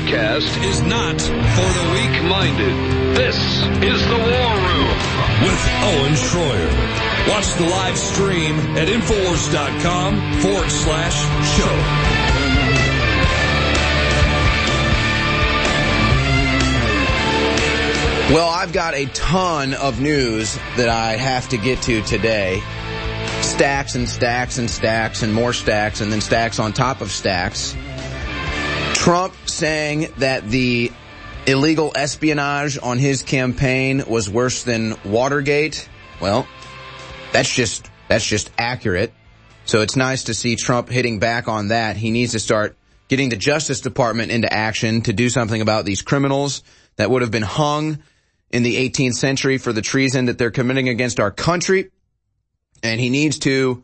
podcast is not for the weak-minded. This is The War Room with Owen Schroyer. Watch the live stream at Infowars.com/show. Well, I've got a ton of news that I have to get to today. Stacks and stacks and stacks and more stacks and then stacks on top of stacks. Trump saying that the illegal espionage on his campaign was worse than Watergate. Well, that's just accurate. So it's nice to see Trump hitting back on that. He needs to start getting the Justice Department into action to do something about these criminals that would have been hung in the 18th century for the treason that they're committing against our country. And he needs to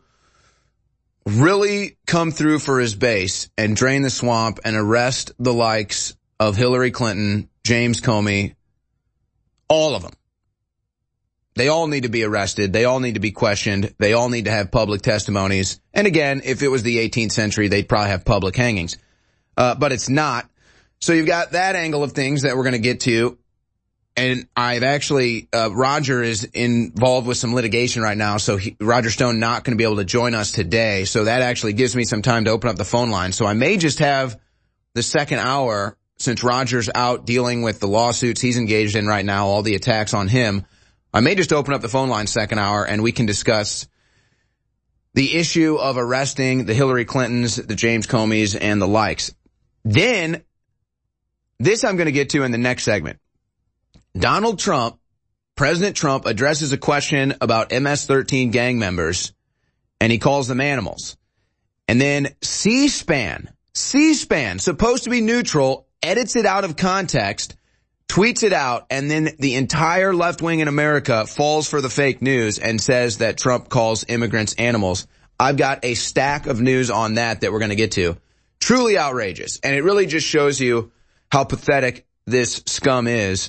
really come through for his base and drain the swamp and arrest the likes of Hillary Clinton, James Comey, all of them. They all need to be arrested. They all need to be questioned. They all need to have public testimonies. And again, if it was the 18th century, they'd probably have public hangings. But it's not. So you've got that angle of things that we're going to get to. And I've actually, Roger is involved with some litigation right now, so Roger Stone not going to be able to join us today. So that actually gives me some time to open up the phone line. So I may just have the second hour, since Roger's out dealing with the lawsuits he's engaged in right now, all the attacks on him. I may just open up the phone line second hour and we can discuss the issue of arresting the Hillary Clintons, the James Comeys, and the likes. Then, this I'm going to get to in the next segment. Donald Trump, President Trump, addresses a question about MS-13 gang members, and he calls them animals. And then C-SPAN, supposed to be neutral, edits it out of context, tweets it out, and then the entire left wing in America falls for the fake news and says that Trump calls immigrants animals. I've got a stack of news on that we're going to get to. Truly outrageous. And it really just shows you how pathetic this scum is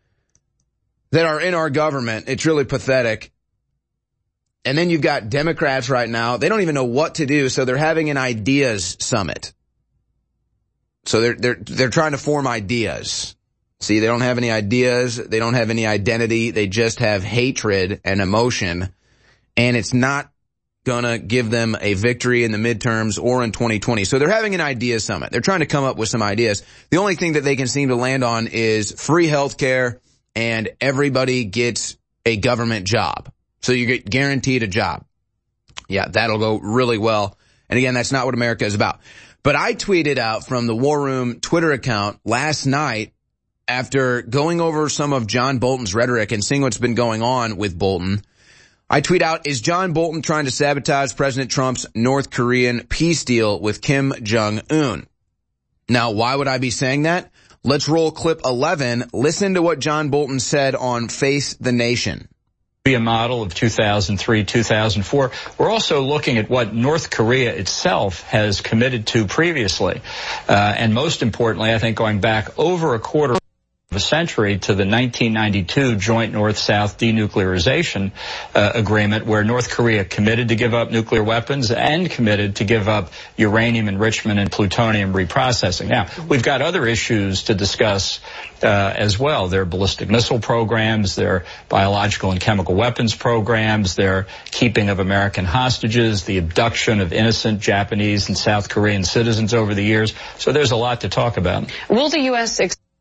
that are in our government. It's really pathetic. And then you've got Democrats right now. They don't even know what to do, so they're having an ideas summit. So they're trying to form ideas. See, they don't have any ideas. They don't have any identity. They just have hatred and emotion. And it's not gonna give them a victory in the midterms or in 2020. So they're having an ideas summit. They're trying to come up with some ideas. The only thing that they can seem to land on is free health care and everybody gets a government job. So you get guaranteed a job. Yeah, that'll go really well. And again, that's not what America is about. But I tweeted out from the War Room Twitter account last night after going over some of John Bolton's rhetoric and seeing what's been going on with Bolton. I tweet out, is John Bolton trying to sabotage President Trump's North Korean peace deal with Kim Jong-un? Now, why would I be saying that? Let's roll clip 11. Listen to what John Bolton said on Face the Nation. Be a model of 2003, 2004. We're also looking at what North Korea itself has committed to previously. And most importantly, I think going back over a quarter of a century to the 1992 Joint North-South Denuclearization Agreement, where North Korea committed to give up nuclear weapons and committed to give up uranium enrichment and plutonium reprocessing. Now, we've got other issues to discuss as well. Their ballistic missile programs, their biological and chemical weapons programs, their keeping of American hostages, the abduction of innocent Japanese and South Korean citizens over the years. So there's a lot to talk about. Will the U.S.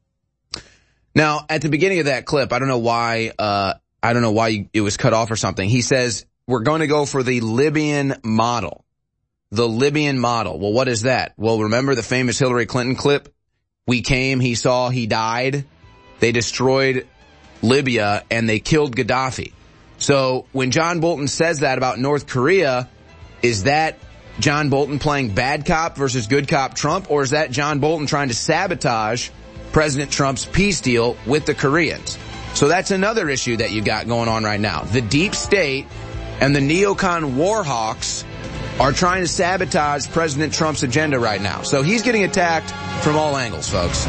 Now, at the beginning of that clip, I don't know why it was cut off or something. He says, we're going to go for the Libyan model. The Libyan model. Well, what is that? Well, remember the famous Hillary Clinton clip? We came, he saw, he died. They destroyed Libya and they killed Gaddafi. So when John Bolton says that about North Korea, is that John Bolton playing bad cop versus good cop Trump? Or is that John Bolton trying to sabotage President Trump's peace deal with the Koreans? So that's another issue that you got going on right now. The deep state and the neocon war hawks are trying to sabotage President Trump's agenda right now. So he's getting attacked from all angles, folks.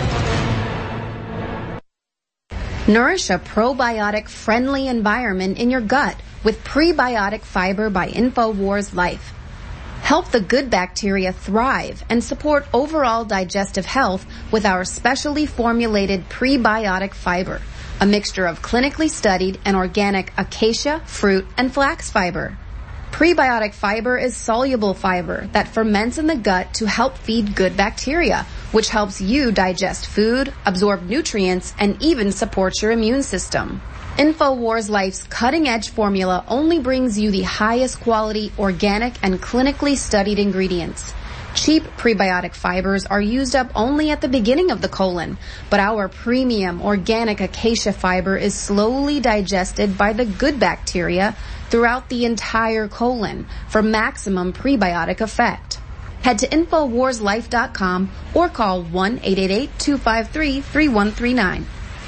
Nourish a probiotic-friendly environment in your gut with Prebiotic Fiber by InfoWars Life. Help the good bacteria thrive and support overall digestive health with our specially formulated prebiotic fiber, a mixture of clinically studied and organic acacia, fruit, and flax fiber. Prebiotic fiber is soluble fiber that ferments in the gut to help feed good bacteria, which helps you digest food, absorb nutrients, and even supports your immune system. InfoWars Life's cutting-edge formula only brings you the highest quality, organic, and clinically studied ingredients. Cheap prebiotic fibers are used up only at the beginning of the colon, but our premium organic acacia fiber is slowly digested by the good bacteria throughout the entire colon for maximum prebiotic effect. Head to InfoWarsLife.com or call 1-888-253-3139.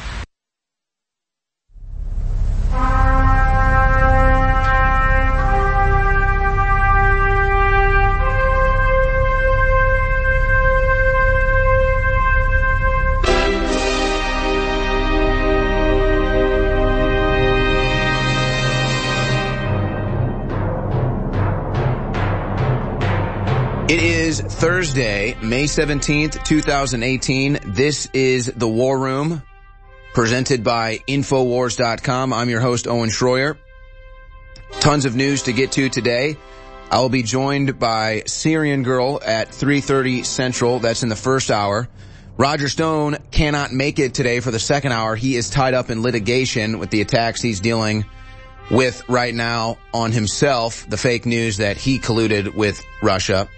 It is Thursday, May 17th, 2018. This is The War Room, presented by Infowars.com. I'm your host, Owen Schroyer. Tons of news to get to today. I will be joined by Syrian Girl at 3:30 Central. That's in the first hour. Roger Stone cannot make it today for the second hour. He is tied up in litigation with the attacks he's dealing with right now on himself, the fake news that he colluded with Russia.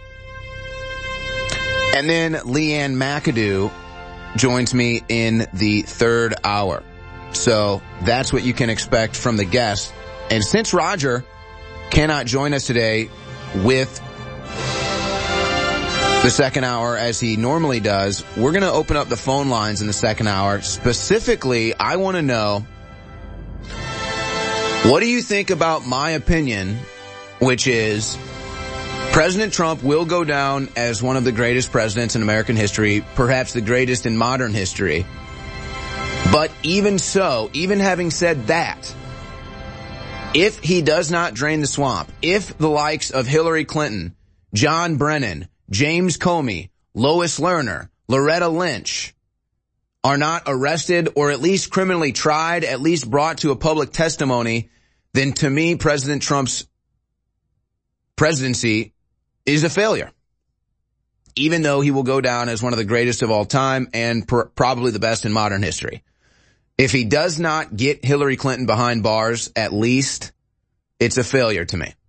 And then Leanne McAdoo joins me in the third hour. So that's what you can expect from the guests. And since Roger cannot join us today with the second hour as he normally does, we're going to open up the phone lines in the second hour. Specifically, I want to know, what do you think about my opinion, which is President Trump will go down as one of the greatest presidents in American history, perhaps the greatest in modern history. But even so, even having said that, if he does not drain the swamp, if the likes of Hillary Clinton, John Brennan, James Comey, Lois Lerner, Loretta Lynch are not arrested or at least criminally tried, at least brought to a public testimony, then to me, President Trump's presidency is a failure, even though he will go down as one of the greatest of all time and probably the best in modern history. If he does not get Hillary Clinton behind bars, at least, it's a failure to me.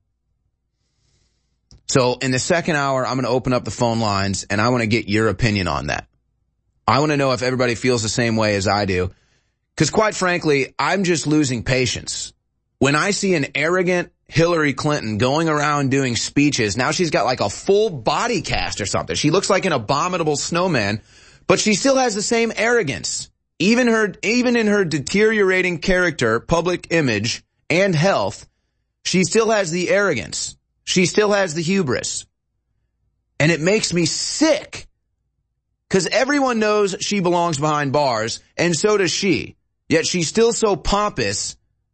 So in the second hour, I'm going to open up the phone lines, and I want to get your opinion on that. I want to know if everybody feels the same way as I do, because quite frankly, I'm just losing patience. When I see an arrogant Hillary Clinton going around doing speeches, now she's got like a full body cast or something. She looks like an abominable snowman, but she still has the same arrogance. Even in her deteriorating character, public image, and health, she still has the arrogance. She still has the hubris. And it makes me sick, because everyone knows she belongs behind bars, and so does she. Yet she's still so pompous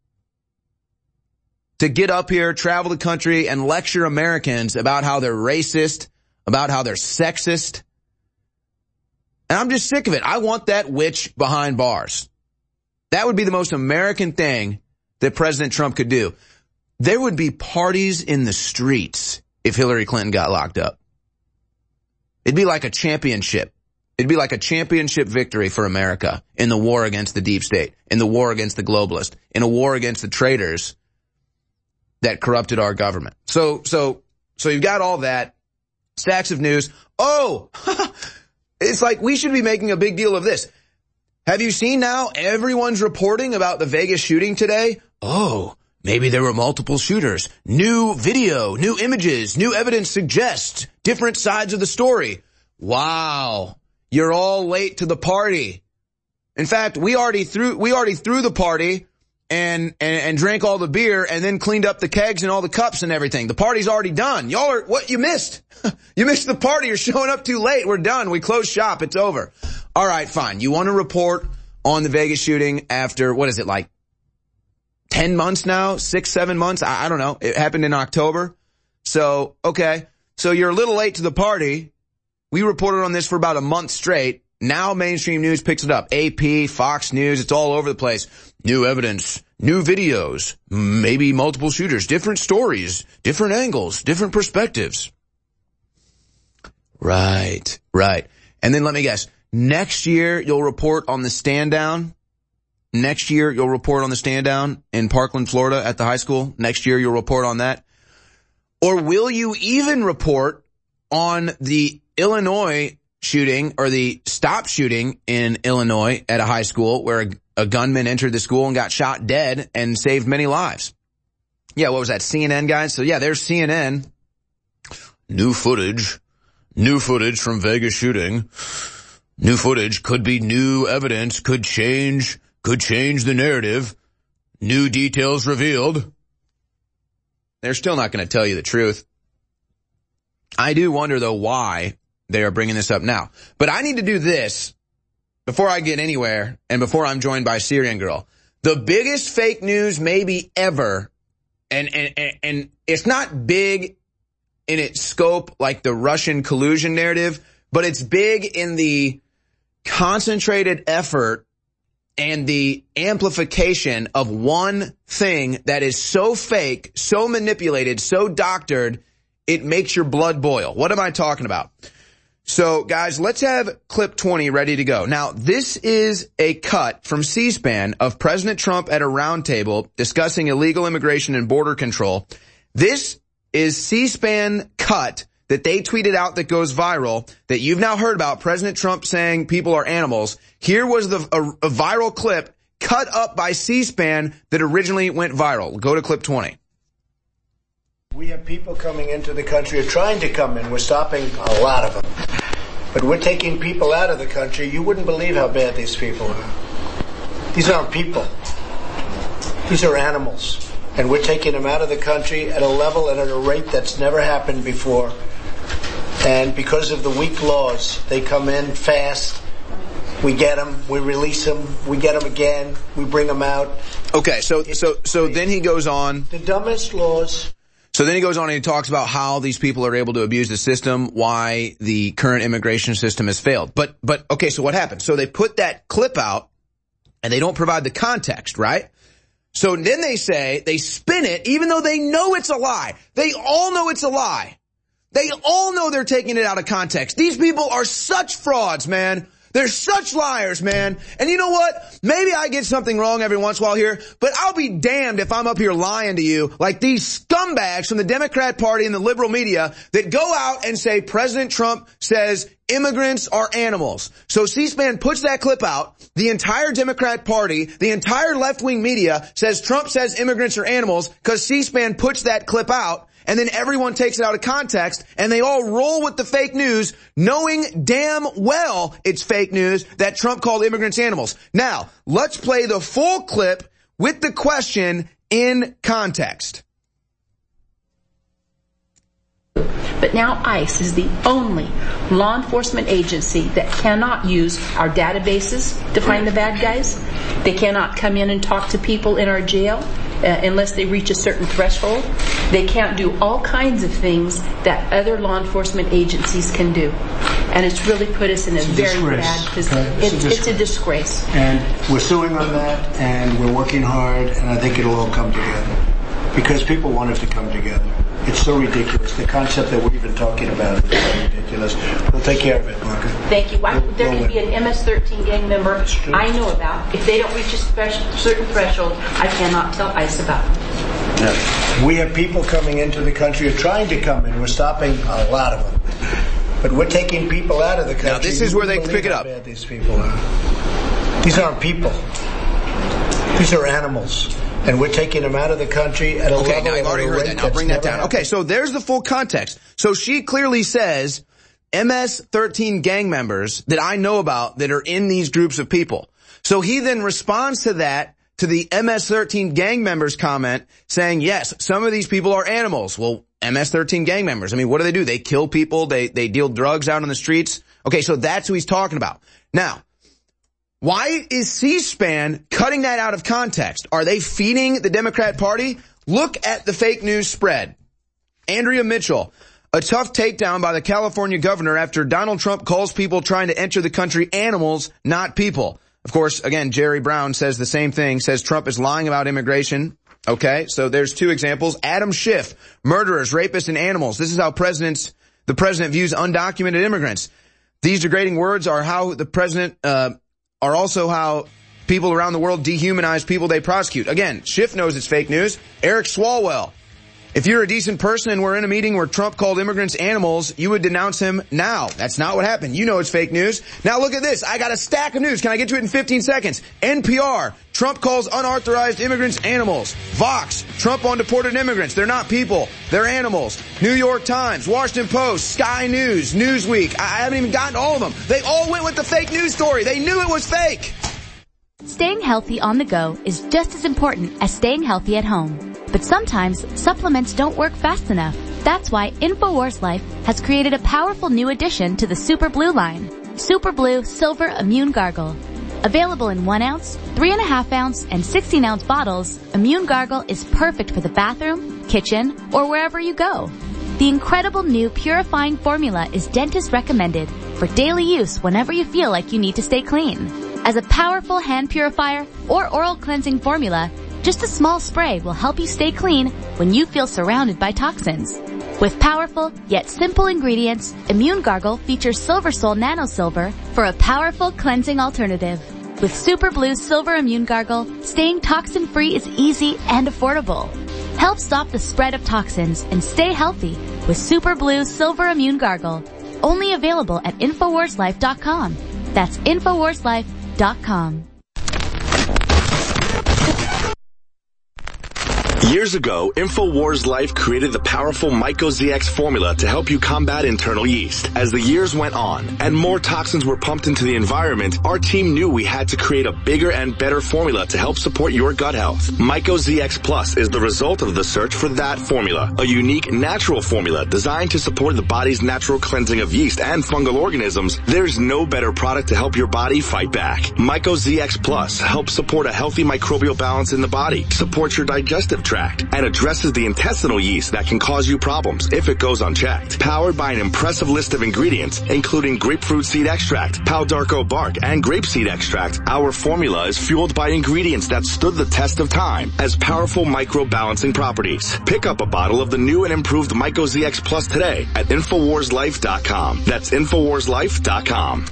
to get up here, travel the country, and lecture Americans about how they're racist, about how they're sexist. And I'm just sick of it. I want that witch behind bars. That would be the most American thing that President Trump could do. There would be parties in the streets if Hillary Clinton got locked up. It'd be like a championship. It'd be like a championship victory for America in the war against the deep state, in the war against the globalists, in a war against the traitors that corrupted our government. So you've got all that, stacks of news. Oh, it's like we should be making a big deal of this. Have you seen now everyone's reporting about the Vegas shooting today? Oh, maybe there were multiple shooters. New video, new images, new evidence suggests different sides of the story. Wow, you're all late to the party. In fact, we already threw the party and drank all the beer and then cleaned up the kegs and all the cups and everything. The party's already done. Y'all are, what you missed? You missed the party. You're showing up too late. We're done. We closed shop. It's over. All right, fine. You want to report on the Vegas shooting after, what is it, like 10 months now? 6, 7 months? I don't know. It happened in October. So, okay. so you're a little late to the party. We reported on this for about a month straight. Now mainstream news picks it up. AP, Fox News, it's all over the place. New evidence, new videos, maybe multiple shooters, different stories, different angles, different perspectives. Right. And then let me guess. Next year, you'll report on the stand down. Next year, you'll report on the stand down in Parkland, Florida at the high school. Next year, you'll report on that. Or will you even report on the Illinois shooting or the stop shooting in Illinois at a high school where a gunman entered the school and got shot dead and saved many lives? Yeah, what was that, CNN, guys? So yeah, there's CNN. New footage from Vegas shooting. New footage could be new evidence, could change the narrative. New details revealed. They're still not going to tell you the truth. I do wonder, though, why they are bringing this up now. But I need to do this before I get anywhere and before I'm joined by Syrian Girl. The biggest fake news maybe ever, and it's not big in its scope like the Russian collusion narrative, but it's big in the concentrated effort and the amplification of one thing that is so fake, so manipulated, so doctored, it makes your blood boil. What am I talking about? So, guys, let's have clip 20 ready to go. Now, this is a cut from C-SPAN of President Trump at a roundtable discussing illegal immigration and border control. This is C-SPAN cut that they tweeted out that goes viral, that you've now heard about, President Trump saying people are animals. Here was a viral clip cut up by C-SPAN that originally went viral. Go to clip 20. We have people coming into the country, or trying to come in. We're stopping a lot of them. But we're taking people out of the country. You wouldn't believe how bad these people are. These aren't people. These are animals. And we're taking them out of the country at a level and at a rate that's never happened before. And because of the weak laws, they come in fast. We get them, we release them, we get them again, we bring them out. Okay, so then he goes on. The dumbest laws. So then he goes on and he talks about how these people are able to abuse the system, why the current immigration system has failed. But okay, so what happens? So they put that clip out and they don't provide the context, right? So then they say, they spin it, even though they know it's a lie. They all know it's a lie. They all know they're taking it out of context. These people are such frauds, man. They're such liars, man. And you know what? Maybe I get something wrong every once in a while here, but I'll be damned if I'm up here lying to you like these scumbags from the Democrat Party and the liberal media that go out and say President Trump says immigrants are animals. So C-SPAN puts that clip out. The entire Democrat Party, the entire left-wing media says Trump says immigrants are animals because C-SPAN puts that clip out. And then everyone takes it out of context, and they all roll with the fake news, knowing damn well it's fake news that Trump called immigrants animals. Now, let's play the full clip with the question in context. But now ICE is the only law enforcement agency that cannot use our databases to find the bad guys. They cannot come in and talk to people in our jail unless they reach a certain threshold. They can't do all kinds of things that other law enforcement agencies can do. And it's really put us in a very bad position. It's a disgrace. And we're suing on that, and we're working hard, and I think it'll all come together. Because people want it to come together. It's so ridiculous. The concept that we're even talking about is so ridiculous. We'll take care of it, Margaret. Thank you. There can be an MS-13 gang member I know about. If they don't reach a certain threshold, I cannot tell ICE about them. Yeah. We have people coming into the country, or trying to come in. We're stopping a lot of them. But we're taking people out of the country. Now, this is where they pick it up. How bad these people are. These aren't people. These are animals. And we're taking them out of the country at a level. Okay, now I've already heard that. Now bring that down. Okay, so there's the full context. So she clearly says MS-13 gang members that I know about that are in these groups of people. So he then responds to that, to the MS-13 gang members comment, saying, yes, some of these people are animals. Well, MS-13 gang members, I mean, what do? They kill people. They deal drugs out on the streets. Okay, so that's who he's talking about. Now, why is C-SPAN cutting that out of context? Are they feeding the Democrat Party? Look at the fake news spread. Andrea Mitchell, A tough takedown by the California governor after Donald Trump calls people trying to enter the country animals, not people. Of course, again, Jerry Brown says the same thing, says Trump is lying about immigration. Okay, so there's two examples. Adam Schiff, murderers, rapists, and animals. This is how the president views undocumented immigrants. These degrading words are how the president, are also how people around the world dehumanize people they prosecute. Again, Schiff knows it's fake news. Eric Swalwell. If you're a decent person and we're in a meeting where Trump called immigrants animals, you would denounce him now. That's not what happened. You know it's fake news. Now look at this. I got a stack of news. Can I get to it in 15 seconds? NPR. Trump calls unauthorized immigrants animals. Vox. Trump on deported immigrants. They're not people. They're animals. New York Times. Washington Post. Sky News. Newsweek. I haven't even gotten all of them. They all went with the fake news story. They knew it was fake. Staying healthy on the go is just as important as staying healthy at home. But sometimes supplements don't work fast enough. That's why InfoWars Life has created a powerful new addition to the Super Blue line. Super Blue Silver Immune Gargle. Available in 1 ounce, 3.5 ounce, and 16 ounce bottles, Immune Gargle is perfect for the bathroom, kitchen, or wherever you go. The incredible new purifying formula is dentist recommended for daily use whenever you feel like you need to stay clean. As a powerful hand purifier or oral cleansing formula, just a small spray will help you stay clean when you feel surrounded by toxins. With powerful yet simple ingredients, Immune Gargle features Silver Sol Nano Silver for a powerful cleansing alternative. With Super Blue Silver Immune Gargle, staying toxin-free is easy and affordable. Help stop the spread of toxins and stay healthy with Super Blue Silver Immune Gargle. Only available at InfoWarsLife.com. That's InfoWarsLife.com. Years ago, InfoWars Life created the powerful MycoZX formula to help you combat internal yeast. As the years went on and more toxins were pumped into the environment, our team knew we had to create a bigger and better formula to help support your gut health. MycoZX Plus is the result of the search for that formula, a unique natural formula designed to support the body's natural cleansing of yeast and fungal organisms. There's no better product to help your body fight back. MycoZX Plus helps support a healthy microbial balance in the body, supports your digestive tract, and addresses the intestinal yeast that can cause you problems if it goes unchecked. Powered by an impressive list of ingredients, including grapefruit seed extract, Pau d'Arco bark, and grapeseed extract, our formula is fueled by ingredients that stood the test of time as powerful micro-balancing properties. Pick up a bottle of the new and improved MycoZX Plus today at InfoWarsLife.com. That's InfoWarsLife.com.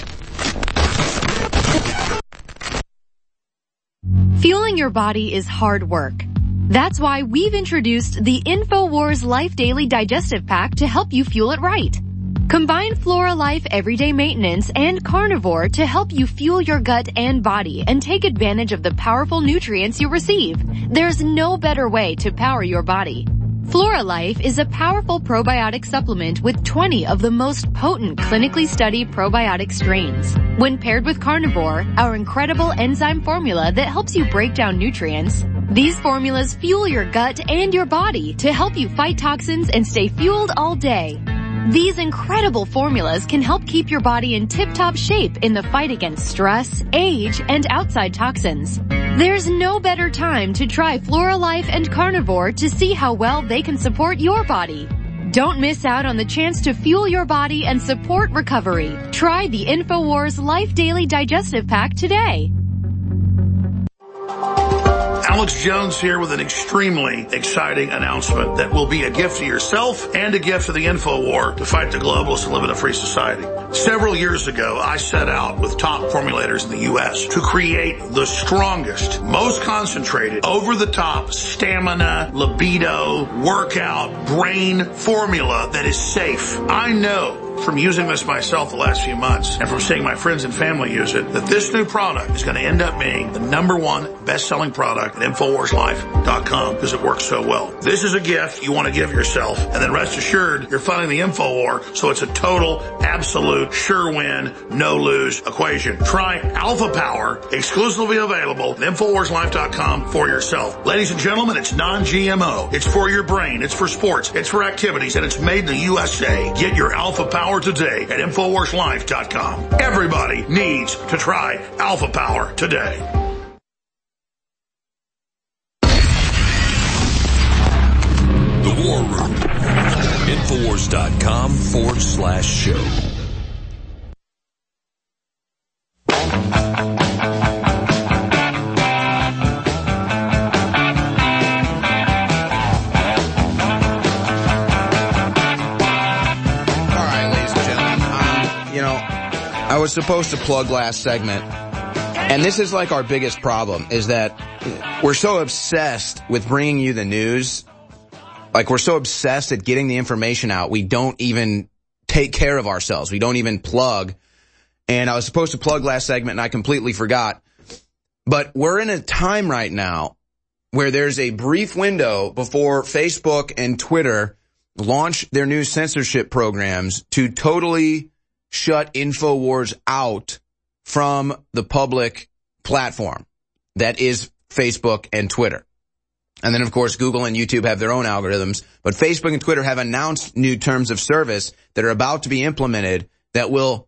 Fueling your body is hard work. That's why we've introduced the InfoWars Life Daily Digestive Pack to help you fuel it right. Combine Flora Life Everyday Maintenance and Carnivore to help you fuel your gut and body and take advantage of the powerful nutrients you receive. There's no better way to power your body. Flora Life is a powerful probiotic supplement with 20 of the most potent clinically studied probiotic strains. When paired with Carnivore, our incredible enzyme formula that helps you break down nutrients, these formulas fuel your gut and your body to help you fight toxins and stay fueled all day. These incredible formulas can help keep your body in tip-top shape in the fight against stress, age, and outside toxins. There's no better time to try Flora Life and Carnivore to see how well they can support your body. Don't miss out on the chance to fuel your body and support recovery. Try the InfoWars Life Daily Digestive Pack today. Alex Jones here with an extremely exciting announcement that will be a gift to yourself and a gift to the InfoWar to fight the globalists and live in a free society. Several years ago, I set out with top formulators in the U.S. to create the strongest, most concentrated, over-the-top stamina, libido, workout, brain formula that is safe. I know from using this myself the last few months and from seeing my friends and family use it that this new product is going to end up being the #1 best-selling product at InfoWarsLife.com because it works so well. This is a gift you want to give yourself, and then rest assured you're funding the InfoWar, so it's a total, absolute, sure win, no lose equation. Try Alpha Power, exclusively available at InfoWarsLife.com for yourself. Ladies and gentlemen, it's non-GMO. It's for your brain. It's for sports. It's for activities, and it's made in the USA. Get your Alpha Power today at InfoWarsLife.com. Everybody needs to try Alpha Power today. The War Room. InfoWars infowars.com/show. I was supposed to plug last segment, and this is like our biggest problem, is that we're so obsessed with bringing you the news. Like, we're so obsessed at getting the information out, we don't even take care of ourselves. We don't even plug. And I was supposed to plug last segment, and I completely forgot. But we're in a time right now where there's a brief window before Facebook and Twitter launch their new censorship programs to totally shut InfoWars out from the public platform that is Facebook and Twitter. And then, of course, Google and YouTube have their own algorithms. But Facebook and Twitter have announced new terms of service that are about to be implemented that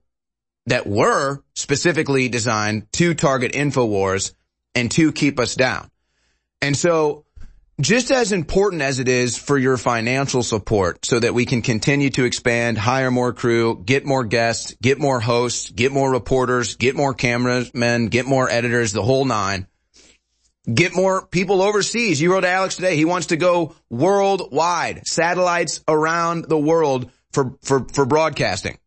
were specifically designed to target InfoWars and to keep us down. And so, just as important as it is for your financial support so that we can continue to expand, hire more crew, get more guests, get more hosts, get more reporters, get more cameramen, get more editors, the whole nine, get more people overseas. You wrote to Alex today. He wants to go worldwide, satellites around the world for broadcasting.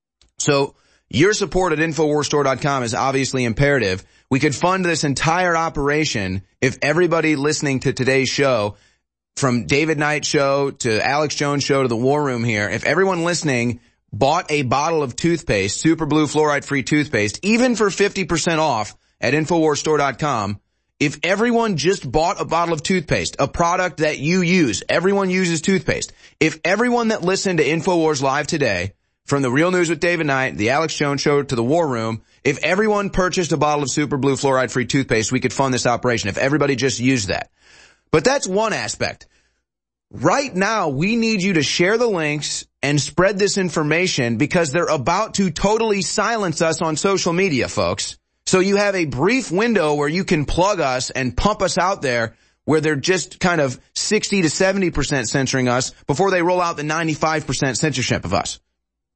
So your support at InfoWarsStore.com is obviously imperative. We could fund this entire operation if everybody listening to today's show, from David Knight's show to Alex Jones' show to the War Room here, if everyone listening bought a bottle of toothpaste, Super Blue fluoride-free toothpaste, even for 50% off at InfoWarsStore.com, if everyone just bought a bottle of toothpaste, a product that you use, everyone uses toothpaste. If everyone that listened to InfoWars Live today, from the Real News with David Knight, the Alex Jones Show to the War Room, if everyone purchased a bottle of Super Blue fluoride-free toothpaste, we could fund this operation. If everybody just used that. But that's one aspect. Right now, we need you to share the links and spread this information because they're about to totally silence us on social media, folks. So you have a brief window where you can plug us and pump us out there where they're just kind of 60 to 70% censoring us before they roll out the 95% censorship of us.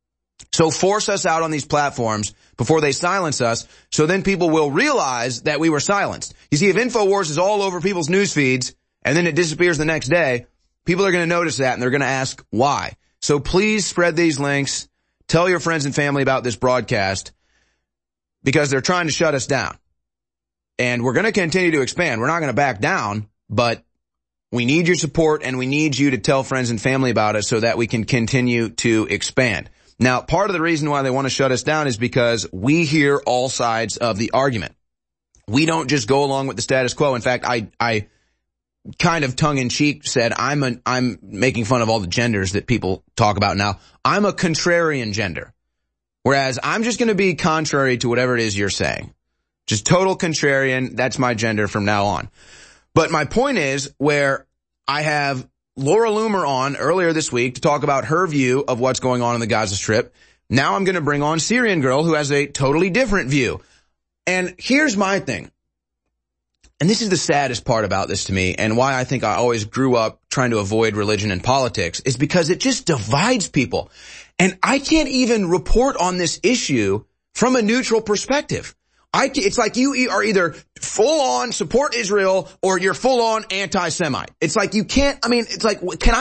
So force us out on these platforms before they silence us, so then people will realize that we were silenced. You see, if InfoWars is all over people's news feeds and then it disappears the next day, people are going to notice that and they're going to ask why. So please spread these links. Tell your friends and family about this broadcast because they're trying to shut us down. And we're going to continue to expand. We're not going to back down, but we need your support and we need you to tell friends and family about it so that we can continue to expand. Now, part of the reason why they want to shut us down is because we hear all sides of the argument. We don't just go along with the status quo. In fact, I kind of tongue-in-cheek said I'm making fun of all the genders that people talk about now. I'm a contrarian gender, whereas I'm just going to be contrary to whatever it is you're saying. Just total contrarian. That's my gender from now on. But my point is where I have Laura Loomer on earlier this week to talk about her view of what's going on in the Gaza Strip. Now I'm going to bring on Syrian Girl, who has a totally different view. And here's my thing. And this is the saddest part about this to me, and why I think I always grew up trying to avoid religion and politics, is because it just divides people. And I can't even report on this issue from a neutral perspective. It's like you are either full on support Israel or you're full on anti-Semite. It's like you can't, it's like,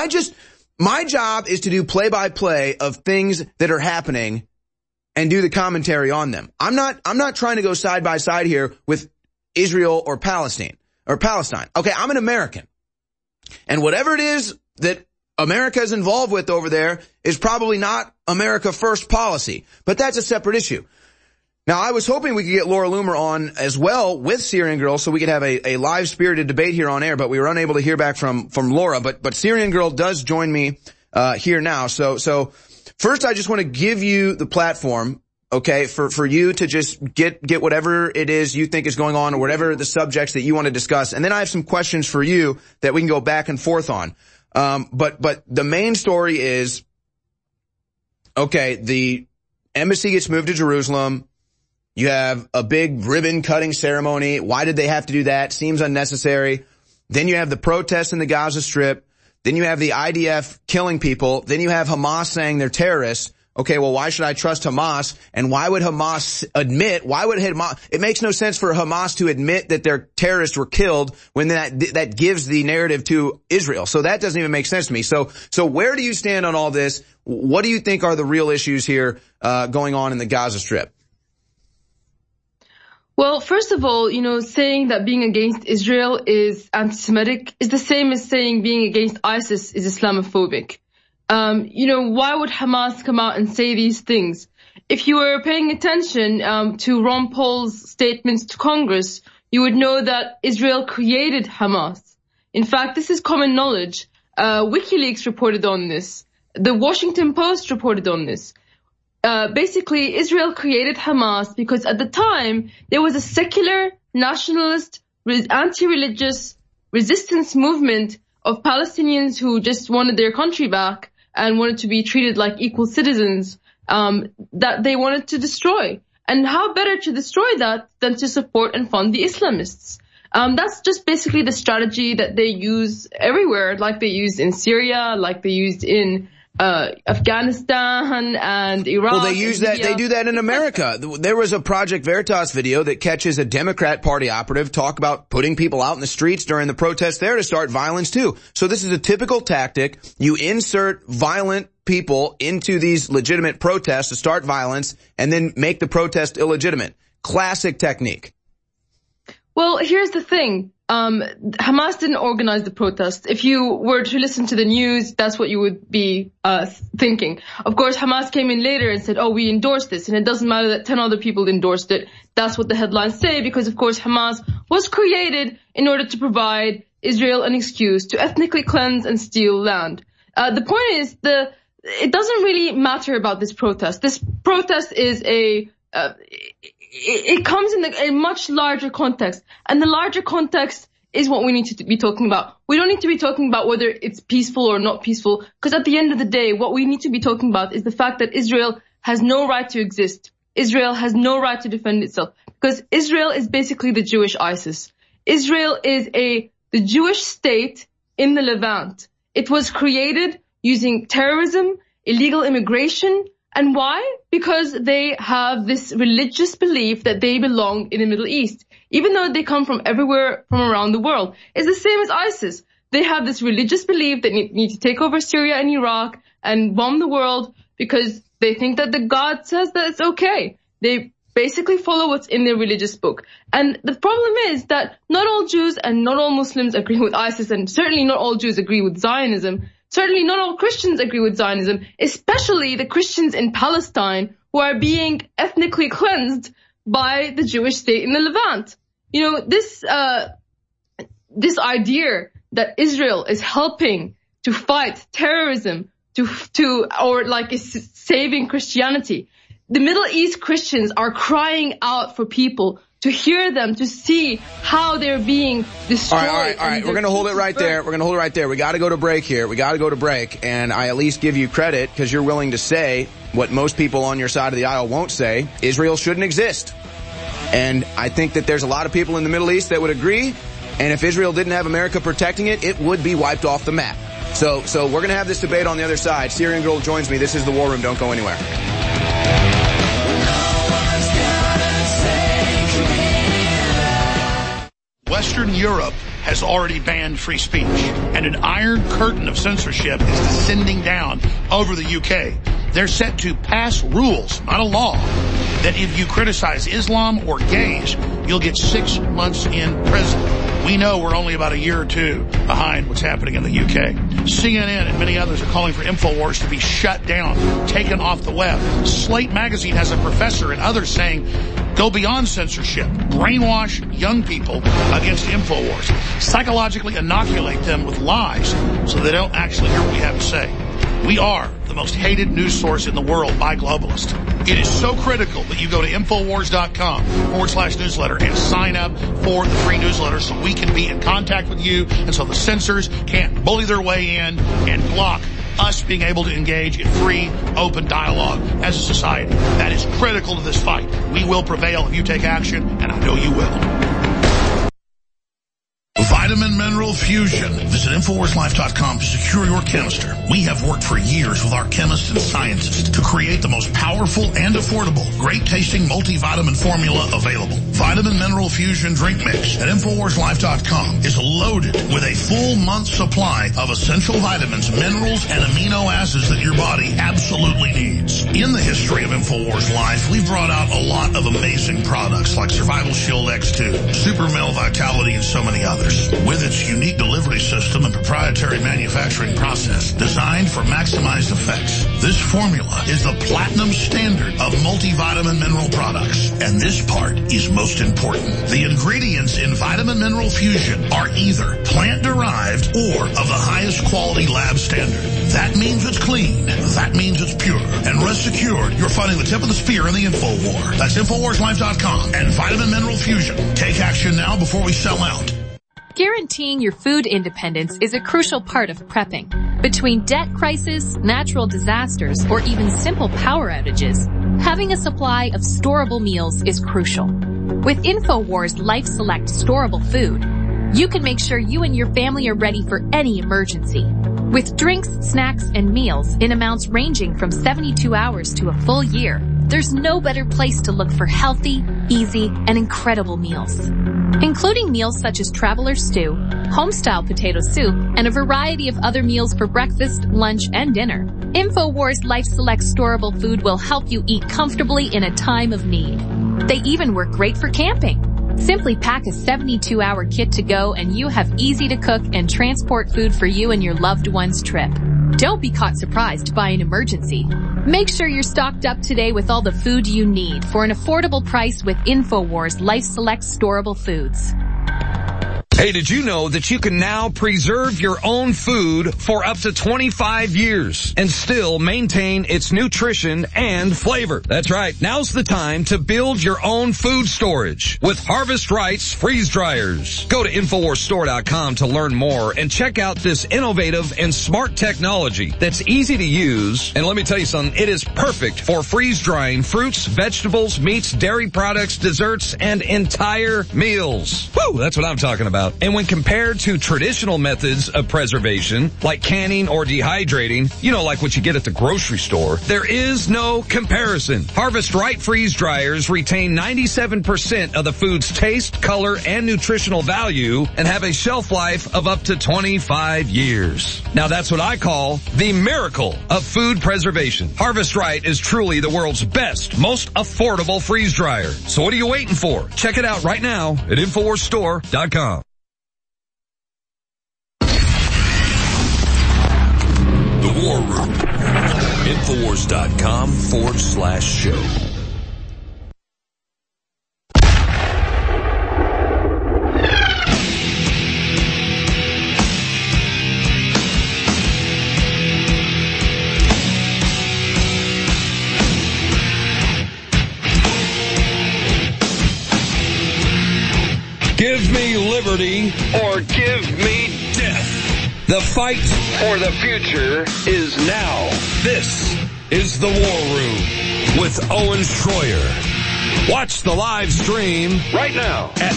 my job is to do play-by-play of things that are happening and do the commentary on them. I'm not trying to go side by side here with Israel or Palestine. Okay, I'm an American. And whatever it is that America is involved with over there is probably not America First policy. But that's a separate issue. Now, I was hoping we could get Laura Loomer on as well with Syrian Girl so we could have a live spirited debate here on air, but we were unable to hear back from Laura. But Syrian Girl does join me here now. So first I just want to give you the platform, okay, for you to just get whatever it is you think is going on or whatever the subjects that you want to discuss. And then I have some questions for you that we can go back and forth on. But the main story is, okay, the embassy gets moved to Jerusalem. You have a big ribbon-cutting ceremony. Why did they have to do that? Seems unnecessary. Then you have the protests in the Gaza Strip. Then you have the IDF killing people. Then you have Hamas saying they're terrorists. Okay, well, why should I trust Hamas? And why would Hamas it makes no sense for Hamas to admit that their terrorists were killed when that gives the narrative to Israel. So that doesn't even make sense to me. So where do you stand on all this? What do you think are the real issues here, going on in the Gaza Strip? Well, first of all, saying that being against Israel is anti-Semitic is the same as saying being against ISIS is Islamophobic. Why would Hamas come out and say these things? If you were paying attention to Ron Paul's statements to Congress, you would know that Israel created Hamas. In fact, this is common knowledge. WikiLeaks reported on this. The Washington Post reported on this. Basically, Israel created Hamas because at the time, there was a secular, nationalist, anti-religious resistance movement of Palestinians who just wanted their country back and wanted to be treated like equal citizens, that they wanted to destroy. And how better to destroy that than to support and fund the Islamists? That's just basically the strategy that they use everywhere, like they used in Syria, like they used in Afghanistan and Iraq. Well, they use that. They do that in America. There was a Project Veritas video that catches a Democrat Party operative talk about putting people out in the streets during the protests there to start violence too. So this is a typical tactic. You insert violent people into these legitimate protests to start violence and then make the protest illegitimate. Classic technique. Well, here's the thing. Hamas didn't organize the protest. If you were to listen to the news, that's what you would be thinking. Of course, Hamas came in later and said, we endorsed this. And it doesn't matter that 10 other people endorsed it. That's what the headlines say because, of course, Hamas was created in order to provide Israel an excuse to ethnically cleanse and steal land. The point is, it doesn't really matter about this protest. This protest is it comes in a much larger context. And the larger context is what we need to be talking about. We don't need to be talking about whether it's peaceful or not peaceful, because at the end of the day, what we need to be talking about is the fact that Israel has no right to exist. Israel has no right to defend itself, because Israel is basically the Jewish ISIS. Israel is the Jewish state in the Levant. It was created using terrorism, illegal immigration. And why? Because they have this religious belief that they belong in the Middle East, even though they come from everywhere from around the world. It's the same as ISIS. They have this religious belief that they need to take over Syria and Iraq and bomb the world because they think that the God says that it's okay. They basically follow what's in their religious book. And the problem is that not all Jews and not all Muslims agree with ISIS, and certainly not all Jews agree with Zionism. Certainly not all Christians agree with Zionism, especially the Christians in Palestine who are being ethnically cleansed by the Jewish state in the Levant. This idea that Israel is helping to fight terrorism or is saving Christianity. The Middle East Christians are crying out for people to hear them, to see how they're being destroyed. All right. We're going to hold it right there. We got to go to break here. And I at least give you credit because you're willing to say what most people on your side of the aisle won't say. Israel shouldn't exist. And I think that there's a lot of people in the Middle East that would agree. And if Israel didn't have America protecting it, it would be wiped off the map. So we're going to have this debate on the other side. Syrian Girl joins me. This is The War Room. Don't go anywhere. Western Europe has already banned free speech, and an iron curtain of censorship is descending down over the UK. They're set to pass rules, not a law, that if you criticize Islam or gays, you'll get 6 months in prison. We know we're only about a year or two behind what's happening in the UK. CNN and many others are calling for InfoWars to be shut down, taken off the web. Slate magazine has a professor and others saying, go beyond censorship, brainwash young people against InfoWars, psychologically inoculate them with lies so they don't actually hear what we have to say. We are the most hated news source in the world by globalists. It is so critical that you go to Infowars.com/newsletter and sign up for the free newsletter so we can be in contact with you and so the censors can't bully their way in and block us being able to engage in free, open dialogue as a society. That is critical to this fight. We will prevail if you take action, and I know you will. Vitamin Mineral Fusion. Visit InfoWarsLife.com to secure your canister. We have worked for years with our chemists and scientists to create the most powerful and affordable, great-tasting multivitamin formula available. Vitamin Mineral Fusion Drink Mix at InfoWarsLife.com is loaded with a full month's supply of essential vitamins, minerals, and amino acids that your body absolutely needs. In the history of InfoWars Life, we've brought out a lot of amazing products like Survival Shield X2, Super Male Vitality, and so many others. With its unique delivery system and proprietary manufacturing process designed for maximized effects, this formula is the platinum standard of multivitamin mineral products. And this part is most important. The ingredients in Vitamin Mineral Fusion are either plant-derived or of the highest quality lab standard. That means it's clean. That means it's pure. And rest assured, you're fighting the tip of the spear in the info war. That's InfoWarsLife.com and Vitamin Mineral Fusion. Take action now before we sell out. Guaranteeing your food independence is a crucial part of prepping. Between debt crisis, natural disasters, or even simple power outages, having a supply of storable meals is crucial. With InfoWars Life Select storable food, you can make sure you and your family are ready for any emergency. With drinks, snacks, and meals in amounts ranging from 72 hours to a full year, there's no better place to look for healthy, easy, and incredible meals. Including meals such as Traveler's Stew, home-style potato soup, and a variety of other meals for breakfast, lunch, and dinner. InfoWars Life Select storable food will help you eat comfortably in a time of need. They even work great for camping. Simply pack a 72-hour kit to go and you have easy-to-cook and transport food for you and your loved one's trip. Don't be caught surprised by an emergency. Make sure you're stocked up today with all the food you need for an affordable price with InfoWars Life Select storable foods. Hey, did you know that you can now preserve your own food for up to 25 years and still maintain its nutrition and flavor? That's right. Now's the time to build your own food storage with Harvest Rights freeze dryers. Go to InfoWarsStore.com to learn more and check out this innovative and smart technology that's easy to use. And let me tell you something, it is perfect for freeze drying fruits, vegetables, meats, dairy products, desserts, and entire meals. Woo, that's what I'm talking about. And when compared to traditional methods of preservation, like canning or dehydrating, you know, like what you get at the grocery store, there is no comparison. Harvest Right freeze dryers retain 97% of the food's taste, color, and nutritional value and have a shelf life of up to 25 years. Now that's what I call the miracle of food preservation. Harvest Right is truly the world's best, most affordable freeze dryer. So what are you waiting for? Check it out right now at InfoWarsStore.com. The War Room. Infowars.com/show. Give me liberty or give me death. The fight for the future is now. This is The War Room with Owen Schroyer. Watch the live stream right now at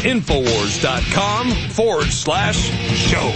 Infowars.com/show.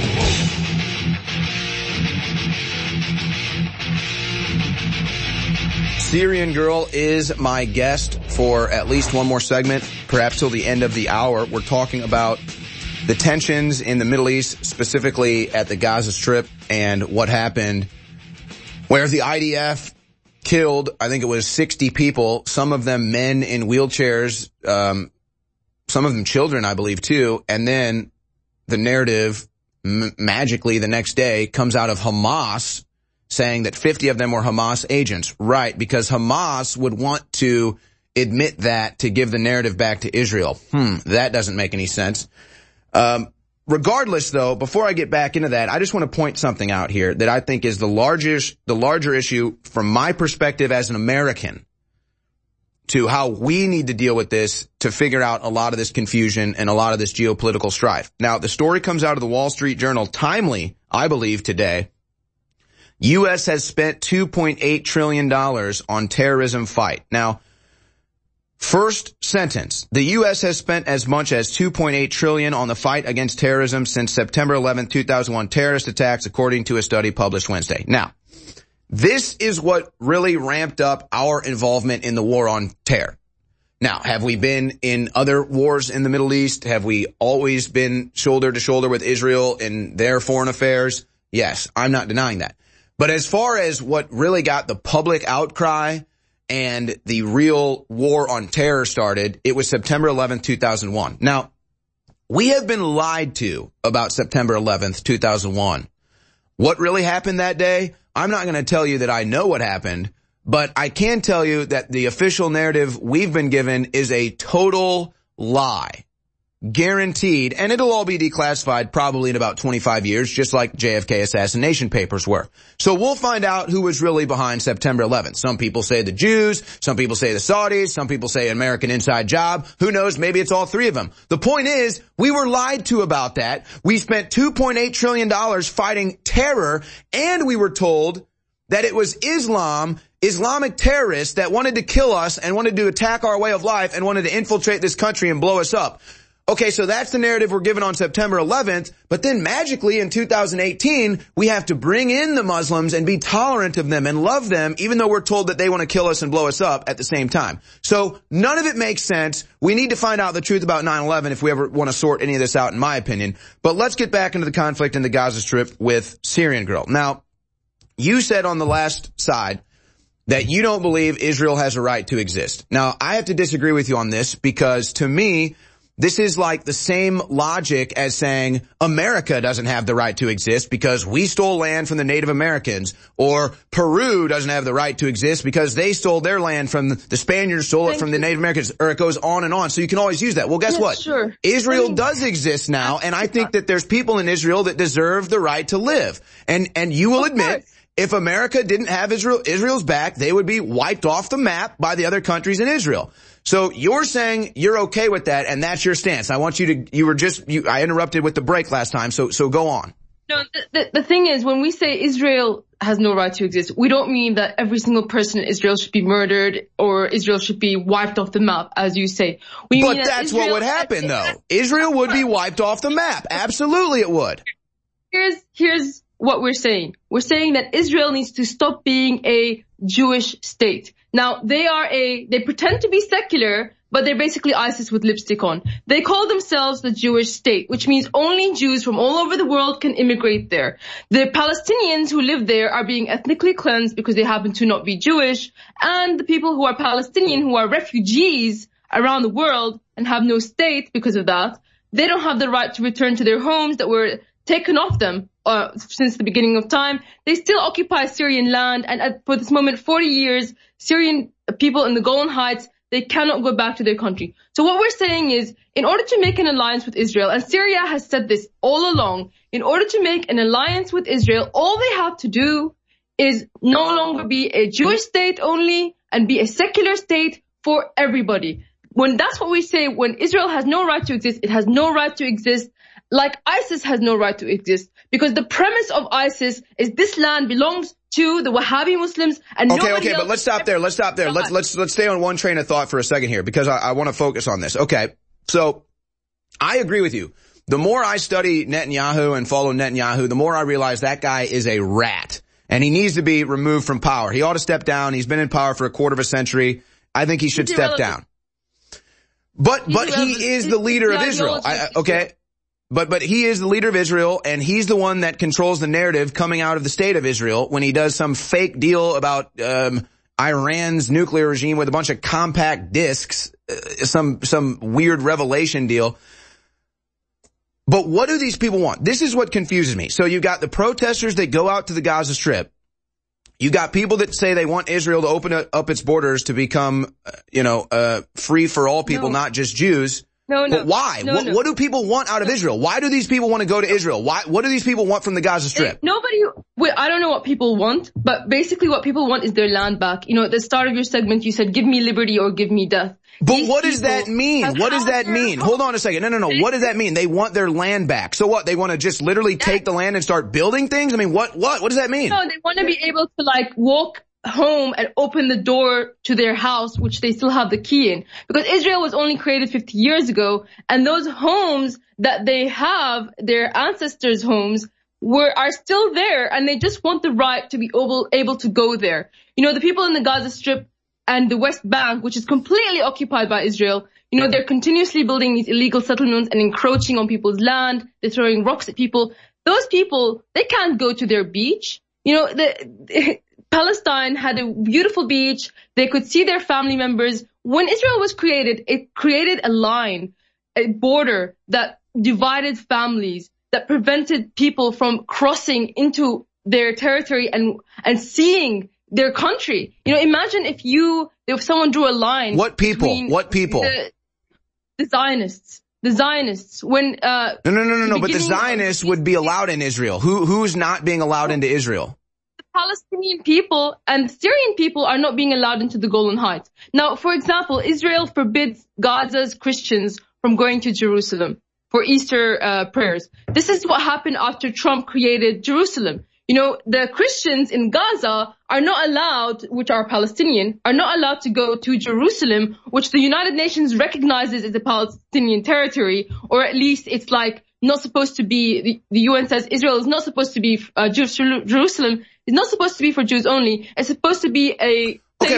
Syrian Girl is my guest for at least one more segment, perhaps till the end of the hour. We're talking about the tensions in the Middle East, specifically at the Gaza Strip, and what happened where the IDF killed, I think it was 60 people, some of them men in wheelchairs, some of them children, I believe, too. And then the narrative magically the next day comes out of Hamas saying that 50 of them were Hamas agents. Right, because Hamas would want to admit that to give the narrative back to Israel. That doesn't make any sense. Regardless, though, before I get back into that, I just want to point something out here that I think is the larger issue from my perspective as an American to how we need to deal with this to figure out a lot of this confusion and a lot of this geopolitical strife. Now, the story comes out of the Wall Street Journal, timely, I believe, today. U.S. has spent $2.8 trillion on terrorism fight. Now, First sentence. The U.S. has spent as much as $2.8 trillion on the fight against terrorism since September 11, 2001 terrorist attacks, according to a study published Wednesday. Now, this is what really ramped up our involvement in the war on terror. Now, have we been in other wars in the Middle East? Have we always been shoulder to shoulder with Israel in their foreign affairs? Yes, I'm not denying that. But as far as what really got the public outcry and the real war on terror started, it was September 11th, 2001. Now, we have been lied to about September 11th, 2001. What really happened that day? I'm not going to tell you that I know what happened, but I can tell you that the official narrative we've been given is a total lie. Guaranteed, and it'll all be declassified probably in about 25 years, just like JFK assassination papers were. So we'll find out who was really behind September 11th. Some people say the Jews, some people say the Saudis, some people say American inside job. Who knows? Maybe it's all three of them. The point is, we were lied to about that. We spent $2.8 trillion fighting terror, and we were told that it was Islamic terrorists that wanted to kill us and wanted to attack our way of life and wanted to infiltrate this country and blow us up. Okay, so that's the narrative we're given on September 11th, but then magically in 2018, we have to bring in the Muslims and be tolerant of them and love them, even though we're told that they want to kill us and blow us up at the same time. So none of it makes sense. We need to find out the truth about 9/11 if we ever want to sort any of this out, in my opinion. But let's get back into the conflict in the Gaza Strip with Syrian Girl. Now, you said on the last side that you don't believe Israel has a right to exist. Now, I have to disagree with you on this because to me, this is like the same logic as saying America doesn't have the right to exist because we stole land from the Native Americans, or Peru doesn't have the right to exist because they stole their land from the Spaniards, stole it from the Native Americans, or it goes on and on. So you can always use that. Well, guess what? Sure. Israel does exist now, and I think that there's people in Israel that deserve the right to live. And you will admit, if America didn't have Israel's back, they would be wiped off the map by the other countries in Israel. So you're saying you're okay with that, and that's your stance. I want you to, I interrupted with the break last time, so go on. No, the thing is, when we say Israel has no right to exist, we don't mean that every single person in Israel should be murdered or Israel should be wiped off the map, as you say. But that's what would happen, though. Israel would be wiped off the map. Absolutely it would. Here's what we're saying. We're saying that Israel needs to stop being a Jewish state. Now, they pretend to be secular, but they're basically ISIS with lipstick on. They call themselves the Jewish state, which means only Jews from all over the world can immigrate there. The Palestinians who live there are being ethnically cleansed because they happen to not be Jewish, and the people who are Palestinian, who are refugees around the world and have no state because of that, they don't have the right to return to their homes that were taken off them since the beginning of time. They still occupy Syrian land, and for this moment, 40 years, Syrian people in the Golan Heights, they cannot go back to their country. So what we're saying is, in order to make an alliance with Israel, and Syria has said this all along, in order to make an alliance with Israel, all they have to do is no longer be a Jewish state only and be a secular state for everybody. That's what we say, when Israel has no right to exist, it has no right to exist like ISIS has no right to exist. Because the premise of ISIS is this land belongs to the Wahhabi Muslims and nobody else. Okay, but let's stop there. Let's stay on one train of thought for a second here because I want to focus on this. Okay, so I agree with you. The more I study Netanyahu and follow Netanyahu, the more I realize that guy is a rat and he needs to be removed from power. He ought to step down. He's been in power for a quarter of a century. I think he should step down. But he is the leader of Israel. But he is the leader of Israel, and he's the one that controls the narrative coming out of the state of Israel when he does some fake deal about Iran's nuclear regime with a bunch of compact discs, some weird revelation deal. But what do these people want? This is what confuses me. So you've got the protesters that go out to the Gaza Strip. You got people that say they want Israel to open up its borders to become, free for all people, not just Jews. No. But why? No. What do people want out of Israel? Why do these people want to go to Israel? What do these people want from the Gaza Strip? I don't know what people want, but basically what people want is their land back. At the start of your segment, you said, give me liberty or give me death. But what does that mean? What does that mean? Hold on a second. No. What does that mean? They want their land back. So what? They want to just literally take the land and start building things? I mean, what does that mean? No, they want to be able to walk home and open the door to their house, which they still have the key in. Because Israel was only created 50 years ago, and those homes that they have, their ancestors' homes, are still there, and they just want the right to be able to go there. You know, the people in the Gaza Strip and the West Bank, which is completely occupied by Israel, you know, they're continuously building these illegal settlements and encroaching on people's land. They're throwing rocks at people. Those people, they can't go to their beach. You know, Palestine had a beautiful beach. They could see their family members. When Israel was created, it created a line, a border that divided families, that prevented people from crossing into their territory and seeing their country. You know, imagine if someone drew a line. What people? What people? The Zionists. The Zionists. When No. But the Zionists would be allowed in Israel. Who's not being allowed into Israel? The Palestinian people and Syrian people are not being allowed into the Golan Heights. Now, for example, Israel forbids Gaza's Christians from going to Jerusalem for Easter prayers. This is what happened after Trump created Jerusalem. You know, the Christians in Gaza are not allowed, which are Palestinian, are not allowed to go to Jerusalem, which the United Nations recognizes as a Palestinian territory, or at least it's like not supposed to be, the UN says Israel is not supposed to be, Jerusalem is not supposed to be for Jews only. It's supposed to be a Okay.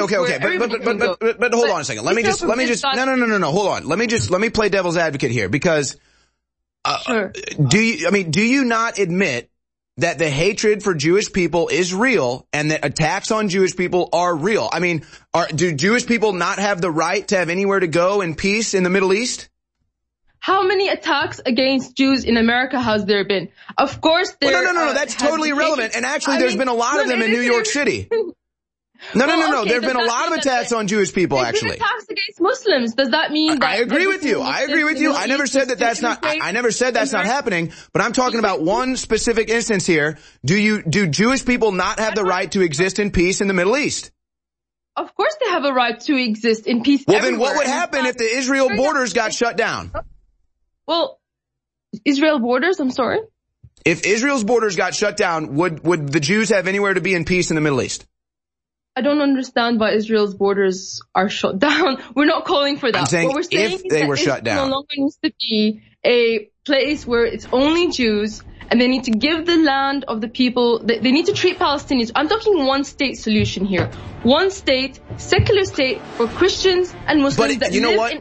But hold on a second. Let me just, no. Hold on. Let me play devil's advocate here because, sure. Do you not admit that the hatred for Jewish people is real and that attacks on Jewish people are real? I mean, do Jewish people not have the right to have anywhere to go in peace in the Middle East? How many attacks against Jews in America has there been? Of course there No, that's totally irrelevant. And actually there's been a lot of them in New York City. No. There have been a lot of attacks on Jewish people, actually. Attacks against Muslims. Does that mean that... I agree with you. I never said that that's not, I never said that's not happening, but I'm talking about one specific instance here. Do Jewish people not have the right to exist in peace in the Middle East? Of course they have a right to exist in peace Well, everywhere. then what would happen if the Israel borders got shut down? Well, Israel borders, I'm sorry? If Israel's borders got shut down, would the Jews have anywhere to be in peace in the Middle East? I don't understand why Israel's borders are shut down. We're not calling for that. I'm saying what we're saying if is they that were shut down. no longer needs to be a place where it's only Jews, and they need to give the land of the people. They need to treat Palestinians. I'm talking one state solution here. One state, secular state for Christians and Muslims. But you know what?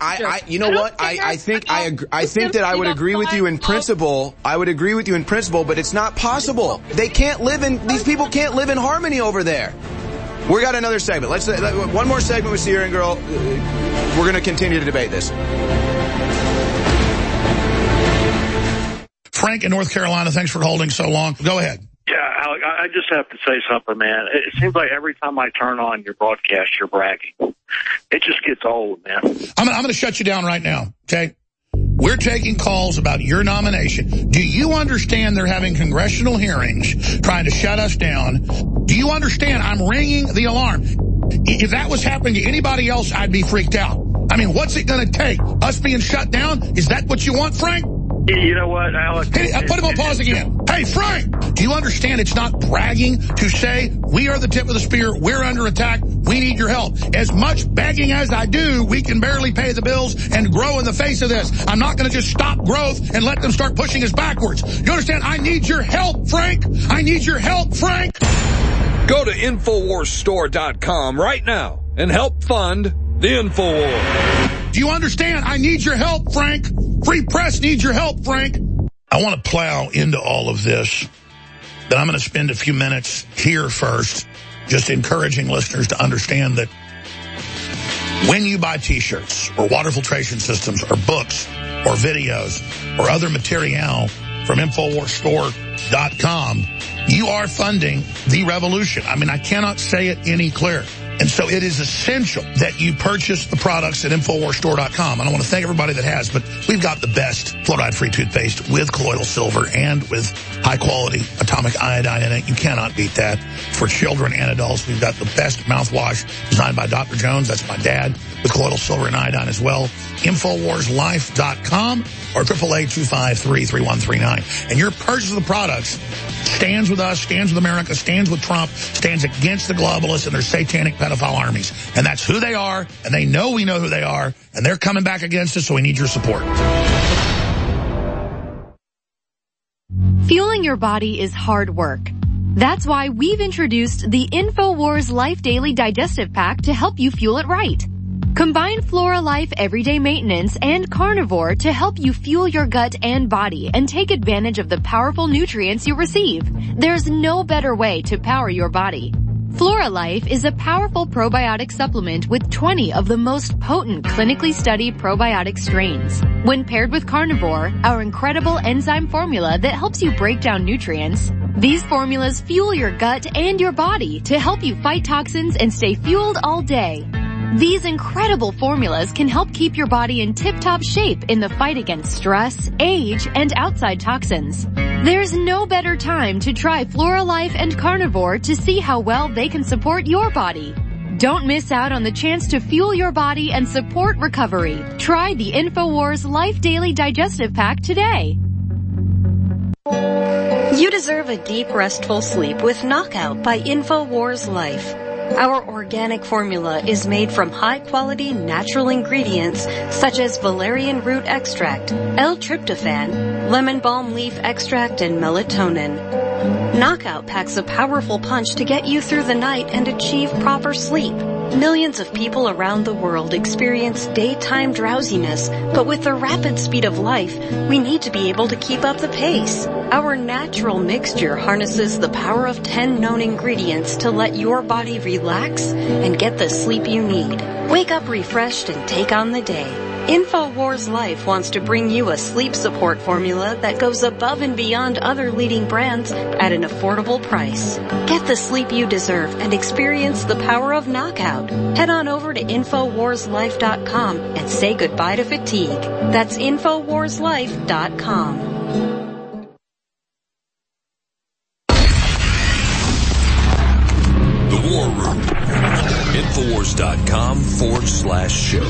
I think that I would agree with you in principle. I would agree with you in principle, but it's not possible. These people can't live in harmony over there. We got another segment. Let's one more segment with Syrian Girl. We're going to continue to debate this. Frank in North Carolina, thanks for holding so long. Go ahead. Yeah, Alec, I just have to say something, man. It seems like every time I turn on your broadcast, you're bragging. It just gets old, man. I'm going to shut you down right now, okay? We're taking calls about your nomination. Do you understand they're having congressional hearings trying to shut us down? Do you understand I'm ringing the alarm? If that was happening to anybody else, I'd be freaked out. I mean, what's it going to take? Us being shut down? Is that what you want, Frank? You know what, Alex? Hey, put him on pause again. Hey, Frank, do you understand it's not bragging to say we are the tip of the spear, we're under attack, we need your help? As much begging as I do, we can barely pay the bills and grow in the face of this. I'm not going to just stop growth and let them start pushing us backwards. You understand? I need your help, Frank. I need your help, Frank. Go to InfoWarsStore.com right now and help fund the InfoWars. Do you understand? I need your help, Frank. Free press needs your help, Frank. I want to plow into all of this, but I'm going to spend a few minutes here first, just encouraging listeners to understand that when you buy T-shirts or water filtration systems or books or videos or other material from InfoWarsStore.com, you are funding the revolution. I mean, I cannot say it any clearer. And so it is essential that you purchase the products at InfoWarsStore.com. And I want to thank everybody that has, but we've got the best fluoride-free toothpaste with colloidal silver and with high-quality atomic iodine in it. You cannot beat that. For children and adults, we've got the best mouthwash designed by Dr. Jones. That's my dad. with colloidal silver and iodine as well. InfoWarsLife.com or 888-253-3139. And your purchase of the products stands with us, stands with America, stands with Trump, stands against the globalists and their satanic pedophile armies. And that's who they are, and they know we know who they are, and they're coming back against us, so we need your support. Fueling your body is hard work. That's why we've introduced the InfoWars Life Daily Digestive Pack to help you fuel it right. Combine Flora Life Everyday Maintenance and Carnivore to help you fuel your gut and body and take advantage of the powerful nutrients you receive. There's no better way to power your body. Flora Life is a powerful probiotic supplement with 20 of the most potent clinically studied probiotic strains. When paired with Carnivore, our incredible enzyme formula that helps you break down nutrients, these formulas fuel your gut and your body to help you fight toxins and stay fueled all day. These incredible formulas can help keep your body in tip-top shape in the fight against stress, age, and outside toxins. There's no better time to try Flora Life and Carnivore to see how well they can support your body. Don't miss out on the chance to fuel your body and support recovery. Try the InfoWars Life Daily Digestive Pack today. You deserve a deep, restful sleep with Knockout by InfoWars Life. Our organic formula is made from high-quality natural ingredients such as valerian root extract, L-tryptophan, lemon balm leaf extract, and melatonin. Knockout packs a powerful punch to get you through the night and achieve proper sleep. Millions of people around the world experience daytime drowsiness, but with the rapid speed of life, we need to be able to keep up the pace. Our natural mixture harnesses the power of 10 known ingredients to let your body relax and get the sleep you need. Wake up refreshed and take on the day. InfoWars Life wants to bring you a sleep support formula that goes above and beyond other leading brands at an affordable price. Get the sleep you deserve and experience the power of Knockout. Head on over to InfoWarsLife.com and say goodbye to fatigue. That's InfoWarsLife.com. The War Room. Infowars.com/show.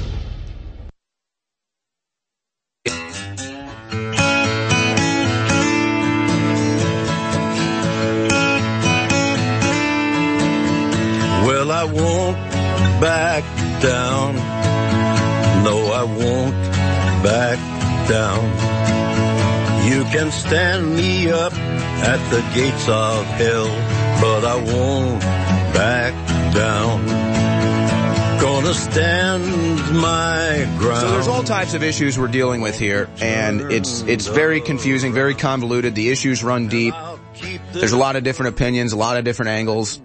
Well, I won't back down. No, I won't back down. You can stand me up at the gates of hell, but I won't back down. Gonna stand my ground. So there's all types of issues we're dealing with here, and it's very confusing, very convoluted. The issues run deep. There's a lot of different opinions, a lot of different angles.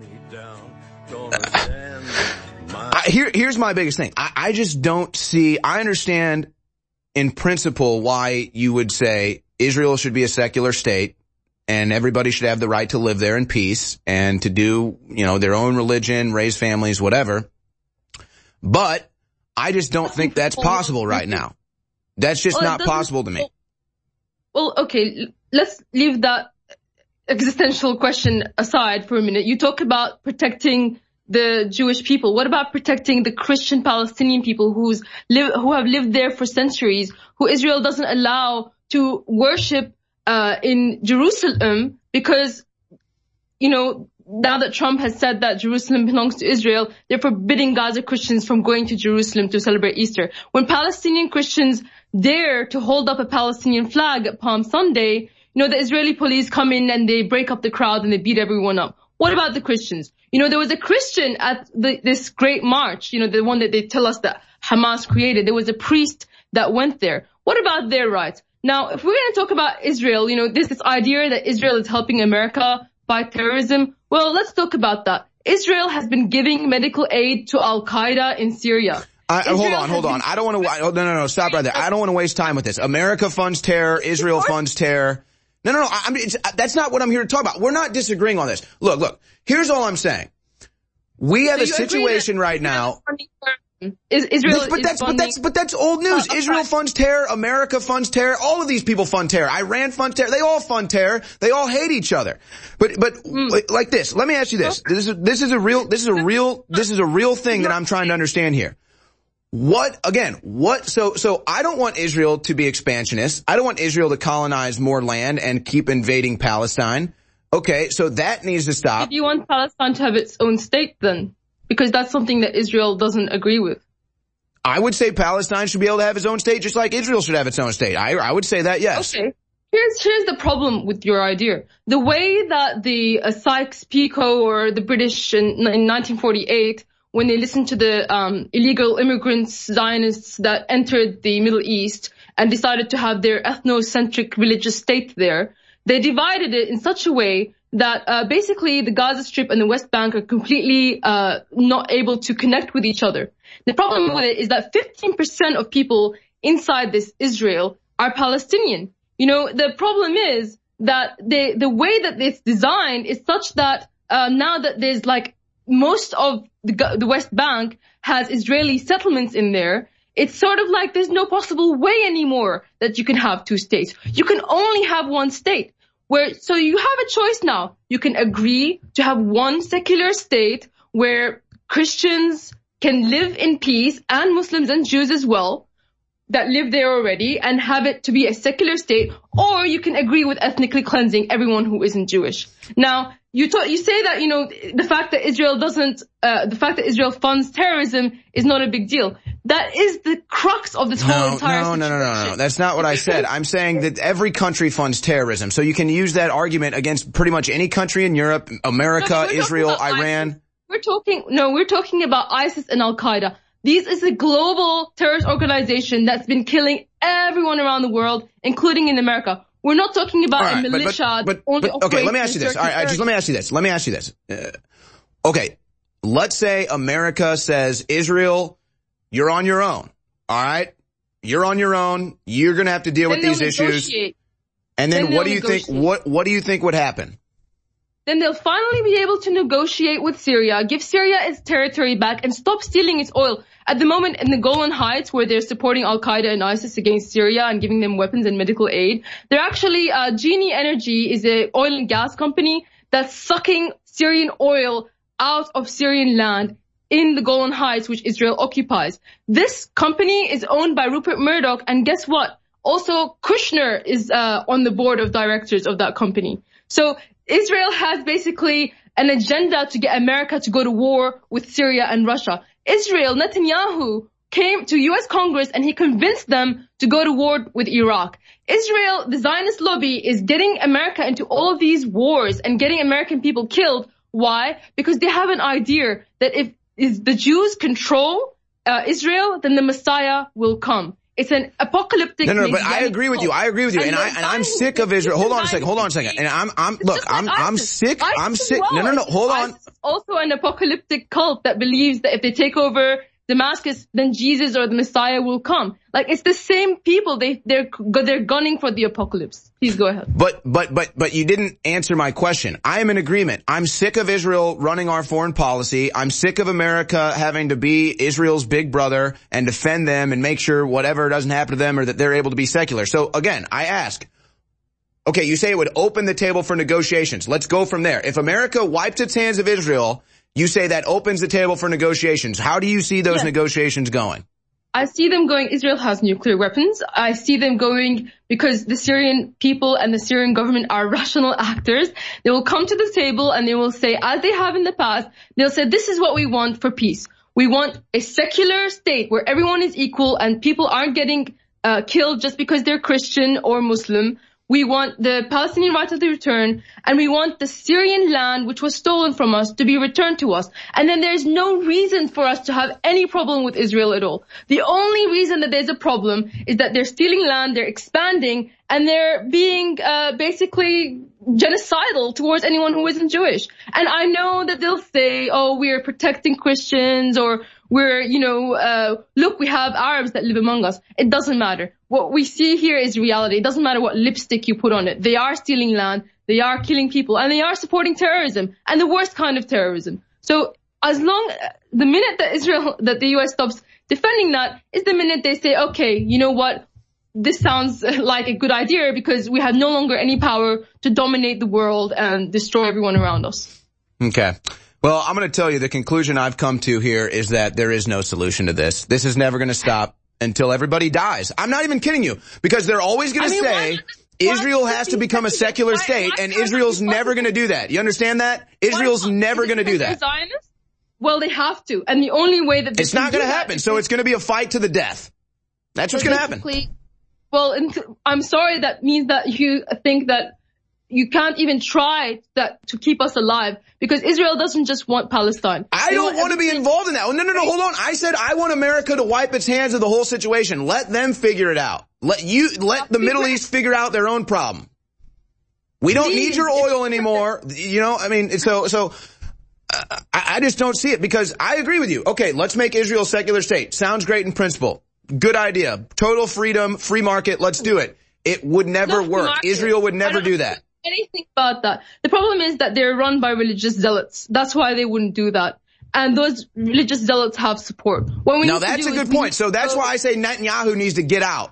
Here's my biggest thing. I just don't see, I understand in principle why you would say Israel should be a secular state and everybody should have the right to live there in peace and to do, their own religion, raise families, whatever. But I just don't think that's possible right now. That's just not possible to me. Well, okay, let's leave that existential question aside for a minute. You talk about protecting the Jewish people. What about protecting the Christian Palestinian people who have lived there for centuries, who Israel doesn't allow to worship in Jerusalem because, now that Trump has said that Jerusalem belongs to Israel, they're forbidding Gaza Christians from going to Jerusalem to celebrate Easter. When Palestinian Christians dare to hold up a Palestinian flag at Palm Sunday, the Israeli police come in and they break up the crowd and they beat everyone up. What about the Christians? There was a Christian at this great march, the one that they tell us that Hamas created. There was a priest that went there. What about their rights? Now, if we're going to talk about Israel, this idea that Israel is helping America fight terrorism, well, let's talk about that. Israel has been giving medical aid to Al-Qaeda in Syria. Hold on. I don't want to, no, stop right there. I don't want to waste time with this. America funds terror, Israel funds terror. No. That's not what I'm here to talk about. We're not disagreeing on this. Look. Here's all I'm saying. We have a situation right now. But that's old news. Israel funds terror. America funds terror. All of these people fund terror. Iran funds terror. They all fund terror. They all hate each other. But like this. Let me ask you this. This is a real thing that I'm trying to understand here. So I don't want Israel to be expansionist. I don't want Israel to colonize more land and keep invading Palestine. Okay, so that needs to stop. If you want Palestine to have its own state then, because that's something that Israel doesn't agree with. I would say Palestine should be able to have its own state just like Israel should have its own state. I would say that, yes. Okay. Here's the problem with your idea. The way that the Sykes-Picot or the British in 1948, when they listened to the illegal immigrants, Zionists that entered the Middle East and decided to have their ethnocentric religious state there, they divided it in such a way that basically the Gaza Strip and the West Bank are completely not able to connect with each other. The problem with it is that 15% of people inside this Israel are Palestinian. You know, the problem is that the way that it's designed is such that now that there's like most of the West Bank has Israeli settlements in there, it's sort of like there's no possible way anymore that you can have two states. You can only have one state. So you have a choice now. You can agree to have one secular state where Christians can live in peace and Muslims and Jews as well that live there already and have it to be a secular state, or you can agree with ethnically cleansing everyone who isn't Jewish. Now, you say that, you know, the fact that Israel funds terrorism is not a big deal. That is the crux of this whole entire situation. No. That's not what I said. I'm saying that every country funds terrorism. So you can use that argument against pretty much any country in Europe, America, Israel, Iran. We're talking about ISIS and Al-Qaeda. This is a global terrorist organization that's been killing everyone around the world, including in America. We're not talking about a militia. Okay, let me ask you this. All right, let me ask you this. Okay, let's say America says, Israel, you're on your own. All right? You're on your own. You're going to have to deal with these issues. And then what do you think, what do you think would happen? Then they'll finally be able to negotiate with Syria, give Syria its territory back, and stop stealing its oil. At the moment, in the Golan Heights, where they're supporting Al-Qaeda and ISIS against Syria and giving them weapons and medical aid, they're actually, Genie Energy is an oil and gas company that's sucking Syrian oil out of Syrian land in the Golan Heights, which Israel occupies. This company is owned by Rupert Murdoch, and guess what? Also, Kushner is on the board of directors of that company. So Israel has basically an agenda to get America to go to war with Syria and Russia. Israel, Netanyahu, came to U.S. Congress and he convinced them to go to war with Iraq. Israel, the Zionist lobby, is getting America into all of these wars and getting American people killed. Why? Because they have an idea that if the Jews control Israel, then the Messiah will come. It's an apocalyptic. No, but I agree with you. And I'm sick of Israel. Hold on a second. And I'm sick. No, hold on. ISIS is also an apocalyptic cult that believes that if they take over Damascus, then Jesus or the Messiah will come. Like, it's the same people. They're gunning for the apocalypse. Please go ahead. But you didn't answer my question. I am in agreement. I'm sick of Israel running our foreign policy. I'm sick of America having to be Israel's big brother and defend them and make sure whatever doesn't happen to them or that they're able to be secular. So again, I ask, okay, you say it would open the table for negotiations. Let's go from there. If America wipes its hands of Israel, you say that opens the table for negotiations. How do you see those negotiations going? I see them going, Israel has nuclear weapons. I see them going because the Syrian people and the Syrian government are rational actors. They will come to the table and they will say, as they have in the past, they'll say, this is what we want for peace. We want a secular state where everyone is equal and people aren't getting killed just because they're Christian or Muslim. We want the Palestinian right of the return, and we want the Syrian land, which was stolen from us, to be returned to us. And then there's no reason for us to have any problem with Israel at all. The only reason that there's a problem is that they're stealing land, they're expanding, and they're being basically genocidal towards anyone who isn't Jewish. And I know that they'll say, oh, we're protecting Christians, or we're, look, we have Arabs that live among us. It doesn't matter. What we see here is reality. It doesn't matter what lipstick you put on it. They are stealing land, they are killing people, and they are supporting terrorism, and the worst kind of terrorism. So the minute that the U.S. stops defending that is the minute they say, okay, you know what? This sounds like a good idea because we have no longer any power to dominate the world and destroy everyone around us. Okay. Well, I'm going to tell you the conclusion I've come to here is that there is no solution to this. This is never going to stop until everybody dies. I'm not even kidding you, because they're always going to say Israel has to become a secular state, and Israel's never going to do that. You understand that? Israel's never going to do that. Well, they have to, and the only way that it's not going to happen. So it's going to be a fight to the death. That's what's going to happen. Well, I'm sorry. That means that you think that you can't even try that to keep us alive, because Israel doesn't just want Palestine. I don't want to be involved in that. Oh, no, hold on. I said I want America to wipe its hands of the whole situation. Let them figure it out. Let the Middle East figure out their own problem. We don't need your oil anymore. You know, I mean, I just don't see it, because I agree with you. Okay, let's make Israel a secular state. Sounds great in principle. Good idea. Total freedom, free market. Let's do it. It would never work. Israel would never do that. Anything about that. The problem is that they're run by religious zealots. That's why they wouldn't do that. And those religious zealots have support. Now that's a good point. So that's why I say Netanyahu needs to get out.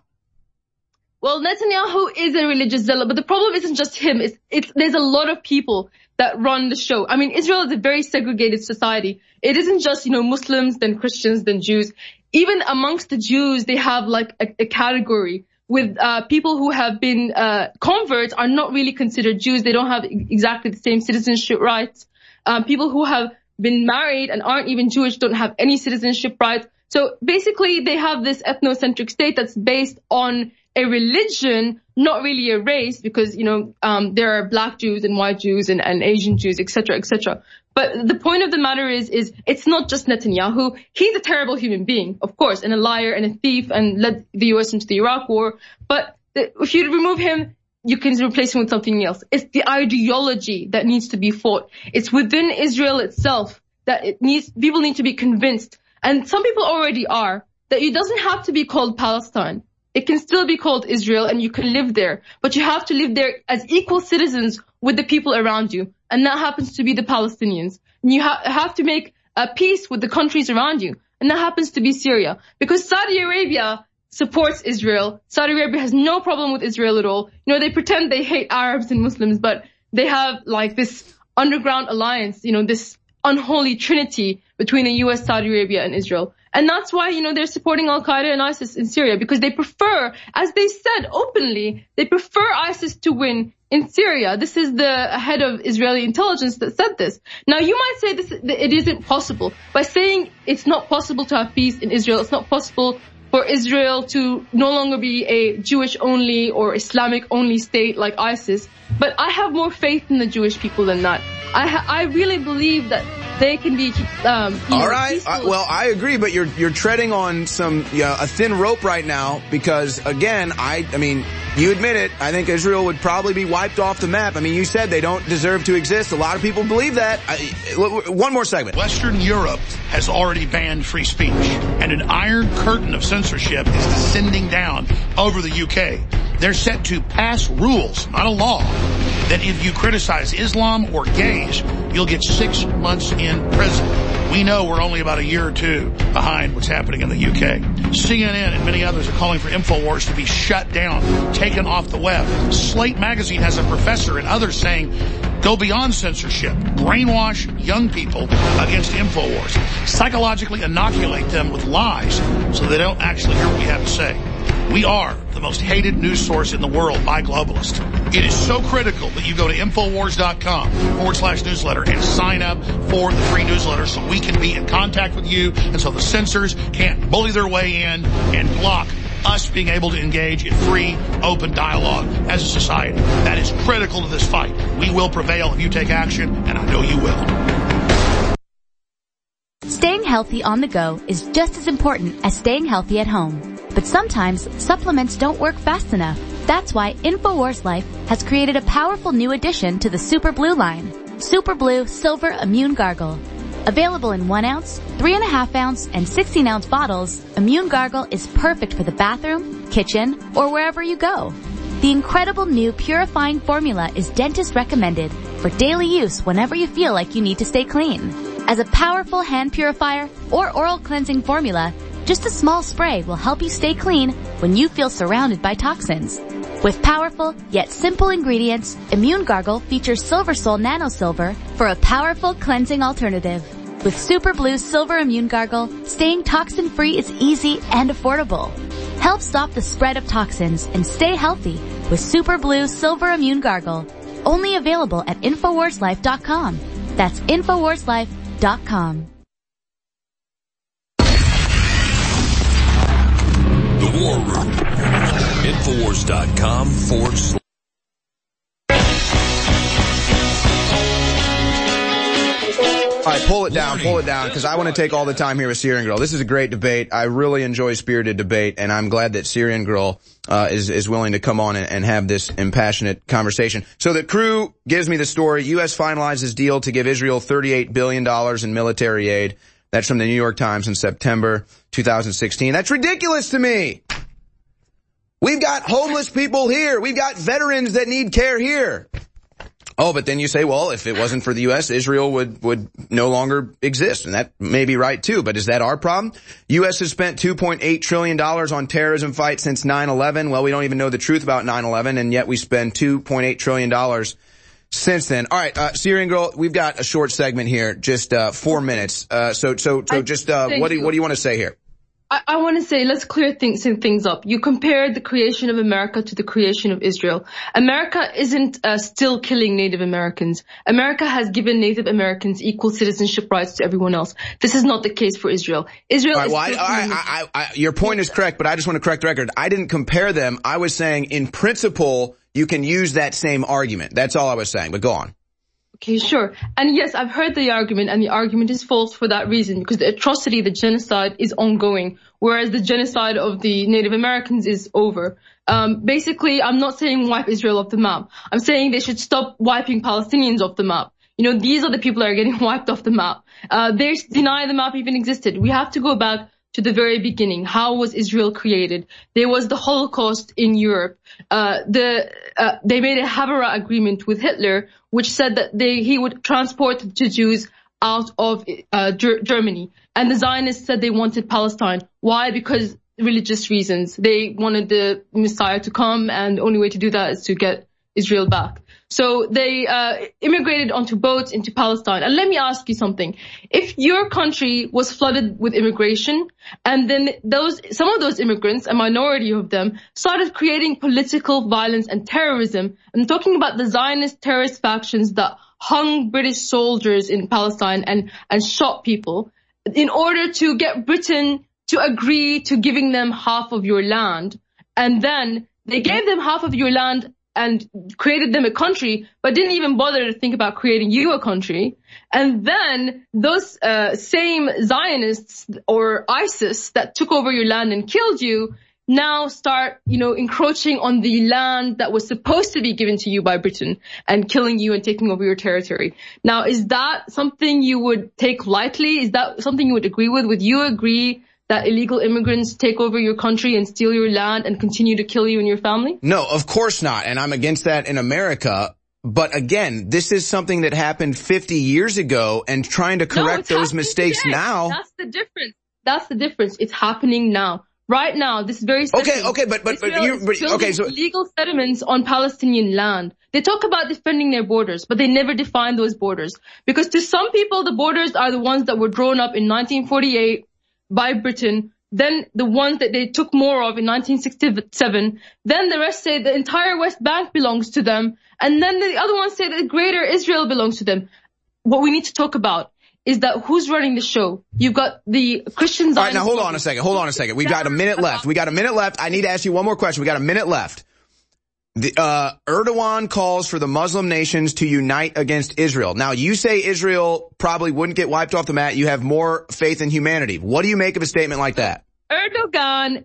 Well, Netanyahu is a religious zealot, but the problem isn't just him. There's a lot of people that run the show. I mean, Israel is a very segregated society. It isn't just, Muslims, then Christians, then Jews. Even amongst the Jews, they have like a category with people who have been converts are not really considered Jews. They don't have exactly the same citizenship rights. People who have been married and aren't even Jewish don't have any citizenship rights. So basically, they have this ethnocentric state that's based on a religion, not really a race, because, there are black Jews and white Jews and Asian Jews, et cetera, et cetera. But the point of the matter is it's not just Netanyahu. He's a terrible human being, of course, and a liar and a thief, and led the U.S. into the Iraq War. But if you remove him, you can replace him with something else. It's the ideology that needs to be fought. It's within Israel itself that people need to be convinced. And some people already are, that it doesn't have to be called Palestine. It can still be called Israel, and you can live there. But you have to live there as equal citizens with the people around you. And that happens to be the Palestinians. And you have to make a peace with the countries around you. And that happens to be Syria. Because Saudi Arabia supports Israel. Saudi Arabia has no problem with Israel at all. They pretend they hate Arabs and Muslims, but they have like this underground alliance, this unholy trinity between the U.S., Saudi Arabia, and Israel. And that's why, they're supporting Al-Qaeda and ISIS in Syria, because they prefer, as they said openly, they prefer ISIS to win in Syria. This is the head of Israeli intelligence that said this. Now, you might say it isn't possible. By saying it's not possible to have peace in Israel, it's not possible for Israel to no longer be a Jewish-only or Islamic-only state like ISIS. But I have more faith in the Jewish people than that. I really believe that they can be all right. Well, I agree, but you're treading on a thin rope right now, because again, I mean, you admit it. I think Israel would probably be wiped off the map. I mean, you said they don't deserve to exist. A lot of people believe that. One more segment. Western Europe has already banned free speech, and an iron curtain of censorship is descending down over the UK. They're set to pass rules, not a law, that if you criticize Islam or gays, you'll get 6 months in prison. We know we're only about a year or two behind what's happening in the UK. CNN and many others are calling for InfoWars to be shut down, taken off the web. Slate magazine has a professor and others saying, go beyond censorship, brainwash young people against InfoWars, psychologically inoculate them with lies so they don't actually hear what we have to say. We are the most hated news source in the world by globalists. It is so critical that you go to Infowars.com/newsletter and sign up for the free newsletter so we can be in contact with you and so the censors can't bully their way in and block us being able to engage in free, open dialogue as a society. That is critical to this fight. We will prevail if you take action, and I know you will. Staying healthy on the go is just as important as staying healthy at home. But sometimes supplements don't work fast enough. That's why InfoWars Life has created a powerful new addition to the Super Blue line. Super Blue Silver Immune Gargle. Available in 1 ounce, 3.5 ounce, and 16 ounce bottles, Immune Gargle is perfect for the bathroom, kitchen, or wherever you go. The incredible new purifying formula is dentist recommended for daily use whenever you feel like you need to stay clean. As a powerful hand purifier or oral cleansing formula, just a small spray will help you stay clean when you feel surrounded by toxins. With powerful yet simple ingredients, Immune Gargle features Silver Sol Nano Silver for a powerful cleansing alternative. With Super Blue Silver Immune Gargle, staying toxin-free is easy and affordable. Help stop the spread of toxins and stay healthy with Super Blue Silver Immune Gargle. Only available at InfoWarsLife.com. That's InfoWarsLife.com. The War Room. Infowars.com/. All right, pull it down, because I want to take all the time here with Syrian Girl. This is a great debate. I really enjoy spirited debate, and I'm glad that Syrian Girl is willing to come on and have this impassionate conversation. So the crew gives me the story. U.S. finalizes deal to give Israel $38 billion in military aid. That's from the New York Times in September 2016. That's ridiculous to me. We've got homeless people here. We've got veterans that need care here. Oh, but then you say, well, if it wasn't for the U.S., Israel would no longer exist. And that may be right, too. But is that our problem? U.S. has spent $2.8 trillion on terrorism fight since 9/11. Well, we don't even know the truth about 9/11, and yet we spend $2.8 trillion since then. All right, Syrian Girl, we've got a short segment here, just 4 minutes. What do you want to say here? I want to say, let's clear things up. You compared the creation of America to the creation of Israel. America isn't still killing Native Americans. America has given Native Americans equal citizenship rights to everyone else. This is not the case for Israel. Your point is correct, but I just want to correct the record. I didn't compare them. I was saying, in principle, you can use that same argument. That's all I was saying, but go on. Okay, sure. And yes, I've heard the argument, and the argument is false for that reason, because the atrocity, the genocide, is ongoing, whereas the genocide of the Native Americans is over. Basically, I'm not saying wipe Israel off the map. I'm saying they should stop wiping Palestinians off the map. You know, these are the people that are getting wiped off the map. They deny the map even existed. We have to go back to the very beginning. How was Israel created? There was the Holocaust in Europe. They made a Haavara agreement with Hitler, which said that he would transport the Jews out of Germany. And the Zionists said they wanted Palestine. Why? Because religious reasons. They wanted the Messiah to come, and the only way to do that is to get Israel back. So they immigrated onto boats into Palestine. And let me ask you something. If your country was flooded with immigration, and then some of those immigrants, a minority of them, started creating political violence and terrorism, I'm talking about the Zionist terrorist factions that hung British soldiers in Palestine and shot people, in order to get Britain to agree to giving them half of your land. And then they gave them half of your land and created them a country, but didn't even bother to think about creating you a country. And then those same Zionists or ISIS that took over your land and killed you now start, encroaching on the land that was supposed to be given to you by Britain and killing you and taking over your territory. Now, is that something you would take lightly? Is that something you would agree with? Would you agree that illegal immigrants take over your country and steal your land and continue to kill you and your family? No, of course not. And I'm against that in America. But again, this is something that happened 50 years ago, and trying to correct those mistakes now. That's the difference. That's the difference. It's happening now. Right now, this very second. Okay, so illegal settlements on Palestinian land. They talk about defending their borders, but they never define those borders. Because to some people, the borders are the ones that were drawn up in 1948 by Britain, then the ones that they took more of in 1967, then the rest say the entire West Bank belongs to them, and then the other ones say that greater Israel belongs to them. What we need to talk about is that who's running the show. You've got the Christians. All right, now hold on a second. We've got a minute left. I need to ask you one more question. We got a minute left. Erdogan calls for the Muslim nations to unite against Israel. Now, you say Israel probably wouldn't get wiped off the mat. You have more faith in humanity. What do you make of a statement like that? Erdogan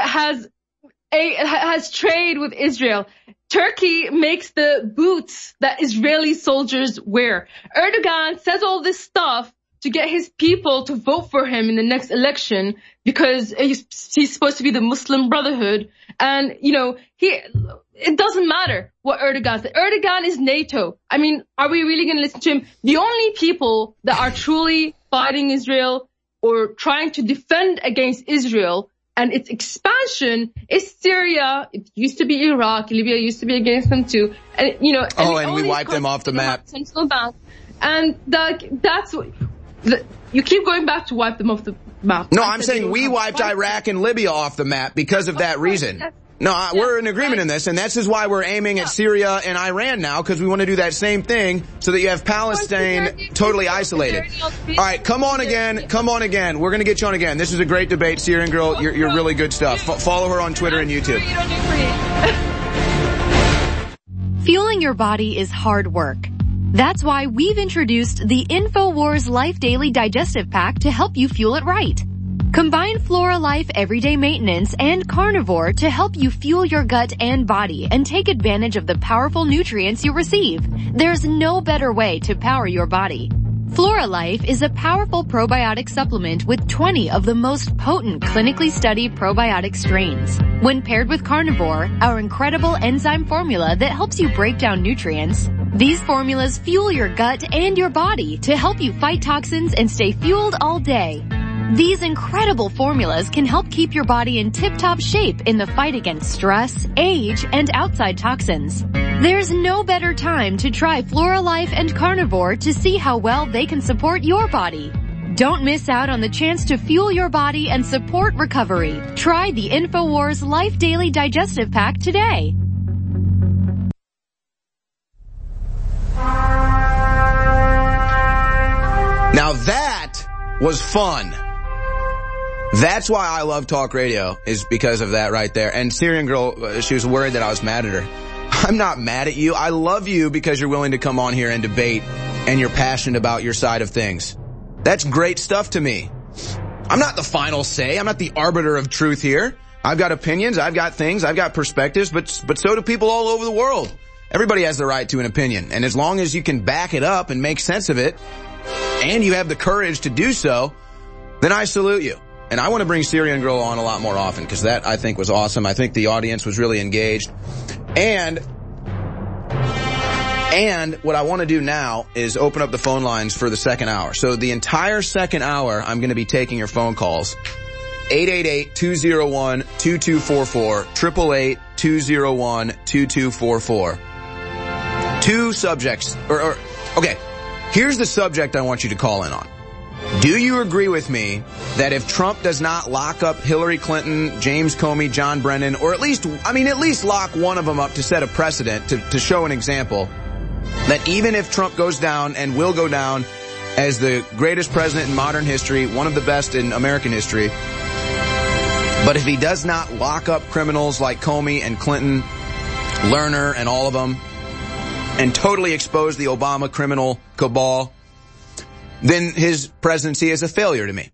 has trade with Israel. Turkey makes the boots that Israeli soldiers wear. Erdogan says all this stuff to get his people to vote for him in the next election because he's supposed to be the Muslim Brotherhood. And, it doesn't matter what Erdogan said. Erdogan is NATO. I mean, are we really going to listen to him? The only people that are truly fighting Israel or trying to defend against Israel and its expansion is Syria. It used to be Iraq. Libya used to be against them too. And, you know, and we wiped them off the map. Central bank. And that's what, you keep going back to wipe them off the map. No, I'm saying we wiped Iraq and Libya off the map because of that reason. No, we're in agreement in this, and this is why we're aiming at Syria and Iran now, because we want to do that same thing so that you have Palestine totally isolated. All right, come on again. We're going to get you on again. This is a great debate, Syrian Girl. You're really good stuff. Follow her on Twitter and YouTube. Fueling your body is hard work. That's why we've introduced the InfoWars Life Daily Digestive Pack to help you fuel it right. Combine Flora Life Everyday Maintenance and Carnivore to help you fuel your gut and body and take advantage of the powerful nutrients you receive. There's no better way to power your body. Flora Life is a powerful probiotic supplement with 20 of the most potent clinically studied probiotic strains. When paired with Carnivore, our incredible enzyme formula that helps you break down nutrients, these formulas fuel your gut and your body to help you fight toxins and stay fueled all day. These incredible formulas can help keep your body in tip-top shape in the fight against stress, age, and outside toxins. There's no better time to try Flora Life and Carnivore to see how well they can support your body. Don't miss out on the chance to fuel your body and support recovery. Try the InfoWars Life Daily Digestive Pack today. Now that was fun. That's why I love talk radio, is because of that right there. And Syrian Girl, she was worried that I was mad at her. I'm not mad at you. I love you because you're willing to come on here and debate and you're passionate about your side of things. That's great stuff to me. I'm not the final say. I'm not the arbiter of truth here. I've got opinions. I've got things. I've got perspectives, but so do people all over the world. Everybody has the right to an opinion. And as long as you can back it up and make sense of it, and you have the courage to do so, then I salute you. And I want to bring Syrian Girl on a lot more often because that, I think, was awesome. I think the audience was really engaged. And what I want to do now is open up the phone lines for the second hour. So the entire second hour, I'm going to be taking your phone calls. 888-201-2244, 888-201-2244. Two subjects, okay, here's the subject I want you to call in on. Do you agree with me that if Trump does not lock up Hillary Clinton, James Comey, John Brennan, or at least lock one of them up to set a precedent, to show an example, that even if Trump goes down and will go down as the greatest president in modern history, one of the best in American history, but if he does not lock up criminals like Comey and Clinton, Lerner and all of them, and totally expose the Obama criminal cabal, then his presidency is a failure to me.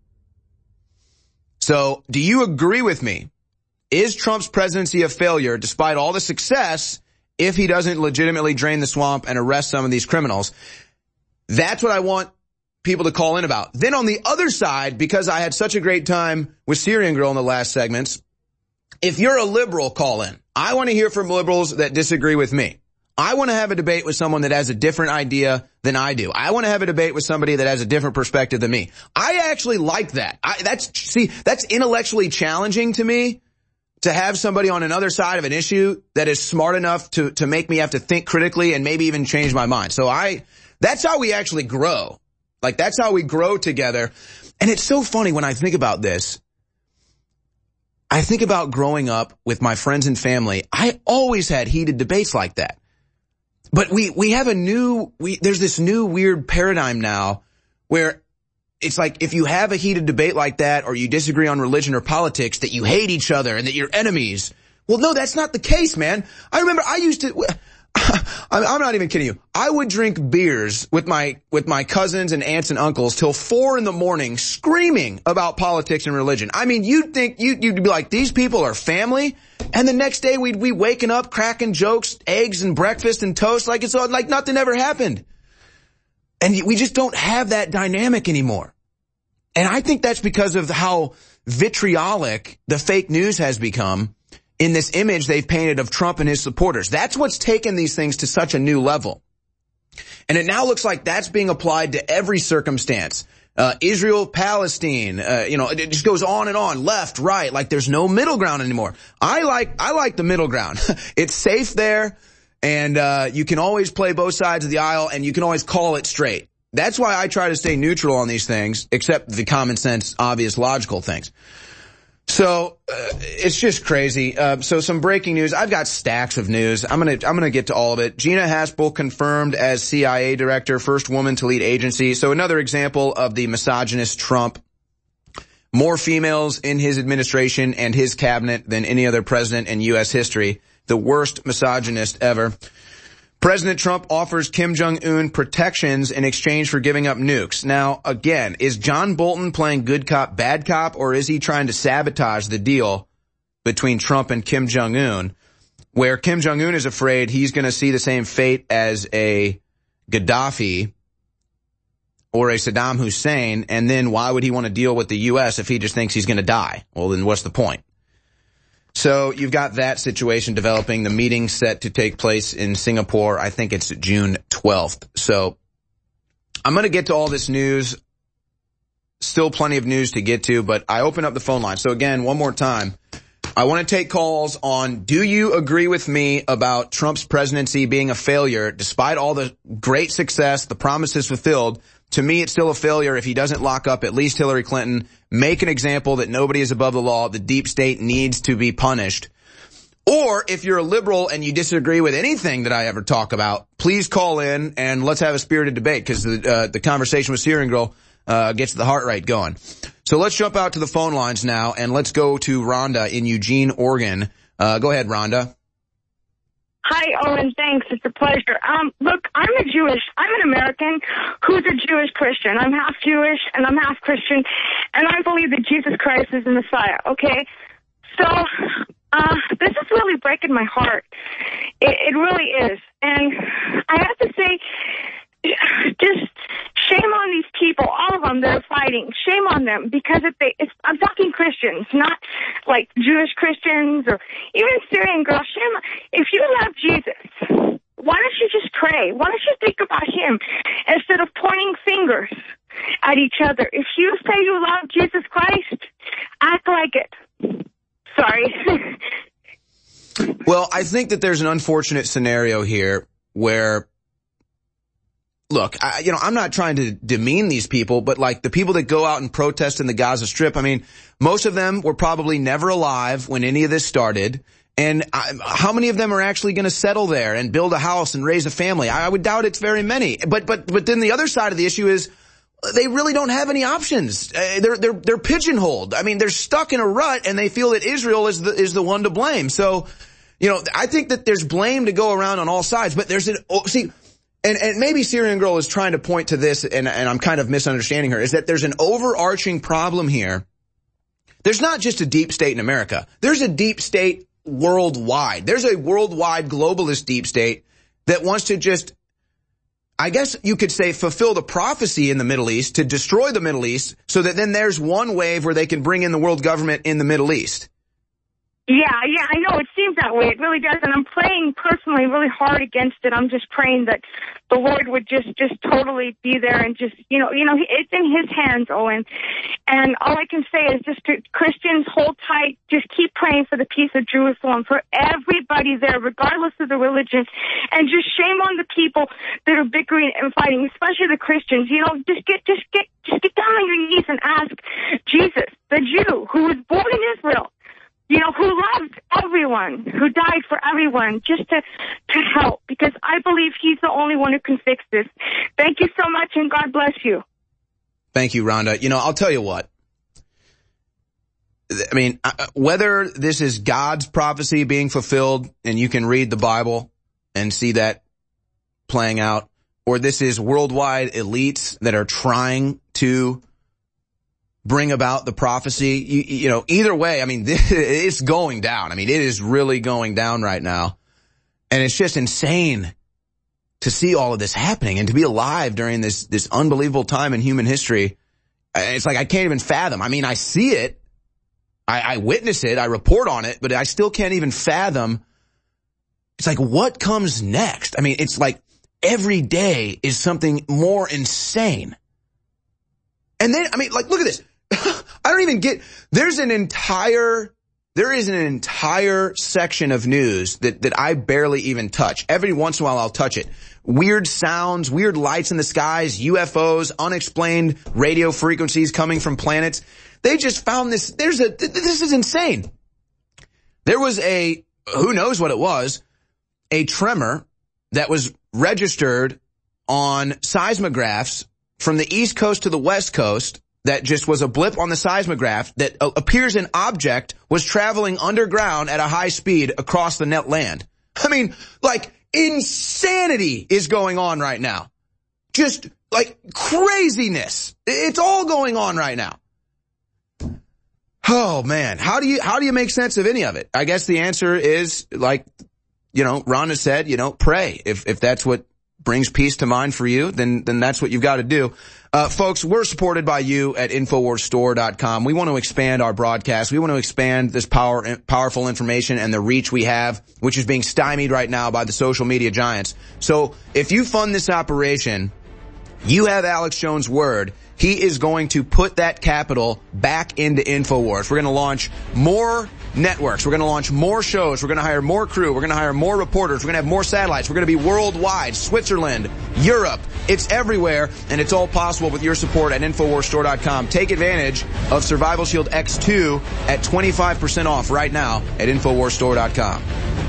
So, do you agree with me? Is Trump's presidency a failure despite all the success if he doesn't legitimately drain the swamp and arrest some of these criminals? That's what I want people to call in about. Then on the other side, because I had such a great time with Syrian Girl in the last segments, if you're a liberal, call in. I want to hear from liberals that disagree with me. I want to have a debate with someone that has a different idea than I do. I want to have a debate with somebody that has a different perspective than me. I actually like that. That's intellectually challenging to me, to have somebody on another side of an issue that is smart enough to make me have to think critically and maybe even change my mind. So that's how we actually grow. Like, that's how we grow together. And it's so funny when I think about this. I think about growing up with my friends and family. I always had heated debates like that. But we have there's this new weird paradigm now where it's like if you have a heated debate like that or you disagree on religion or politics, that you hate each other and that you're enemies. Well, no, that's not the case, man. I remember I used to, I'm not even kidding you. I would drink beers with my cousins and aunts and uncles till 4 a.m, screaming about politics and religion. I mean, you'd be like, these people are family. And the next day we'd be waking up, cracking jokes, eggs and breakfast and toast like it's all, like nothing ever happened. And we just don't have that dynamic anymore. And I think that's because of how vitriolic the fake news has become in this image they've painted of Trump and his supporters. That's what's taken these things to such a new level. And it now looks like that's being applied to every circumstance. Israel, Palestine, it just goes on and on, left, right, like there's no middle ground anymore. I like the middle ground. It's safe there, and you can always play both sides of the aisle, and you can always call it straight. That's why I try to stay neutral on these things, except the common sense, obvious, logical things. So, it's just crazy. So some breaking news. I've got stacks of news. I'm gonna get to all of it. Gina Haspel confirmed as CIA director, first woman to lead agency. So another example of the misogynist Trump. More females in his administration and his cabinet than any other president in U.S. history. The worst misogynist ever. President Trump offers Kim Jong-un protections in exchange for giving up nukes. Now, again, is John Bolton playing good cop, bad cop, or is he trying to sabotage the deal between Trump and Kim Jong-un, where Kim Jong-un is afraid he's going to see the same fate as a Gaddafi or a Saddam Hussein, and then why would he want to deal with the U.S. if he just thinks he's going to die? Well, then what's the point? So you've got that situation developing, the meeting set to take place in Singapore. I think it's June 12th. So I'm going to get to all this news. Still plenty of news to get to, but I open up the phone line. So again, one more time, I want to take calls on, do you agree with me about Trump's presidency being a failure despite all the great success, the promises fulfilled? To me, it's still a failure if he doesn't lock up at least Hillary Clinton, make an example that nobody is above the law, the deep state needs to be punished. Or if you're a liberal and you disagree with anything that I ever talk about, please call in and let's have a spirited debate, because the conversation with Syrian Girl gets the heart rate going. So let's jump out to the phone lines now, and let's go to Rhonda in Eugene, Oregon. Go ahead, Rhonda. Hi, Owen. Thanks. It's a pleasure. Look, I'm an American who's a Jewish Christian. I'm half Jewish and I'm half Christian, and I believe that Jesus Christ is the Messiah, okay? So, this is really breaking my heart. It really is. And I have to say, just shame on these people, all of them that are fighting. Shame on them, because I'm talking Christians, not like Jewish Christians or even Syrian girls. Shame, if you love Jesus, why don't you just pray? Why don't you think about him instead of pointing fingers at each other? If you say you love Jesus Christ, act like it. Sorry. Well, I think that there's an unfortunate scenario here where, look, I'm not trying to demean these people, but like the people that go out and protest in the Gaza Strip, I mean, most of them were probably never alive when any of this started. And how many of them are actually going to settle there and build a house and raise a family? I would doubt it's very many. But then the other side of the issue is they really don't have any options. They're pigeonholed. I mean, they're stuck in a rut, and they feel that Israel is the one to blame. So, I think that there's blame to go around on all sides, but there's and maybe Syrian Girl is trying to point to this, and I'm kind of misunderstanding her, is that there's an overarching problem here. There's not just a deep state in America. There's a deep state worldwide. There's a worldwide globalist deep state that wants to just, I guess you could say, fulfill the prophecy in the Middle East to destroy the Middle East, so that then there's one wave where they can bring in the world government in the Middle East. Yeah, I know. It seems that way. It really does. And I'm praying personally really hard against it. I'm just praying that the Lord would just totally be there and just, it's in his hands, Owen. And all I can say is just to Christians, hold tight. Just keep praying for the peace of Jerusalem, for everybody there, regardless of the religion. And just shame on the people that are bickering and fighting, especially the Christians. Just get down on your knees and ask Jesus, the Jew who was born in Israel, who loved everyone, who died for everyone, just to help, because I believe he's the only one who can fix this. Thank you so much, and God bless you. Thank you, Rhonda. I'll tell you what. I mean, whether this is God's prophecy being fulfilled, and you can read the Bible and see that playing out, or this is worldwide elites that are trying to bring about the prophecy, either way, I mean, it's going down. I mean, it is really going down right now. And it's just insane to see all of this happening and to be alive during this unbelievable time in human history. It's like I can't even fathom. I mean, I see it. I witness it. I report on it, but I still can't even fathom. It's like, what comes next? I mean, it's like every day is something more insane. And then, I mean, like, look at this. I don't even get, there is an entire section of news that I barely even touch. Every once in a while I'll touch it. Weird sounds, weird lights in the skies, UFOs, unexplained radio frequencies coming from planets. They just found this, this is insane. There was who knows what it was, a tremor that was registered on seismographs from the East Coast to the West Coast that just was a blip on the seismograph that appears an object was traveling underground at a high speed across the net land. I mean, like, insanity is going on right now. Just, like, craziness. It's all going on right now. Oh, man. How do you make sense of any of it? I guess the answer is, like, Rhonda said, pray. If that's what brings peace to mind for you, then that's what you've got to do. Folks, we're supported by you at InfoWarsStore.com. We want to expand our broadcast. We want to expand this powerful information and the reach we have, which is being stymied right now by the social media giants. So if you fund this operation, you have Alex Jones' word. He is going to put that capital back into InfoWars. We're going to launch more networks. We're going to launch more shows. We're going to hire more crew. We're going to hire more reporters. We're going to have more satellites. We're going to be worldwide. Switzerland, Europe. It's everywhere, and it's all possible with your support at InfoWarsStore.com. Take advantage of Survival Shield X2 at 25% off right now at InfoWarsStore.com.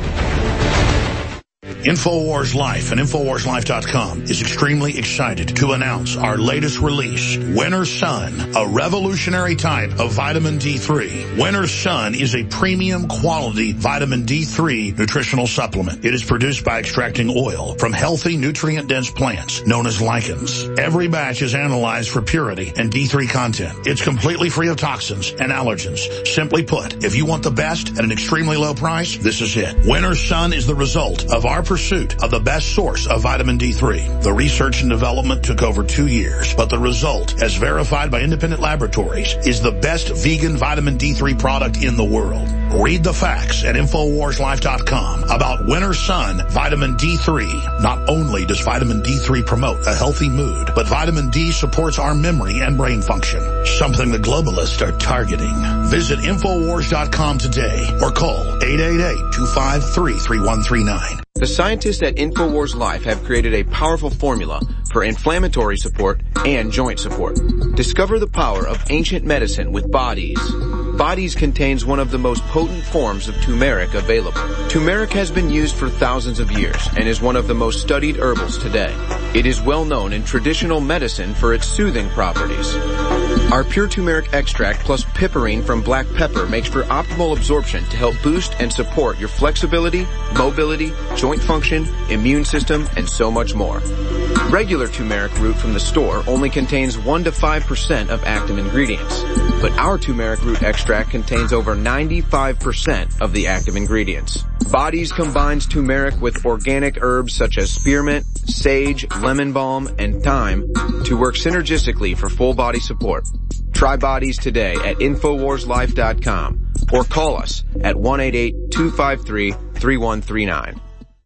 InfoWars Life and InfoWarsLife.com is extremely excited to announce our latest release, Winter Sun, a revolutionary type of vitamin D3. Winter Sun is a premium quality vitamin D3 nutritional supplement. It is produced by extracting oil from healthy, nutrient-dense plants known as lichens. Every batch is analyzed for purity and D3 content. It's completely free of toxins and allergens. Simply put, if you want the best at an extremely low price, this is it. Winter Sun is the result of our pursuit of the best source of vitamin D3. The research and development took over 2 years, but the result, as verified by independent laboratories, is the best vegan vitamin D3 product in the world. Read the facts at InfoWarsLife.com about Winter Sun Vitamin D3. Not only does vitamin D3 promote a healthy mood, but vitamin D supports our memory and brain function, something the globalists are targeting. Visit InfoWars.com today or call 888-253-3139. The scientists at InfoWars Life have created a powerful formula for inflammatory support and joint support. Discover the power of ancient medicine with Bodies. Bodies contains one of the most potent forms of turmeric available. Turmeric has been used for thousands of years and is one of the most studied herbals today. It is well known in traditional medicine for its soothing properties. Our pure turmeric extract plus piperine from black pepper makes for optimal absorption to help boost and support your flexibility, mobility, joint function, immune system, and so much more. Regular turmeric root from the store only contains 1 to 5% of active ingredients, but our turmeric root extract contains over 95% of the active ingredients. Bodies combines turmeric with organic herbs such as spearmint, sage, lemon balm, and thyme to work synergistically for full body support. Try Bodies today at InfoWarsLife.com or call us at 1-888-253-3139.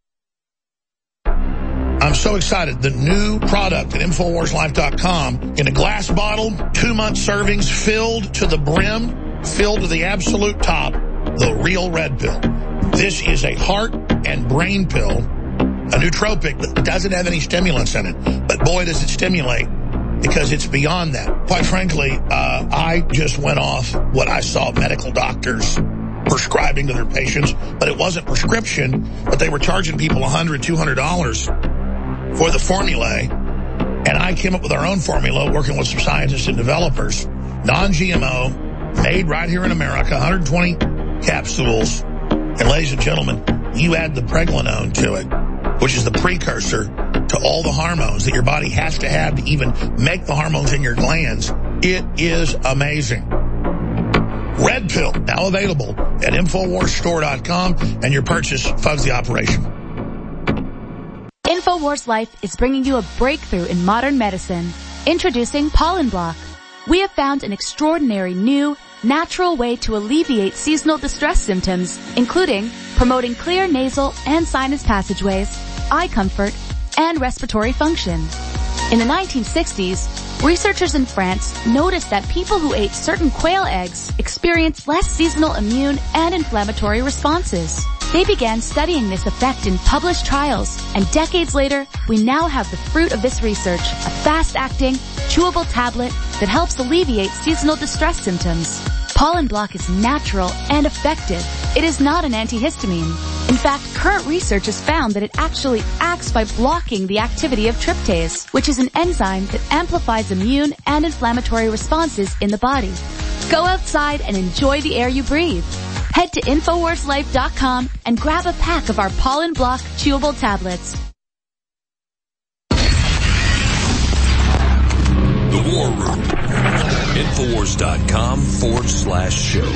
I'm so excited. The new product at InfoWarsLife.com in a glass bottle, 2-month servings filled to the brim, filled to the absolute top, the real red pill. This is a heart and brain pill, a nootropic that doesn't have any stimulants in it. But boy, does it stimulate, because it's beyond that. Quite frankly, I just went off what I saw medical doctors prescribing to their patients, but it wasn't prescription, but they were charging people $100, $200 for the formulae, and I came up with our own formula working with some scientists and developers. Non-GMO, made right here in America, 120 capsules. And ladies and gentlemen, you add the pregnenolone to it, which is the precursor to all the hormones that your body has to have to even make the hormones in your glands. It is amazing. Red Pill, now available at InfoWarsStore.com, and your purchase funds the operation. InfoWars Life is bringing you a breakthrough in modern medicine. Introducing Pollen Block. We have found an extraordinary new, natural way to alleviate seasonal distress symptoms, including promoting clear nasal and sinus passageways, eye comfort, and respiratory function. In the 1960s, Researchers in France noticed that people who ate certain quail eggs experienced less seasonal immune and inflammatory responses. They began studying this effect in published trials, and decades later, we now have the fruit of this research, a fast-acting, chewable tablet that helps alleviate seasonal distress symptoms. Pollen Block is natural and effective. It is not an antihistamine. In fact, current research has found that it actually acts by blocking the activity of tryptase, which is an enzyme that amplifies immune and inflammatory responses in the body. Go outside and enjoy the air you breathe. Head to InfoWarsLife.com and grab a pack of our Pollen Block chewable tablets. The War Room. Infowars.com/show.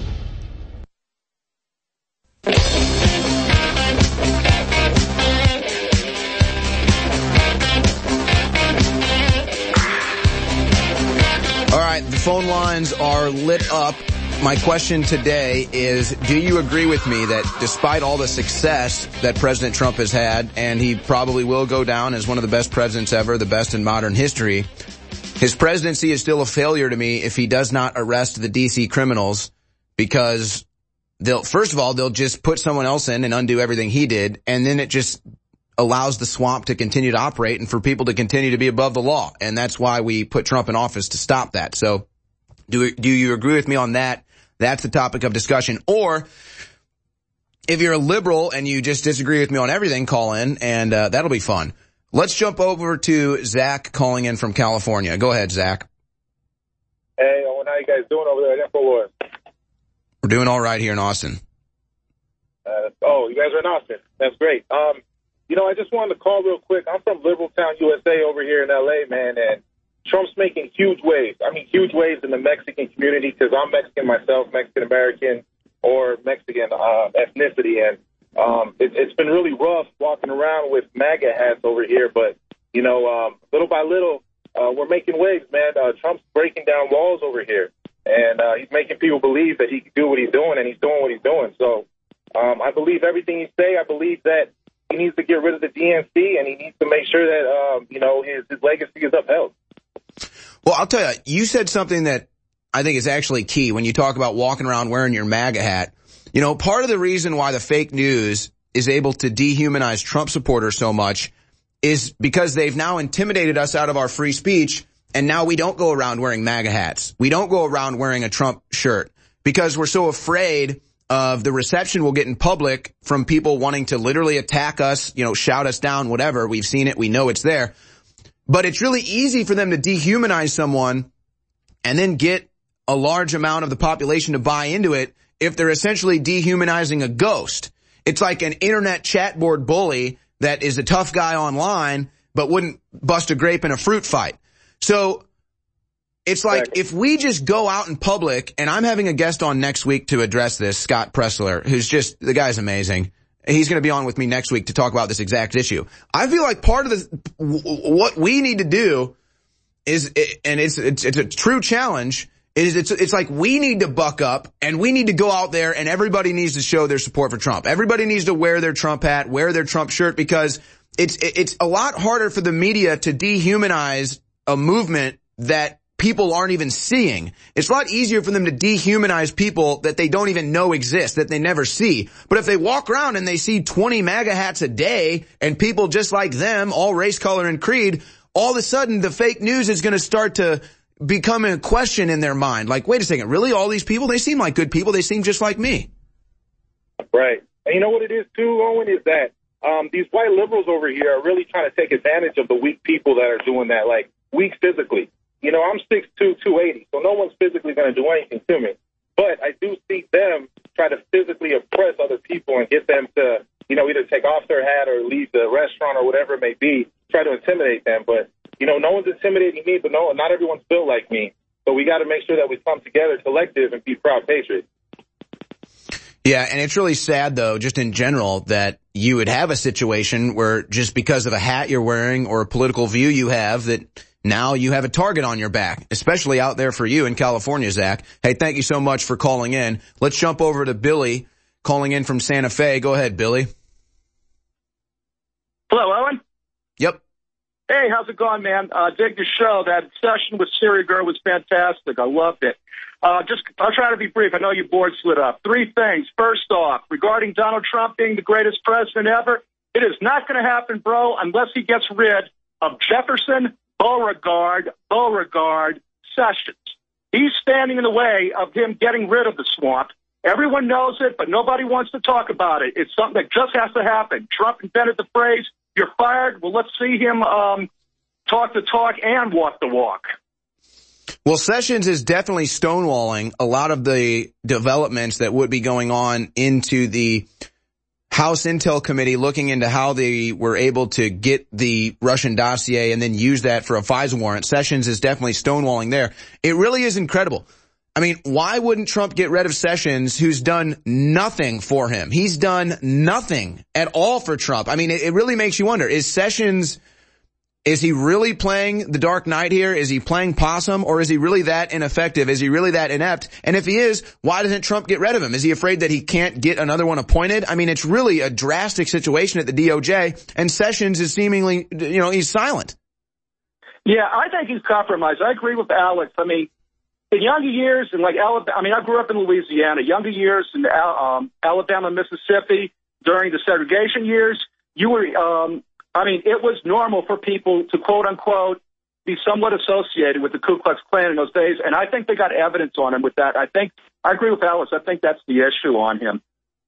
All right, the phone lines are lit up. My question today is, do you agree with me that despite all the success that President Trump has had, and he probably will go down as one of the best presidents ever, the best in modern history, his presidency is still a failure to me if he does not arrest the D.C. criminals, because first of all, they'll just put someone else in and undo everything he did, and then it just allows the swamp to continue to operate and for people to continue to be above the law. And that's why we put Trump in office, to stop that. So do you agree with me on that? That's the topic of discussion. Or if you're a liberal and you just disagree with me on everything, call in, and that'll be fun. Let's jump over to Zach calling in from California. Go ahead, Zach. Hey, Owen, how you guys doing over there at InfoWars? We're doing all right here in Austin. You guys are in Austin. That's great. I just wanted to call real quick. I'm from Liberaltown, USA over here in L.A., man, and Trump's making huge waves. I mean, huge waves in the Mexican community, because I'm Mexican myself, Mexican-American or Mexican ethnicity, and it's been really rough walking around with MAGA hats over here, but, little by little, we're making waves, man. Trump's breaking down walls over here, and he's making people believe that he can do what he's doing, and he's doing what he's doing. So I believe everything he say. I believe that he needs to get rid of the DNC, and he needs to make sure that, his legacy is upheld. Well, I'll tell you, you said something that I think is actually key when you talk about walking around wearing your MAGA hat. Part of the reason why the fake news is able to dehumanize Trump supporters so much is because they've now intimidated us out of our free speech, and now we don't go around wearing MAGA hats. We don't go around wearing a Trump shirt because we're so afraid of the reception we'll get in public from people wanting to literally attack us, shout us down, whatever. We've seen it. We know it's there. But it's really easy for them to dehumanize someone and then get a large amount of the population to buy into it if they're essentially dehumanizing a ghost. It's like an internet chat board bully that is a tough guy online but wouldn't bust a grape in a fruit fight. So it's like if we just go out in public, and I'm having a guest on next week to address this, Scott Pressler, the guy's amazing. He's going to be on with me next week to talk about this exact issue. I feel like part of what we need to do is, and it's a true challenge, it's like we need to buck up and we need to go out there, and everybody needs to show their support for Trump. Everybody needs to wear their Trump hat, wear their Trump shirt, because it's a lot harder for the media to dehumanize a movement that people aren't even seeing. It's a lot easier for them to dehumanize people that they don't even know exist, that they never see. But if they walk around and they see 20 MAGA hats a day and people just like them, all race, color, and creed, all of a sudden the fake news is going to start to become a question in their mind. Like, wait a second, really? All these people? They seem like good people. They seem just like me. Right. And you know what it is too, Owen, is that these white liberals over here are really trying to take advantage of the weak people that are doing that, like weak physically. I'm 6'2", 280, so no one's physically going to do anything to me. But I do see them try to physically oppress other people and get them to, either take off their hat or leave the restaurant or whatever it may be, try to intimidate them. But, no one's intimidating me, but not everyone's built like me. So we got to make sure that we come together collective and be proud patriots. Yeah, and it's really sad, though, just in general, that you would have a situation where just because of a hat you're wearing or a political view you have, that now you have a target on your back, especially out there for you in California, Zach. Hey, thank you so much for calling in. Let's jump over to Billy calling in from Santa Fe. Go ahead, Billy. Hello, Owen. Yep. Hey, how's it going, man? Dig your show. That session with Syria Girl was fantastic. I loved it. I'll try to be brief. I know your board split up. 3 things. First off, regarding Donald Trump being the greatest president ever, it is not going to happen, bro, unless he gets rid of Jefferson, Beauregard, Sessions. He's standing in the way of him getting rid of the swamp. Everyone knows it, but nobody wants to talk about it. It's something that just has to happen. Trump invented the phrase, "You're fired." Well, let's see him talk the talk and walk the walk. Well, Sessions is definitely stonewalling a lot of the developments that would be going on into the House Intel Committee, looking into how they were able to get the Russian dossier and then use that for a FISA warrant. Sessions is definitely stonewalling there. It really is incredible. I mean, why wouldn't Trump get rid of Sessions, who's done nothing for him? He's done nothing at all for Trump. I mean, it really makes you wonder, is he really playing the Dark Knight here? Is he playing possum, or is he really that ineffective? Is he really that inept? And if he is, why doesn't Trump get rid of him? Is he afraid that he can't get another one appointed? I mean, it's really a drastic situation at the DOJ, and Sessions is seemingly, he's silent. Yeah, I think he's compromised. I agree with Alex. I mean, in younger years, and like Alabama, I mean, I grew up in Louisiana. Younger years in Alabama, Mississippi, during the segregation years, you were, it was normal for people to, quote unquote, be somewhat associated with the Ku Klux Klan in those days, and I think they got evidence on him with that. I agree with Alex. I think that's the issue on him.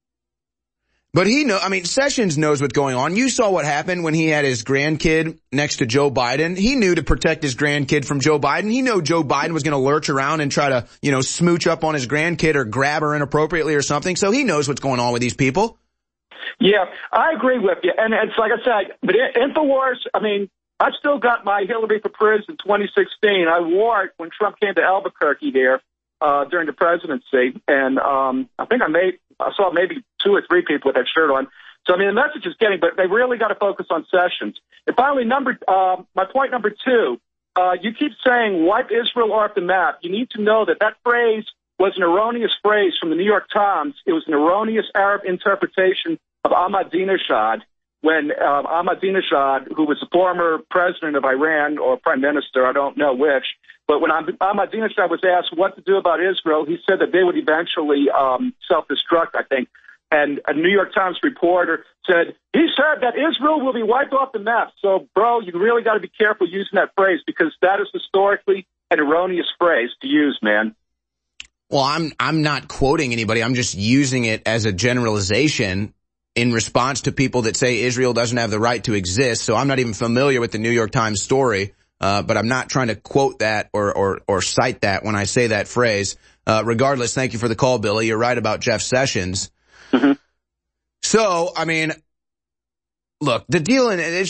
But Sessions knows what's going on. You saw what happened when he had his grandkid next to Joe Biden. He knew to protect his grandkid from Joe Biden. He knew Joe Biden was going to lurch around and try to, smooch up on his grandkid or grab her inappropriately or something. So he knows what's going on with these people. Yeah, I agree with you. And it's like I said, but InfoWars, I still got my Hillary for President 2016. I wore it when Trump came to Albuquerque here during the presidency. And I think I saw maybe 2 or 3 people with that shirt on. So, the message is getting, but they really got to focus on Sessions. And finally, my point number 2, you keep saying wipe Israel off the map. You need to know that phrase was an erroneous phrase from the New York Times. It was an erroneous Arab interpretation of Ahmadinejad, when Ahmadinejad, who was the former president of Iran or prime minister, I don't know which, but when Ahmadinejad was asked what to do about Israel, he said that they would eventually self-destruct, I think. And a New York Times reporter said, he said that Israel will be wiped off the map. So, bro, you really got to be careful using that phrase, because that is historically an erroneous phrase to use, man. Well, I'm not quoting anybody. I'm just using it as a generalization in response to people that say Israel doesn't have the right to exist. So I'm not even familiar with the New York Times story, but I'm not trying to quote that or cite that when I say that phrase. Regardless, thank you for the call, Billy. You're right about Jeff Sessions. Mm-hmm. So, look, the deal, and I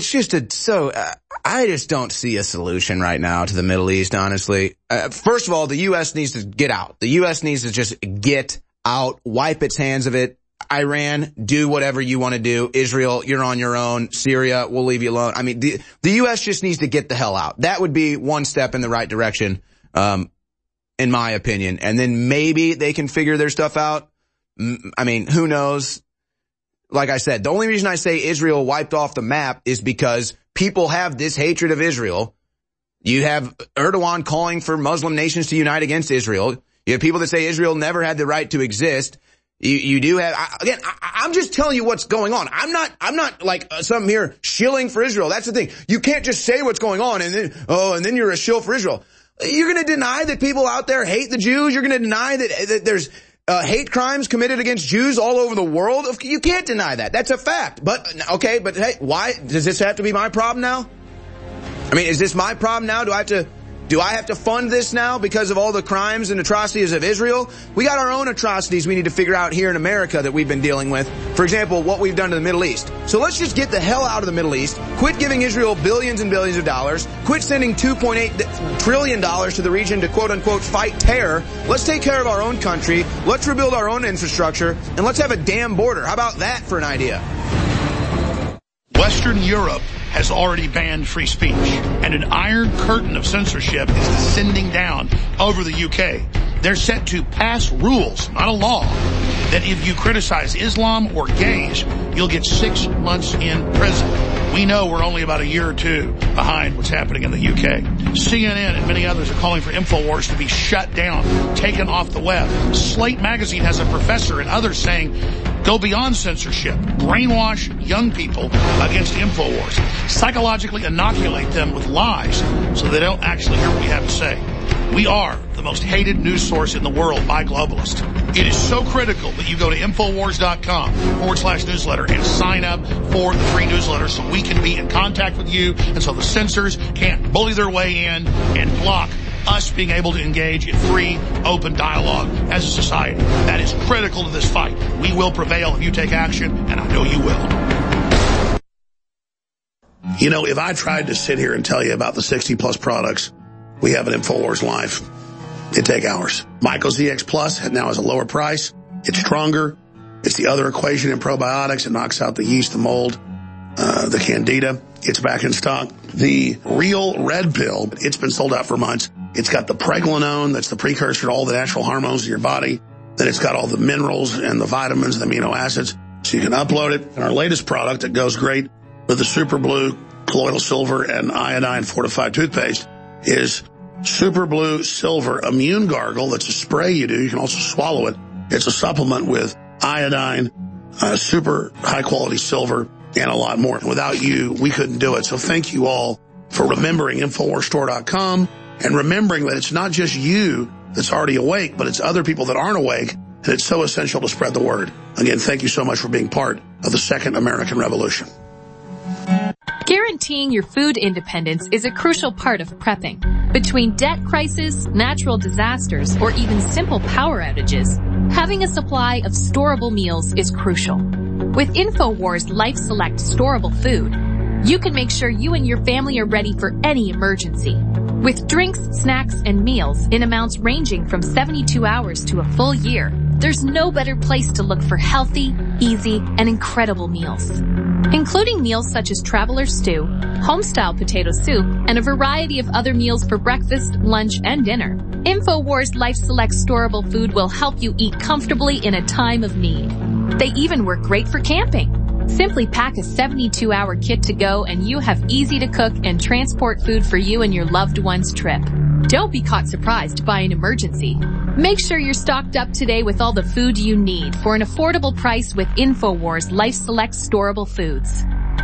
just don't see a solution right now to the Middle East, honestly. First of all, the U.S. needs to get out. The U.S. needs to just get out, wipe its hands of it. Iran, do whatever you want to do. Israel, you're on your own. Syria, we'll leave you alone. The U.S. just needs to get the hell out. That would be one step in the right direction, in my opinion. And then maybe they can figure their stuff out. Who knows? Like I said, the only reason I say Israel wiped off the map is because people have this hatred of Israel. You have Erdogan calling for Muslim nations to unite against Israel. You have people that say Israel never had the right to exist. You do have, I'm just telling you what's going on. I'm not like some here shilling for Israel. That's the thing. You can't just say what's going on and then you're a shill for Israel. You're going to deny that people out there hate the Jews. You're going to deny that there's hate crimes committed against Jews all over the world. You can't deny that. That's a fact. But hey, why does this have to be my problem now? Is this my problem now? Do I have to fund this now because of all the crimes and atrocities of Israel? We got our own atrocities we need to figure out here in America that we've been dealing with. For example, what we've done to the Middle East. So let's just get the hell out of the Middle East. Quit giving Israel billions and billions of dollars. Quit sending $2.8 trillion to the region to quote unquote fight terror. Let's take care of our own country. Let's rebuild our own infrastructure. And let's have a damn border. How about that for an idea? Western Europe has already banned free speech, and an iron curtain of censorship is descending down over the UK. they're set to pass rules, not a law, that if you criticize Islam or gays, you'll get 6 months in prison. We know we're only about a year or two behind what's happening in the UK. CNN and many others are calling for InfoWars to be shut down, taken off the web. Slate magazine has a professor and others saying, go beyond censorship, brainwash young people against InfoWars, psychologically inoculate them with lies so they don't actually hear what we have to say. We are the most hated news source in the world by globalists. It is so critical that you go to Infowars.com/newsletter and sign up for the free newsletter so we can be in contact with you and so the censors can't bully their way in and block us being able to engage in free, open dialogue as a society. That is critical to this fight. We will prevail if you take action, and I know you will. You know, if I tried to sit here and tell you about the 60-plus products we have at InfoWars Live, it'd take hours. Myco ZX Plus now has a lower price. It's stronger. It's the other equation in probiotics. It knocks out the yeast, the mold, the candida. It's back in stock. The Real Red Pill, it's been sold out for months. It's got the pregnenolone, that's the precursor to all the natural hormones in your body. Then it's got all the minerals and the vitamins and the amino acids, so you can upload it. And our latest product that goes great with the Super Blue, colloidal silver, and iodine fortified toothpaste is Super Blue Silver Immune Gargle. That's a spray you do. You can also swallow it. It's a supplement with iodine, super high-quality silver, and a lot more. Without you, we couldn't do it. So thank you all for remembering InfoWarsStore.com and remembering that it's not just you that's already awake, but it's other people that aren't awake, and it's so essential to spread the word. Again, thank you so much for being part of the Second American Revolution. Guaranteeing your food independence is a crucial part of prepping. Between debt crisis, natural disasters, or even simple power outages, having a supply of storable meals is crucial. With InfoWars Life Select storable food, you can make sure you and your family are ready for any emergency. With drinks, snacks, and meals in amounts ranging from 72 hours to a full year, there's no better place to look for healthy, easy, and incredible meals. Including meals such as Traveler Stew, Homestyle Potato Soup, and a variety of other meals for breakfast, lunch, and dinner. InfoWars Life Select storable food will help you eat comfortably in a time of need. They even work great for camping. Simply pack a 72-hour kit to go and you have easy-to-cook and transport food for you and your loved one's trip. Don't be caught surprised by an emergency. Make sure you're stocked up today with all the food you need for an affordable price with InfoWars Life Select storable foods.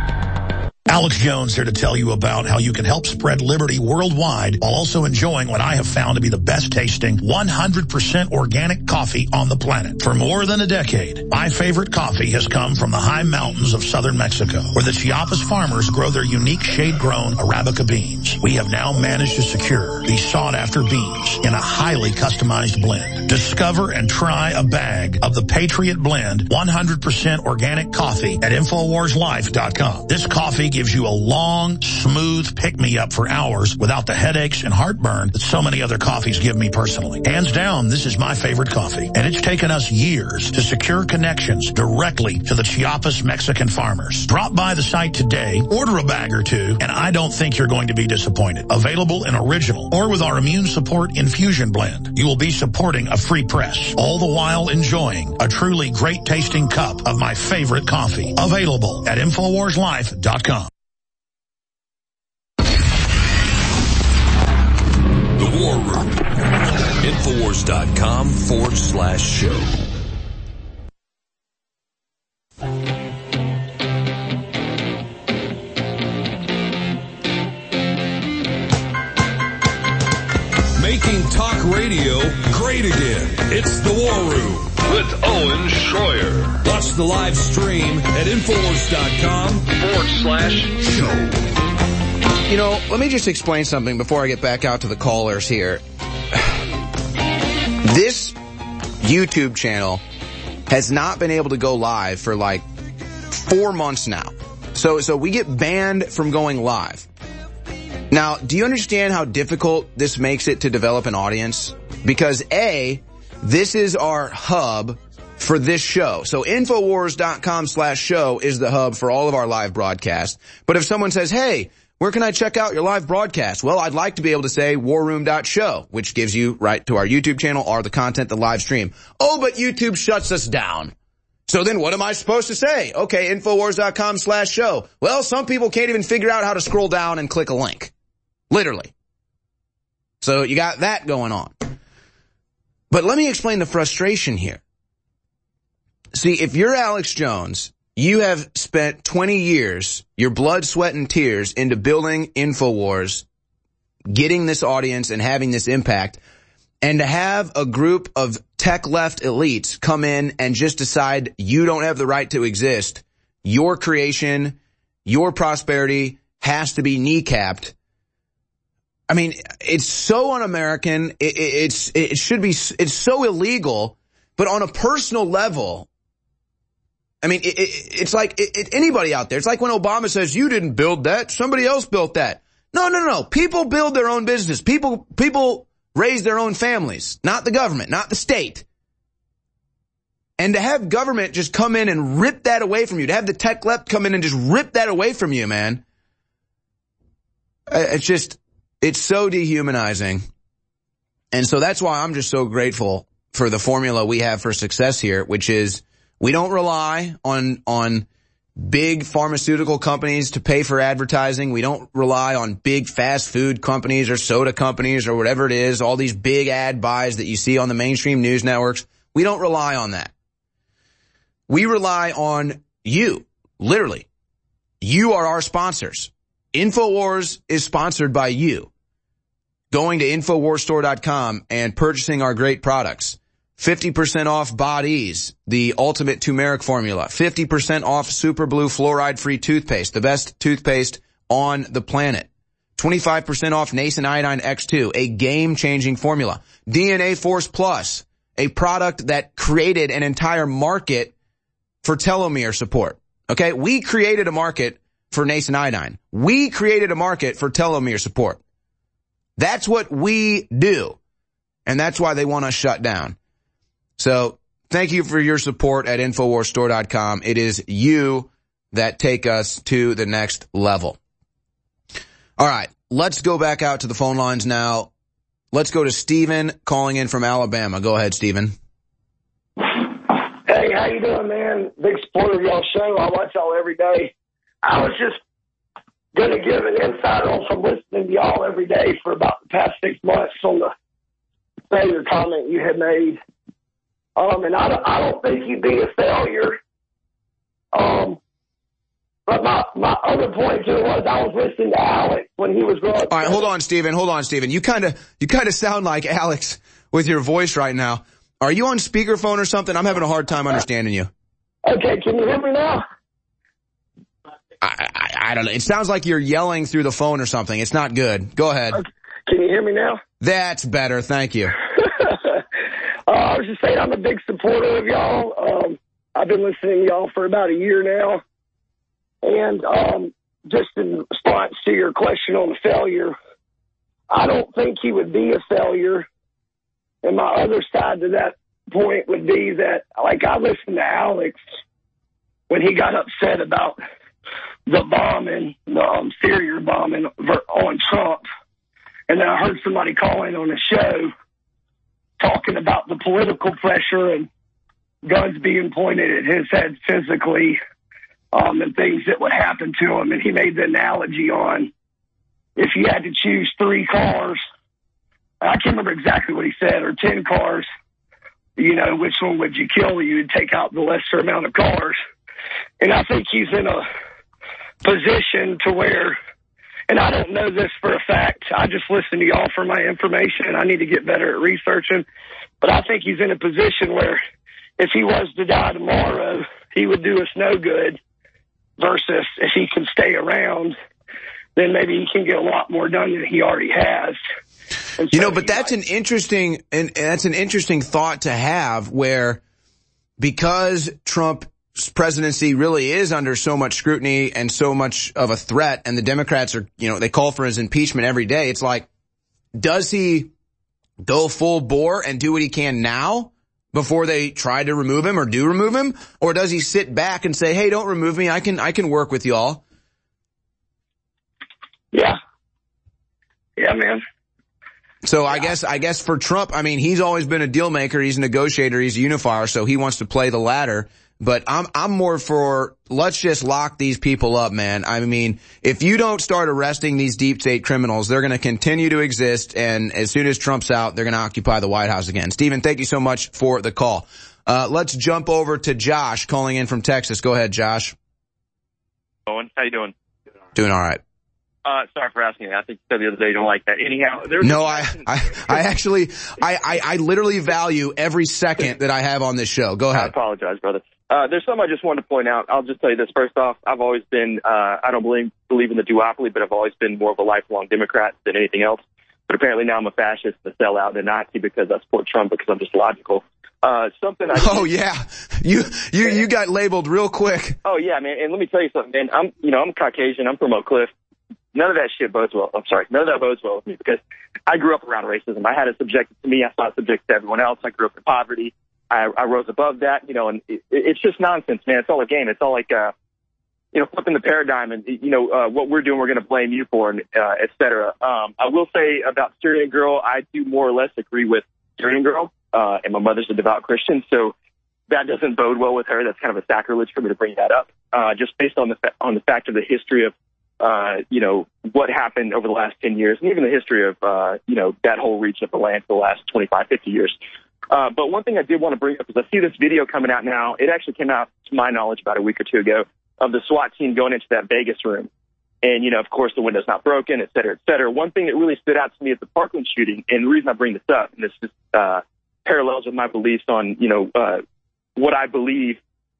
Alex Jones here to tell you about how you can help spread liberty worldwide while also enjoying what I have found to be the best tasting 100% organic coffee on the planet. For more than a decade, my favorite coffee has come from the high mountains of southern Mexico, where the Chiapas farmers grow their unique shade-grown Arabica beans. We have now managed to secure these sought-after beans in a highly customized blend. Discover and try a bag of the Patriot Blend 100% organic coffee at InfoWarsLife.com. This coffee gives you a long, smooth pick-me-up for hours without the headaches and heartburn that so many other coffees give me personally. Hands down, this is my favorite coffee, and it's taken us years to secure connections directly to the Chiapas Mexican farmers. Drop by the site today, order a bag or two, and I don't think you're going to be disappointed. Available in original or with our immune support infusion blend. You will be supporting a free press, all the while enjoying a truly great-tasting cup of my favorite coffee. Available at InfoWarsLife.com. The War Room. Infowars.com/show. Making talk radio great again. It's The War Room with Owen Schroyer. Watch the live stream at Infowars.com/show. You know, let me just explain something before I get back out to the callers here. This YouTube channel has not been able to go live for like 4 months now. So we get banned from going live. Now, do you understand how difficult this makes it to develop an audience? Because A, this is our hub for this show. So Infowars.com/show is the hub for all of our live broadcasts. But if someone says, hey, Where can I check out your live broadcast? Well, I'd like to be able to say warroom.show, which gives you right to our YouTube channel or the content, the live stream. Oh, but YouTube shuts us down. So then what am I supposed to say? Okay, Infowars.com/show. Well, some people can't even figure out how to scroll down and click a link. Literally. So you got that going on. But let me explain the frustration here. See, if you're Alex Jones, you have spent 20 years, your blood, sweat, and tears into building InfoWars, getting this audience and having this impact, and to have a group of tech left elites come in and just decide you don't have the right to exist, your creation, your prosperity has to be kneecapped. I mean, it's so un-American. It's so illegal. But on a personal level, I mean, it's like anybody out there. It's like when Obama says, you didn't build that. Somebody else built that. No. People build their own business. People raise their own families, not the government, not the state. And to have government just come in and rip that away from you, to have the tech left come in and just rip that away from you, man. It's so dehumanizing. And so that's why I'm just so grateful for the formula we have for success here, which is we don't rely on big pharmaceutical companies to pay for advertising. We don't rely on big fast food companies or soda companies or whatever it is, all these big ad buys that you see on the mainstream news networks. We don't rely on that. We rely on you, literally. You are our sponsors. InfoWars is sponsored by you. Going to InfoWarsStore.com and purchasing our great products. 50% off Bodies, the ultimate turmeric formula. 50% off Super Blue fluoride-free toothpaste, the best toothpaste on the planet. 25% off Nascent Iodine X2, a game-changing formula. DNA Force Plus, a product that created an entire market for telomere support. Okay? We created a market for Nascent Iodine. We created a market for telomere support. That's what we do. And that's why they want us shut down. So thank you for your support at InfoWarsStore.com. It is you that take us to the next level. All right, let's go back out to the phone lines now. Let's go to Stephen calling in from Alabama. Go ahead, Stephen. Hey, how you doing, man? Big supporter of y'all's show. I watch y'all every day. I was just going to give an insight on from listening to y'all every day for about the past 6 months on the failure comment you had made. And I don't think you'd be a failure. But my other point too was I was listening to Alex when he was growing up. All right, hold on, Stephen. You kind of sound like Alex with your voice right now. Are you on speakerphone or something? I'm having a hard time understanding you. Okay, can you hear me now? I don't know. It sounds like you're yelling through the phone or something. It's not good. Go ahead. Okay. Can you hear me now? That's better. Thank you. I was just saying I'm a big supporter of y'all. I've been listening to y'all for about a year now. And just in response to your question on the failure, I don't think he would be a failure. And my other side to that point would be that, like, I listened to Alex when he got upset about the bombing, the Syria bombing on Trump. And then I heard somebody calling on the show talking about the political pressure and guns being pointed at his head physically, and things that would happen to him. And he made the analogy on if you had to choose 3 cars, I can't remember exactly what he said, or 10 cars, you know, which one would you kill? You would take out the lesser amount of cars. And I think he's in a position to where, and I don't know this for a fact, I just listen to y'all for my information, and I need to get better at researching, but I think he's in a position where if he was to die tomorrow, he would do us no good, versus if he can stay around, then maybe he can get a lot more done than he already has. So you know, but that's an interesting thought to have, where because Trump's presidency really is under so much scrutiny and so much of a threat, and the Democrats are, you know, they call for his impeachment every day. It's like, does he go full bore and do what he can now before they try to remove him or do remove him? Or does he sit back and say, hey, don't remove me. I can work with y'all? Yeah. Yeah, man. So I guess for Trump, I mean, he's always been a deal maker. He's a negotiator. He's a unifier. So he wants to play the latter. But I'm more for, let's just lock these people up, man. I mean, if you don't start arresting these deep state criminals, they're going to continue to exist. And as soon as Trump's out, they're going to occupy the White House again. Stephen, thank you so much for the call. Let's jump over to Josh calling in from Texas. Go ahead, Josh. Owen, how you doing? Doing all right. Sorry for asking you. I think you said the other day you don't like that. Anyhow, I literally value every second that I have on this show. Go ahead. I apologize, brother. There's something I just wanted to point out. I'll just tell you this. First off, I've always been, I don't believe in the duopoly, but I've always been more of a lifelong Democrat than anything else. But apparently now I'm a fascist, a sellout, and a Nazi because I support Trump because I'm just logical. Yeah. You got labeled real quick. Oh yeah, man. And let me tell you something, man. I'm Caucasian. I'm from Oak Cliff. None of that shit bodes well. None of that bodes well with me because I grew up around racism. I had it subjected to me. I saw it subjected to everyone else. I grew up in poverty. I rose above that, and it's just nonsense, man. It's all a game. It's all like, flipping the paradigm and, what we're doing, we're going to blame you for, and, et cetera. I will say about Syrian Girl, I do more or less agree with Syrian Girl, and my mother's a devout Christian, so that doesn't bode well with her. That's kind of a sacrilege for me to bring that up, just based on the fact of the history of, what happened over the last 10 years, and even the history of, that whole region of the land for the last 25, 50 years. But one thing I did want to bring up is I see this video coming out now. It actually came out, to my knowledge, about a week or two ago, of the SWAT team going into that Vegas room. And, of course, the window's not broken, et cetera, et cetera. One thing that really stood out to me at the Parkland shooting, and the reason I bring this up, and this just parallels with my beliefs on, what I believe,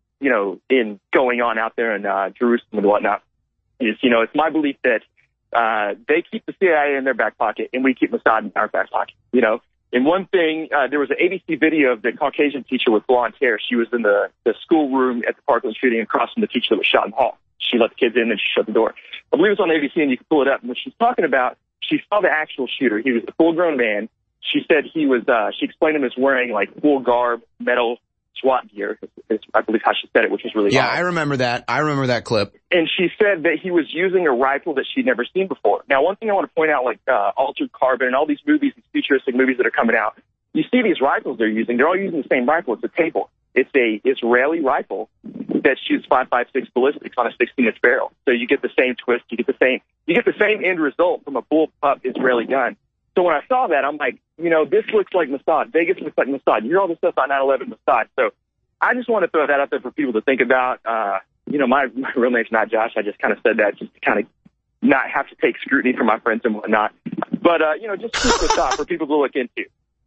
in going on out there in Jerusalem and whatnot, is, it's my belief that they keep the CIA in their back pocket, and we keep Mossad in our back pocket, And one thing, there was an ABC video of the Caucasian teacher with blonde hair. She was in the schoolroom at the Parkland shooting across from the teacher that was shot in the hall. She let the kids in and she shut the door. I believe it's on ABC and you can pull it up. And when she's talking about, she saw the actual shooter. He was a full-grown man. She said she explained him as wearing like full garb, metal SWAT gear. I believe how she said it, which was really Yeah, odd. I remember that clip. And she said that he was using a rifle that she'd never seen before. Now, one thing I want to point out, like Altered Carbon and all these movies, these futuristic movies that are coming out, you see these rifles they're using. They're all using the same rifle. It's a Tabor. It's a Israeli rifle that shoots 5.56 ballistics on a 16-inch barrel. So you get the same twist. You get the same end result from a bullpup Israeli gun. So when I saw that, I'm like, this looks like Mossad. Vegas looks like Mossad. You hear all this stuff on 9/11 Mossad. So I just want to throw that out there for people to think about. My real name's not Josh. I just kind of said that just to kind of not have to take scrutiny from my friends and whatnot. But, just food for thought for people to look into.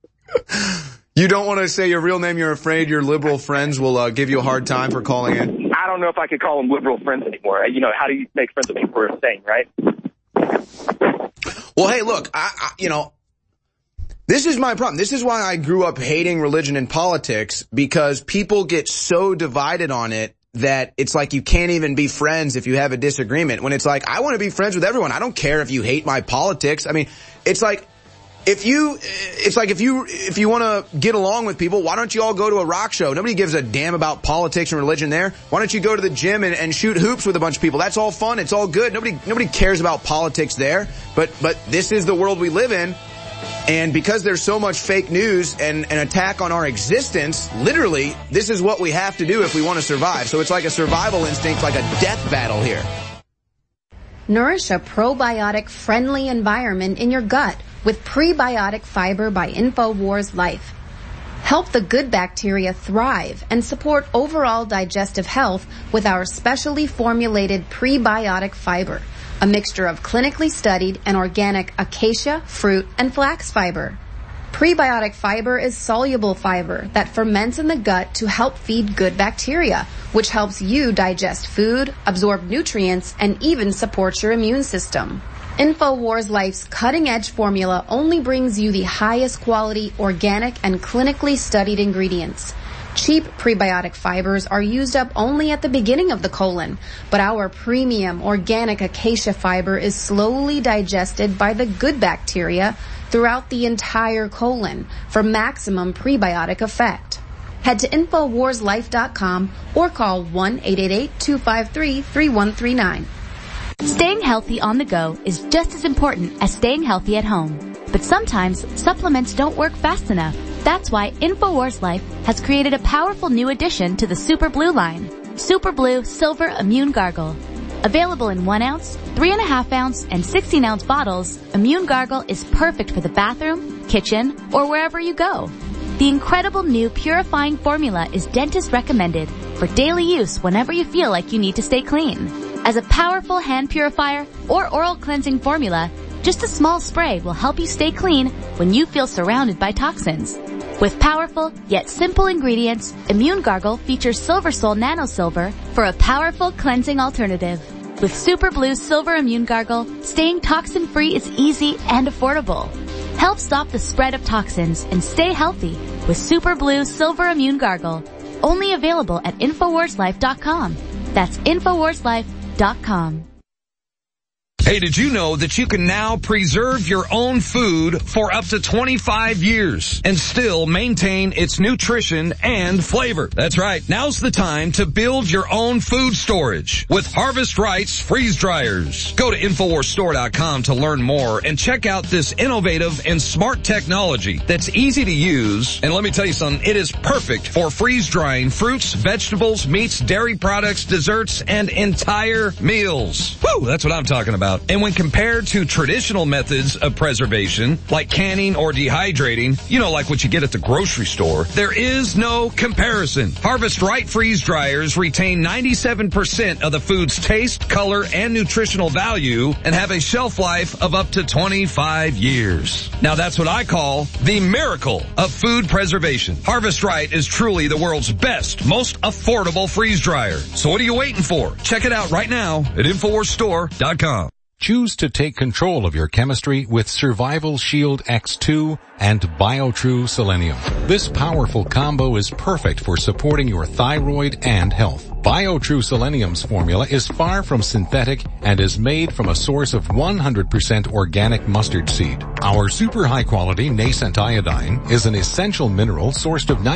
You don't want to say your real name. You're afraid your liberal friends will give you a hard time for calling in? I don't know if I could call them liberal friends anymore. How do you make friends with people who are saying, right? Well, hey, look, this is my problem. This is why I grew up hating religion and politics, because people get so divided on it that it's like you can't even be friends if you have a disagreement. When it's like, I want to be friends with everyone. I don't care if you hate my politics. I mean, it's like if you want to get along with people, why don't you all go to a rock show? Nobody gives a damn about politics and religion there. Why don't you go to the gym and shoot hoops with a bunch of people? That's all fun. It's all good. Nobody cares about politics there. But this is the world we live in. And because there's so much fake news and an attack on our existence, literally, this is what we have to do if we want to survive. So it's like a survival instinct, like a death battle here. Nourish a probiotic-friendly environment in your gut with prebiotic fiber by InfoWars Life. Help the good bacteria thrive and support overall digestive health with our specially formulated prebiotic fiber, a mixture of clinically studied and organic acacia, fruit, and flax fiber. Prebiotic fiber is soluble fiber that ferments in the gut to help feed good bacteria, which helps you digest food, absorb nutrients, and even supports your immune system. InfoWars Life's cutting-edge formula only brings you the highest quality, organic, and clinically studied ingredients. Cheap prebiotic fibers are used up only at the beginning of the colon, but our premium organic acacia fiber is slowly digested by the good bacteria throughout the entire colon for maximum prebiotic effect. Head to InfoWarsLife.com or call 1-888-253-3139. Staying healthy on the go is just as important as staying healthy at home. But sometimes supplements don't work fast enough. That's why InfoWars Life has created a powerful new addition to the Super Blue line. Super Blue Silver Immune Gargle. Available in 1 ounce, 3.5 ounce, and 16 ounce bottles, Immune Gargle is perfect for the bathroom, kitchen, or wherever you go. The incredible new purifying formula is dentist recommended for daily use whenever you feel like you need to stay clean. As a powerful hand purifier or oral cleansing formula, just a small spray will help you stay clean when you feel surrounded by toxins. With powerful yet simple ingredients, Immune Gargle features Silver Sol Nano Silver for a powerful cleansing alternative. With Super Blue Silver Immune Gargle, staying toxin-free is easy and affordable. Help stop the spread of toxins and stay healthy with Super Blue Silver Immune Gargle. Only available at InfoWarsLife.com. That's InfoWarsLife.com. Hey, did you know that you can now preserve your own food for up to 25 years and still maintain its nutrition and flavor? That's right. Now's the time to build your own food storage with Harvest Right's freeze dryers. Go to InfoWarsStore.com to learn more and check out this innovative and smart technology that's easy to use. And let me tell you something, it is perfect for freeze drying fruits, vegetables, meats, dairy products, desserts, and entire meals. Woo, that's what I'm talking about. And when compared to traditional methods of preservation, like canning or dehydrating, you know, like what you get at the grocery store, there is no comparison. Harvest Right freeze dryers retain 97% of the food's taste, color, and nutritional value and have a shelf life of up to 25 years. Now that's what I call the miracle of food preservation. Harvest Right is truly the world's best, most affordable freeze dryer. So what are you waiting for? Check it out right now at InfoWarsStore.com. Choose to take control of your chemistry with Survival Shield X2 and BioTrue Selenium. This powerful combo is perfect for supporting your thyroid and health. BioTrue Selenium's formula is far from synthetic and is made from a source of 100% organic mustard seed. Our super high quality nascent iodine is an essential mineral sourced of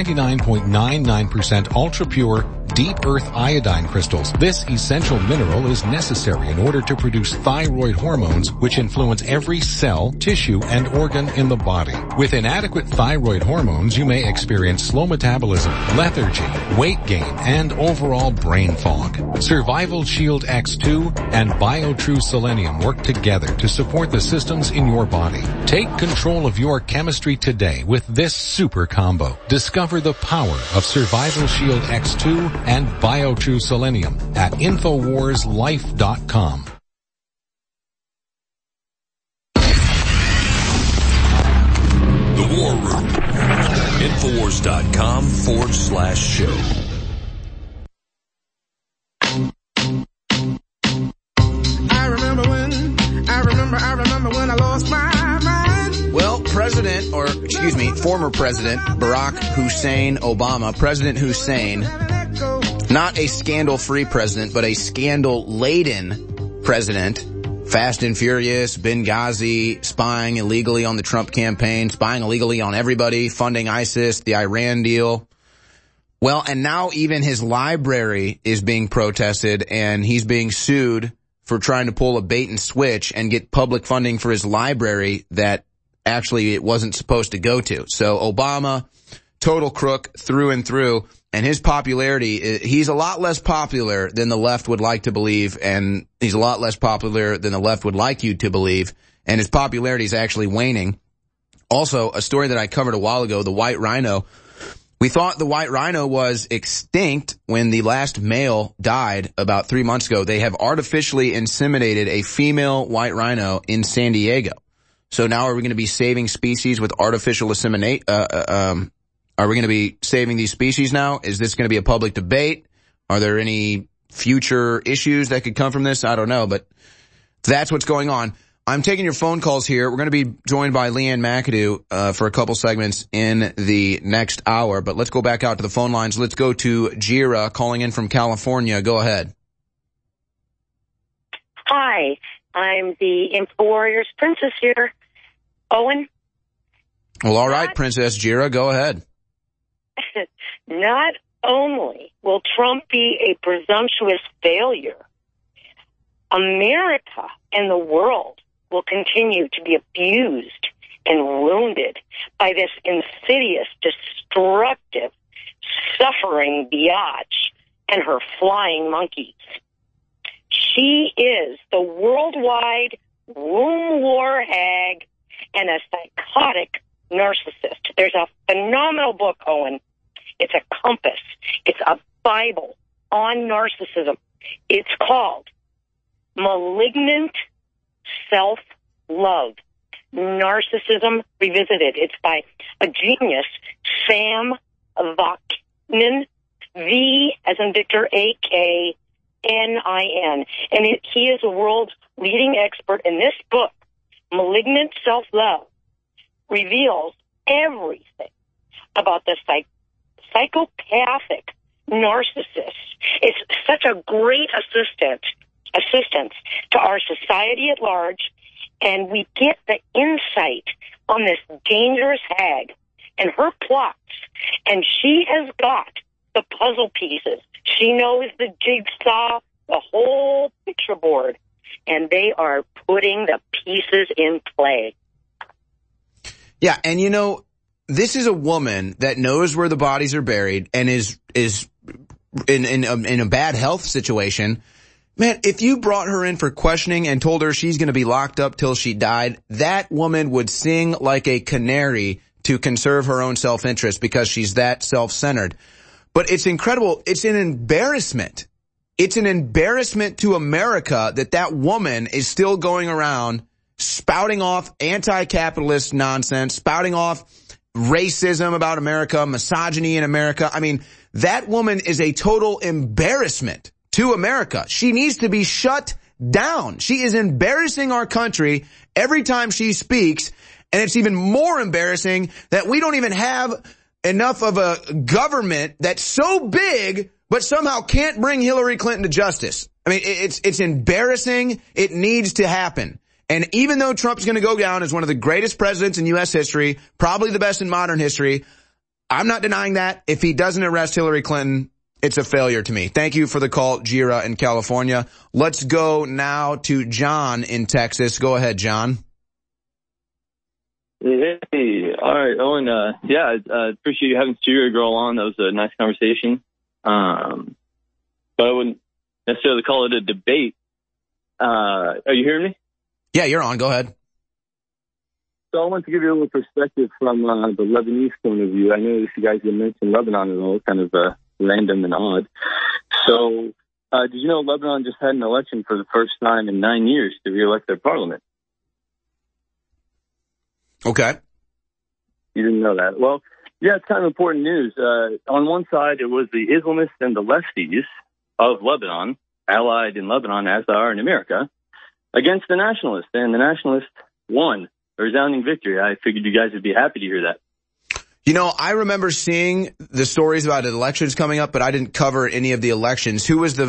99.99% ultra pure deep earth iodine crystals. This essential mineral is necessary in order to produce thyroid hormones which influence every cell, tissue, and organ in the body. With inadequate thyroid hormones, you may experience slow metabolism, lethargy, weight gain, and overall brain fog. Survival Shield X2 and BioTrue Selenium work together to support the systems in your body. Take control of your chemistry today with this super combo. Discover the power of Survival Shield X2 and BioTrue Selenium at InfoWarsLife.com. The War Room. Infowars.com/show. I remember when I lost my mind. Well, former President Barack Hussein Obama, President Hussein, not a scandal-free president, but a scandal-laden president. Fast and Furious, Benghazi, spying illegally on the Trump campaign, spying illegally on everybody, funding ISIS, the Iran deal. Well, and now even his library is being protested, and he's being sued for trying to pull a bait and switch and get public funding for his library that actually it wasn't supposed to go to. So Obama, total crook through and through. And his popularity, he's a lot less popular than the left would like to believe, and he's a lot less popular than the left would like you to believe, and his popularity is actually waning. Also, a story that I covered a while ago, the white rhino. We thought the white rhino was extinct when the last male died about 3 months ago. They have artificially inseminated a female white rhino in San Diego. So now are we going to be saving species with artificial insemination? Are we going to be saving these species now? Is this going to be a public debate? Are there any future issues that could come from this? I don't know, but that's what's going on. I'm taking your phone calls here. We're going to be joined by Leanne McAdoo for a couple segments in the next hour, but let's go back out to the phone lines. Let's go to Jira calling in from California. Go ahead. Hi, I'm the Info Warriors Princess here. Owen? Well, all right, Princess Jira, go ahead. Not only will Trump be a presumptuous failure, America and the world will continue to be abused and wounded by this insidious, destructive, suffering biatch and her flying monkeys. She is the worldwide womb war hag and a psychotic narcissist. There's a phenomenal book, Owen. It's a compass. It's a Bible on narcissism. It's called Malignant Self-Love, Narcissism Revisited. It's by a genius, Sam Vaknin, V as in Victor, A-K-N-I-N. And he is the world's leading expert in this book. Malignant Self-Love reveals everything about the psychopathic narcissist. It's such a great assistance to our society at large, and we get the insight on this dangerous hag and her plots, and she has got the puzzle pieces. She knows the jigsaw, the whole picture board, and they are putting the pieces in play. Yeah, and you know, this is a woman that knows where the bodies are buried and is in a bad health situation. Man, if you brought her in for questioning and told her she's going to be locked up till she died, that woman would sing like a canary to conserve her own self-interest because she's that self-centered. But it's incredible. It's an embarrassment. It's an embarrassment to America that woman is still going around spouting off anti-capitalist nonsense, spouting off racism about America, misogyny in America. I mean, that woman is a total embarrassment to America. She needs to be shut down. She is embarrassing our country every time she speaks, and it's even more embarrassing that we don't even have enough of a government that's so big but somehow can't bring Hillary Clinton to justice. I mean, it's embarrassing. It needs to happen. And even though Trump's going to go down as one of the greatest presidents in U.S. history, probably the best in modern history, I'm not denying that. If he doesn't arrest Hillary Clinton, it's a failure to me. Thank you for the call, Jira in California. Let's go now to John in Texas. Go ahead, John. Hey, all right, Owen. I appreciate you having Jira Girl on. That was a nice conversation. But I wouldn't necessarily call it a debate. Are you hearing me? Yeah, you're on. Go ahead. So I want to give you a little perspective from the Lebanese point of view. I noticed you guys didn't mention Lebanon at all, kind of random and odd. So did you know Lebanon just had an election for the first time in 9 years to re-elect their parliament? Okay. You didn't know that. Well, yeah, it's kind of important news. On one side, it was the Islamists and the lefties of Lebanon, allied in Lebanon as they are in America, against the nationalists. And the nationalists won a resounding victory. I figured you guys would be happy to hear that. You know, I remember seeing the stories about elections coming up, but I didn't cover any of the elections. Who was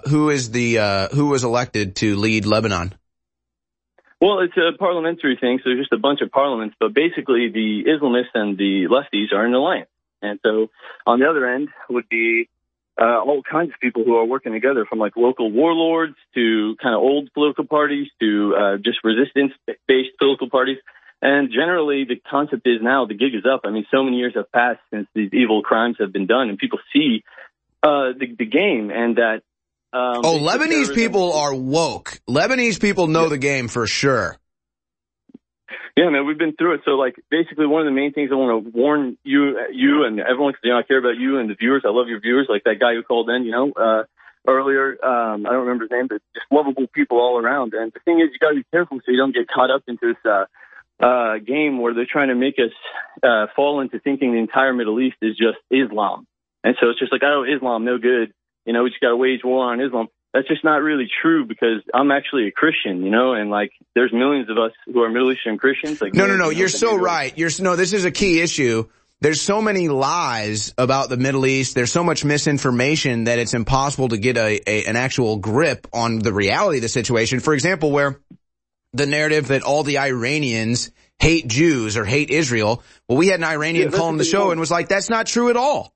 elected to lead Lebanon? Well, it's a parliamentary thing, so there's just a bunch of parliaments, but basically the Islamists and the lefties are in alliance. And so on the other end would be all kinds of people who are working together, from like local warlords to kind of old political parties to just resistance-based political parties. And generally the concept is now the gig is up. I mean, so many years have passed since these evil crimes have been done, and people see the game and that Lebanese people are woke. Lebanese people know the game for sure. Yeah, man, we've been through it. So, like, basically one of the main things I want to warn you and everyone, because, I care about you and the viewers. I love your viewers, like that guy who called in, earlier. I don't remember his name, but just lovable people all around. And the thing is, you got to be careful so you don't get caught up into this game where they're trying to make us fall into thinking the entire Middle East is just Islam. And so it's just like, oh, Islam, no good. We just got to wage war on Islam. That's just not really true, because I'm actually a Christian, and like there's millions of us who are Middle Eastern Christians. Like, no, you're so right. This is a key issue. There's so many lies about the Middle East. There's so much misinformation that it's impossible to get an actual grip on the reality of the situation. For example, where the narrative that all the Iranians hate Jews or hate Israel. Well, we had an Iranian call on the show and was like, that's not true at all.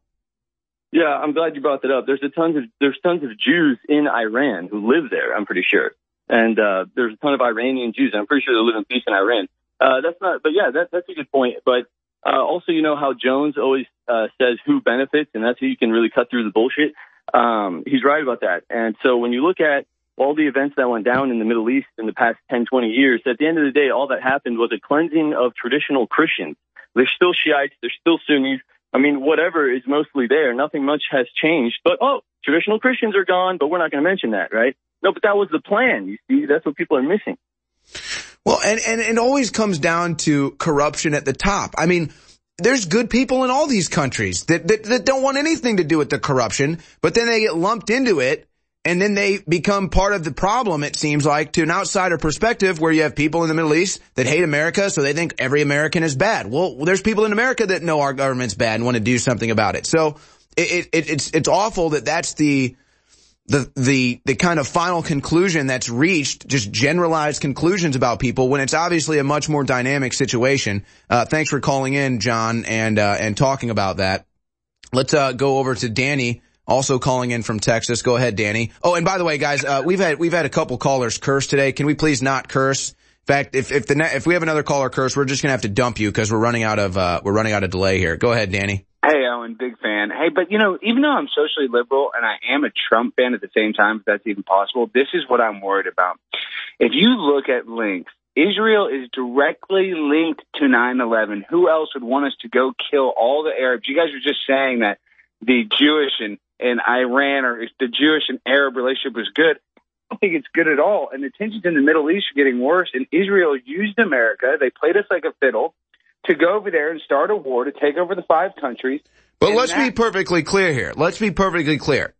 Yeah, I'm glad you brought that up. There's tons of Jews in Iran who live there, I'm pretty sure. And there's a ton of Iranian Jews. I'm pretty sure they live in peace in Iran. That's a good point. But also, you know how Jones always says who benefits, and that's who you can really cut through the bullshit. He's right about that. And so when you look at all the events that went down in the Middle East in the past 10, 20 years, at the end of the day, all that happened was a cleansing of traditional Christians. They're still Shiites. They're still Sunnis. I mean, whatever is mostly there. Nothing much has changed. But, traditional Christians are gone, but we're not going to mention that, right? No, but that was the plan. You see, that's what people are missing. Well, and it always comes down to corruption at the top. I mean, there's good people in all these countries that don't want anything to do with the corruption, but then they get lumped into it, and then they become part of the problem, it seems like, to an outsider perspective, where you have people in the Middle East that hate America, so they think every American is bad. Well, there's people in America that know our government's bad and want to do something about it. So it's awful that that's the kind of final conclusion that's reached, just generalized conclusions about people, when it's obviously a much more dynamic situation. Thanks for calling in, John, and talking about that. Let's go over to Danny, also calling in from Texas. Go ahead, Danny. Oh, and by the way, guys, we've had a couple callers curse today. Can we please not curse? In fact, if we have another caller curse, we're just gonna have to dump you because we're running out of delay here. Go ahead, Danny. Hey, Owen, big fan. Hey, but even though I'm socially liberal and I am a Trump fan at the same time, if that's even possible, this is what I'm worried about. If you look at links, Israel is directly linked to 9/11. Who else would want us to go kill all the Arabs? You guys were just saying that the Jewish and Iran, or the Jewish and Arab relationship was good. I don't think it's good at all. And the tensions in the Middle East are getting worse. And Israel used America. They played us like a fiddle to go over there and start a war to take over the 5 countries. But let's be perfectly clear here. Let's be perfectly clear.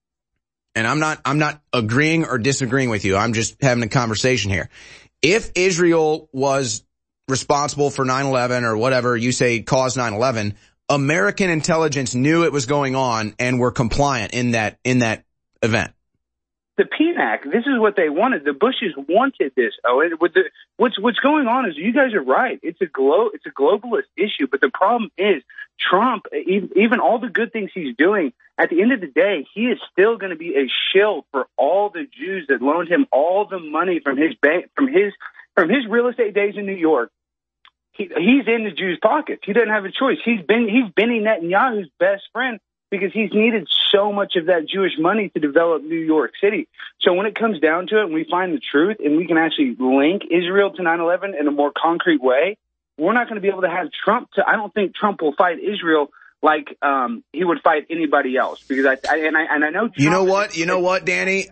And I'm not agreeing or disagreeing with you. I'm just having a conversation here. If Israel was responsible for 9/11 or whatever you say caused 9/11, American intelligence knew it was going on and were compliant in that event. The PNAC, this is what they wanted. The Bushes wanted this. What's going on is, you guys are right. It's a globalist issue, but the problem is Trump, even all the good things he's doing, at the end of the day, he is still going to be a shill for all the Jews that loaned him all the money from his bank, from his real estate days in New York. He's in the Jews' pockets. He doesn't have a choice. He's Benny Netanyahu's best friend, because he's needed so much of that Jewish money to develop New York City. So when it comes down to it, and we find the truth, and we can actually link Israel to 9/11 in a more concrete way, we're not going to be able to have Trump. I don't think Trump will fight Israel like he would fight anybody else, because I know. Trump, You know what, Danny?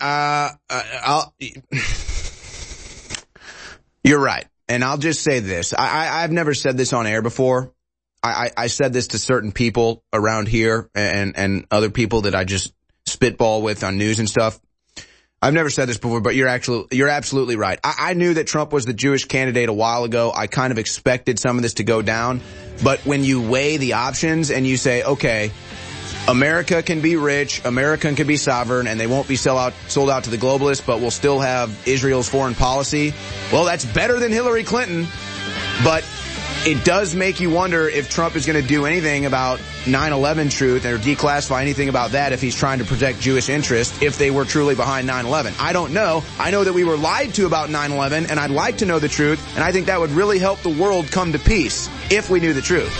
You're right, and I'll just say this: I've never said this on air before. I said this to certain people around here and other people that I just spitball with on news and stuff. I've never said this before, but you're absolutely right. I knew that Trump was the Jewish candidate a while ago. I kind of expected some of this to go down. But when you weigh the options and you say, okay, America can be rich, America can be sovereign, and they won't be sold out to the globalists, but we'll still have Israel's foreign policy. Well, that's better than Hillary Clinton, but it does make you wonder if Trump is going to do anything about 9/11 truth or declassify anything about that if he's trying to protect Jewish interests, if they were truly behind 9/11. I don't know. I know that we were lied to about 9/11, and I'd like to know the truth, and I think that would really help the world come to peace if we knew the truth.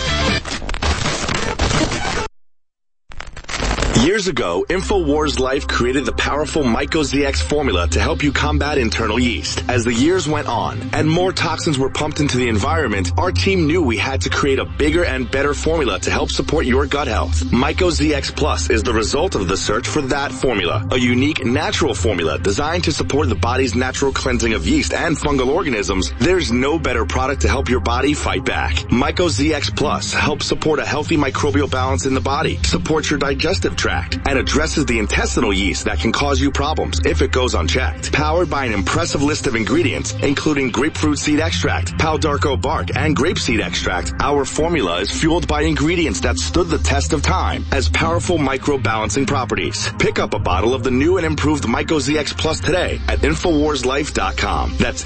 Years ago, InfoWars Life created the powerful MycoZX formula to help you combat internal yeast. As the years went on and more toxins were pumped into the environment, our team knew we had to create a bigger and better formula to help support your gut health. MycoZX Plus is the result of the search for that formula, a unique natural formula designed to support the body's natural cleansing of yeast and fungal organisms. There's no better product to help your body fight back. MycoZX Plus helps support a healthy microbial balance in the body, supports your digestive tract, and addresses the intestinal yeast that can cause you problems if it goes unchecked. Powered by an impressive list of ingredients, including grapefruit seed extract, Palo d'Arco bark, and grapeseed extract, our formula is fueled by ingredients that stood the test of time as powerful microbalancing properties. Pick up a bottle of the new and improved MycoZX Plus today at InfoWarsLife.com. That's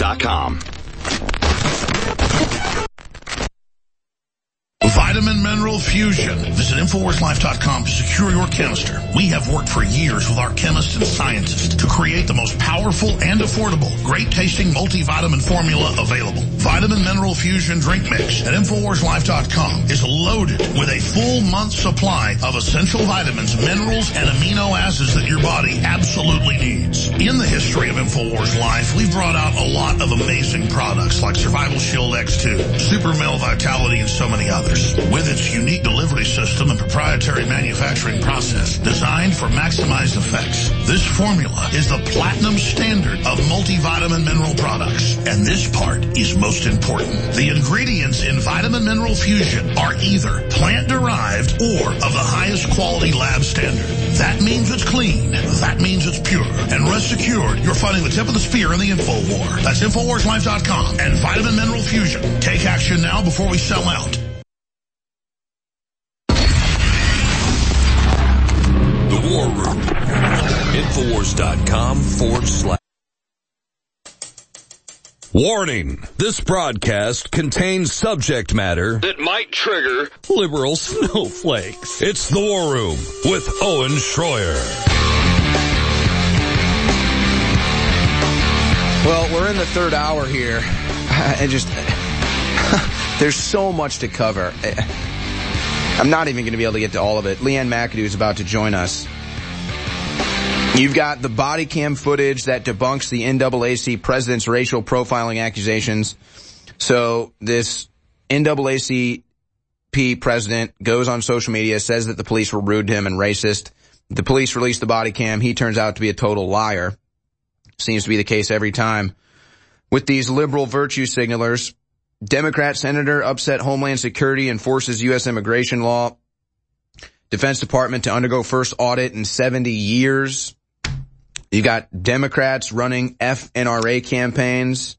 InfoWarsLife.com. Vitamin, mineral, Mineral Fusion. Visit InfoWarsLife.com to secure your canister. We have worked for years with our chemists and scientists to create the most powerful and affordable, great-tasting multivitamin formula available. Vitamin Mineral Fusion Drink Mix at InfoWarsLife.com is loaded with a full month's supply of essential vitamins, minerals, and amino acids that your body absolutely needs. In the history of InfoWars Life, we've brought out a lot of amazing products like Survival Shield X2, Super Male Vitality, and so many others. With its unique delivery system and proprietary manufacturing process designed for maximized effects, this formula is the platinum standard of multivitamin mineral products. And this part is most important. The ingredients in Vitamin Mineral Fusion are either plant-derived or of the highest quality lab standard. That means it's clean. That means it's pure. And rest assured, you're fighting the tip of the spear in the info war. That's InfoWarsLife.com and Vitamin Mineral Fusion. Take action now before we sell out. The War Room. Infowars.com/. Warning, this broadcast contains subject matter that might trigger liberal snowflakes. It's The War Room with Owen Schroyer. Well, we're in the third hour here. There's so much to cover. I'm not even going to be able to get to all of it. Leanne McAdoo is about to join us. You've got the body cam footage that debunks the NAACP president's racial profiling accusations. So this NAACP president goes on social media, says that the police were rude to him and racist. The police released the body cam. He turns out to be a total liar. Seems to be the case every time. With these liberal virtue signalers, Democrat senator upset Homeland Security and forces U.S. immigration law. Defense Department to undergo first audit in 70 years. You got Democrats running FNRA campaigns.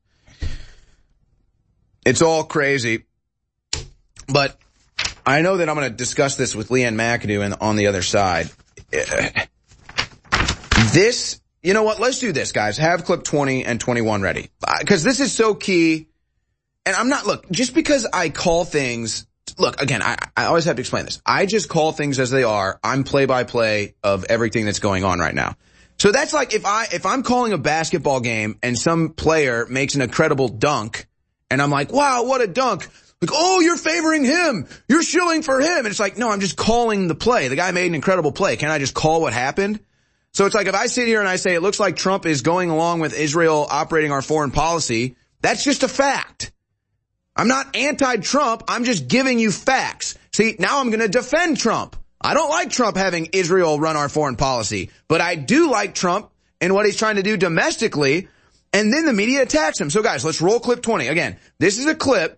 It's all crazy. But I know that I'm going to discuss this with Leanne McAdoo and on the other side. This, you know what? Let's do this, guys. Have clip 20 and 21 ready. Because this is so key. And I'm not, look, just because I call things, look, again, I always have to explain this. I just call things as they are. I'm play-by-play of everything that's going on right now. So that's like if I'm calling a basketball game and some player makes an incredible dunk and I'm like, wow, what a dunk. Like, oh, you're favoring him. You're shilling for him. And it's like, no, I'm just calling the play. The guy made an incredible play. Can I just call what happened? So it's like if I sit here and I say it looks like Trump is going along with Israel operating our foreign policy, that's just a fact. I'm not anti-Trump. I'm just giving you facts. See, now I'm going to defend Trump. I don't like Trump having Israel run our foreign policy, but I do like Trump and what he's trying to do domestically, and then the media attacks him. So guys, let's roll clip 20. Again, this is a clip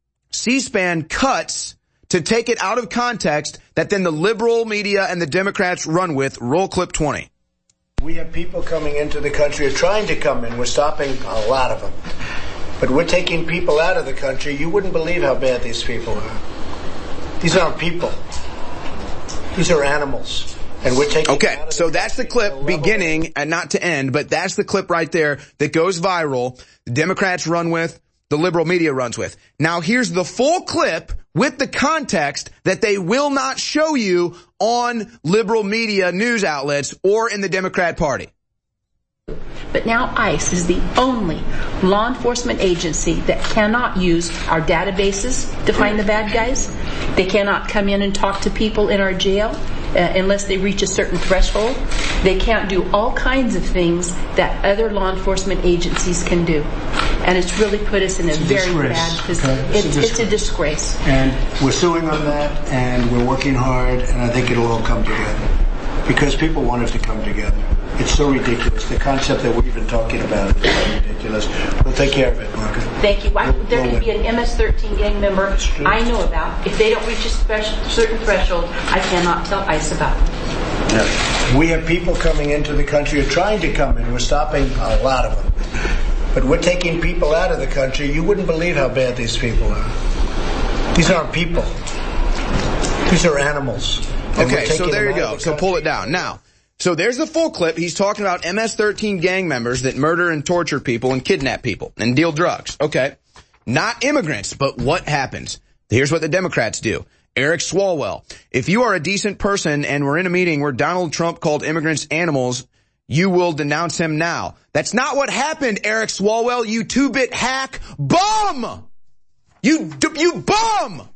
C-SPAN cuts to take it out of context that then the liberal media and the Democrats run with. Roll clip 20. We have people coming into the country or trying to come in. We're stopping a lot of them. But we're taking people out of the country. You wouldn't believe how bad these people are. These aren't people. These are animals. And we're taking Okay, so that's the clip beginning and not to end, but that's the clip right there that goes viral. The Democrats run with, the liberal media runs with. Now here's the full clip with the context that they will not show you on liberal media news outlets or in the Democrat Party. But now ICE is the only law enforcement agency that cannot use our databases to find the bad guys. They cannot come in and talk to people in our jail unless they reach a certain threshold. They can't do all kinds of things that other law enforcement agencies can do. And it's really put us in a very bad position. It's a disgrace. And we're suing on that, and we're working hard, and I think it'll all come together. Because people want us to come together. It's so ridiculous. The concept that we've been talking about is so ridiculous. We'll take care of it, Margaret. Thank you. There can be an MS-13 gang member I know about. If they don't reach a certain threshold, I cannot tell ICE about them. Yeah. We have people coming into the country or trying to come in. We're stopping a lot of them. But we're taking people out of the country. You wouldn't believe how bad these people are. These aren't people. These are animals. Okay, so there you go. So pull it down. Now, so there's the full clip. He's talking about MS-13 gang members that murder and torture people and kidnap people and deal drugs. Okay. Not immigrants, but what happens? Here's what the Democrats do. Eric Swalwell. If you are a decent person and we're in a meeting where Donald Trump called immigrants animals, you will denounce him now. That's not what happened, Eric Swalwell, you 2-bit hack. Bum! You bum!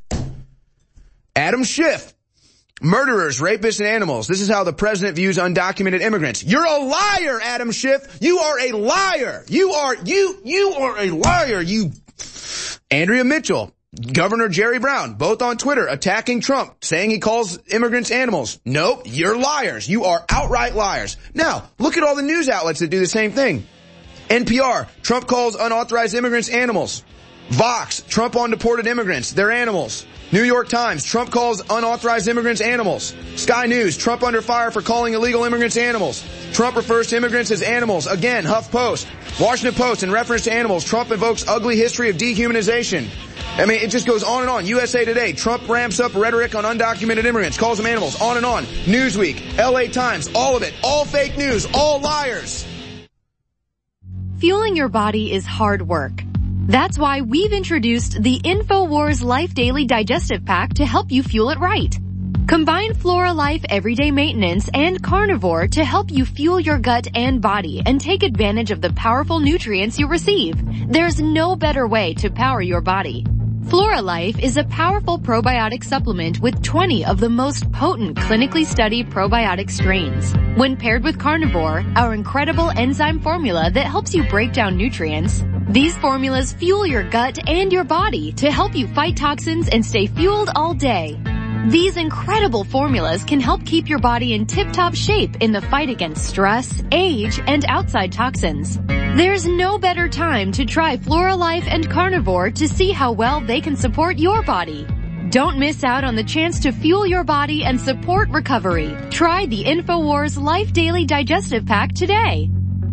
Adam Schiff. Murderers, rapists, and animals. This is how the president views undocumented immigrants. You're a liar, Adam Schiff. You are a liar. You are a liar. Andrea Mitchell, Governor Jerry Brown, both on Twitter, attacking Trump, saying he calls immigrants animals. Nope, you're liars. You are outright liars. Now, look at all the news outlets that do the same thing. NPR, Trump calls unauthorized immigrants animals. Vox, Trump on deported immigrants, they're animals. New York Times, Trump calls unauthorized immigrants animals. Sky News, Trump under fire for calling illegal immigrants animals. Trump refers to immigrants as animals. Again, HuffPost. Washington Post, in reference to animals, Trump invokes ugly history of dehumanization. I mean, it just goes on and on. USA Today, Trump ramps up rhetoric on undocumented immigrants, calls them animals, on and on. Newsweek, LA Times, all of it, all fake news, all liars. Fueling your body is hard work. That's why we've introduced the InfoWars Life Daily Digestive Pack to help you fuel it right. Combine Flora Life Everyday Maintenance and Carnivore to help you fuel your gut and body and take advantage of the powerful nutrients you receive. There's no better way to power your body. Flora Life is a powerful probiotic supplement with 20 of the most potent clinically studied probiotic strains. When paired with Carnivore, our incredible enzyme formula that helps you break down nutrients, these formulas fuel your gut and your body to help you fight toxins and stay fueled all day. These incredible formulas can help keep your body in tip-top shape in the fight against stress, age, and outside toxins. There's no better time to try Flora Life and Carnivore to see how well they can support your body. Don't miss out on the chance to fuel your body and support recovery. Try the InfoWars Life Daily Digestive Pack today.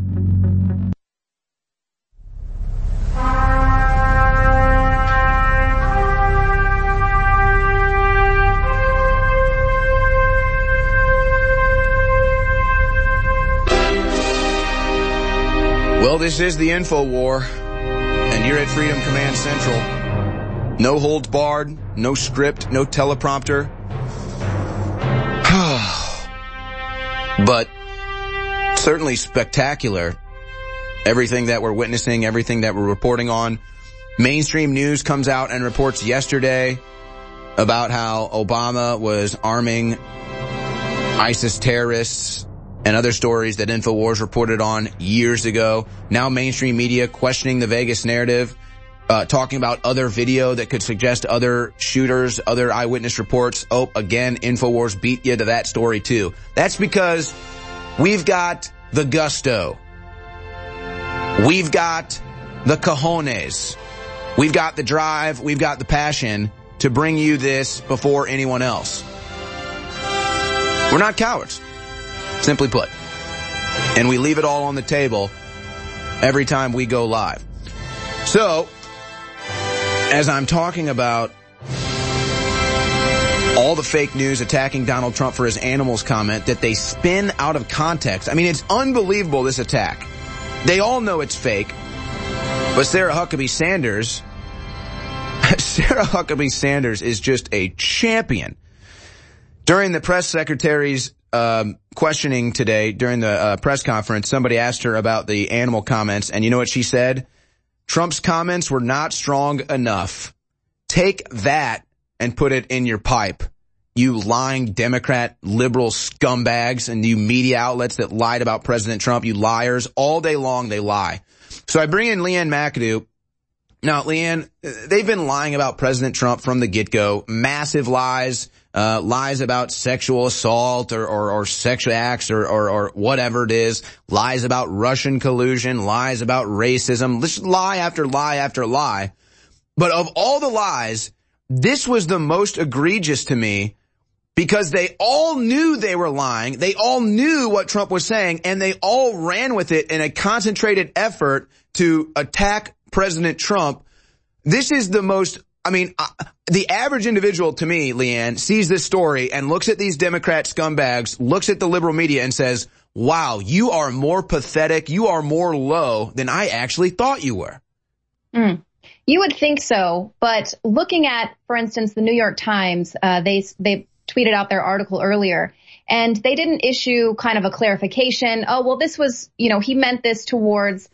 Well, this is the Info War, and you're at Freedom Command Central. No holds barred, no script, no teleprompter. But certainly spectacular. Everything that we're witnessing, everything that we're reporting on. Mainstream news comes out and reports yesterday about how Obama was arming ISIS terrorists and other stories that InfoWars reported on years ago. Now mainstream media questioning the Vegas narrative, talking about other video that could suggest other shooters, other eyewitness reports. Oh, again, InfoWars beat you to that story too. That's because we've got the gusto. We've got the cojones. We've got the drive. We've got the passion to bring you this before anyone else. We're not cowards, simply put. And we leave it all on the table every time we go live. So, as I'm talking about all the fake news attacking Donald Trump for his animals comment that they spin out of context. I mean, it's unbelievable, this attack. They all know it's fake. But Sarah Huckabee Sanders is just a champion. During the press secretary's questioning today, during the press conference, somebody asked her about the animal comments, and you know what she said? Trump's comments were not strong enough. Take that and put it in your pipe, you lying Democrat liberal scumbags and you media outlets that lied about President Trump, you liars. All day long they lie. So I bring in Leanne McAdoo. Now, Leanne, they've been lying about President Trump from the get-go. Massive lies, lies about sexual assault or sexual acts or whatever it is. Lies about Russian collusion, lies about racism. Just lie after lie after lie. But of all the lies, this was the most egregious to me because they all knew they were lying. They all knew what Trump was saying, and they all ran with it in a concentrated effort to attack President Trump. This is the most, the average individual to me, Leanne, sees this story and looks at these Democrat scumbags, looks at the liberal media and says, wow, you are more pathetic, you are more low than I actually thought you were. You would think so, but looking at, for instance, the New York Times, they tweeted out their article earlier, and they didn't issue kind of a clarification. Oh, well, this was, he meant this towards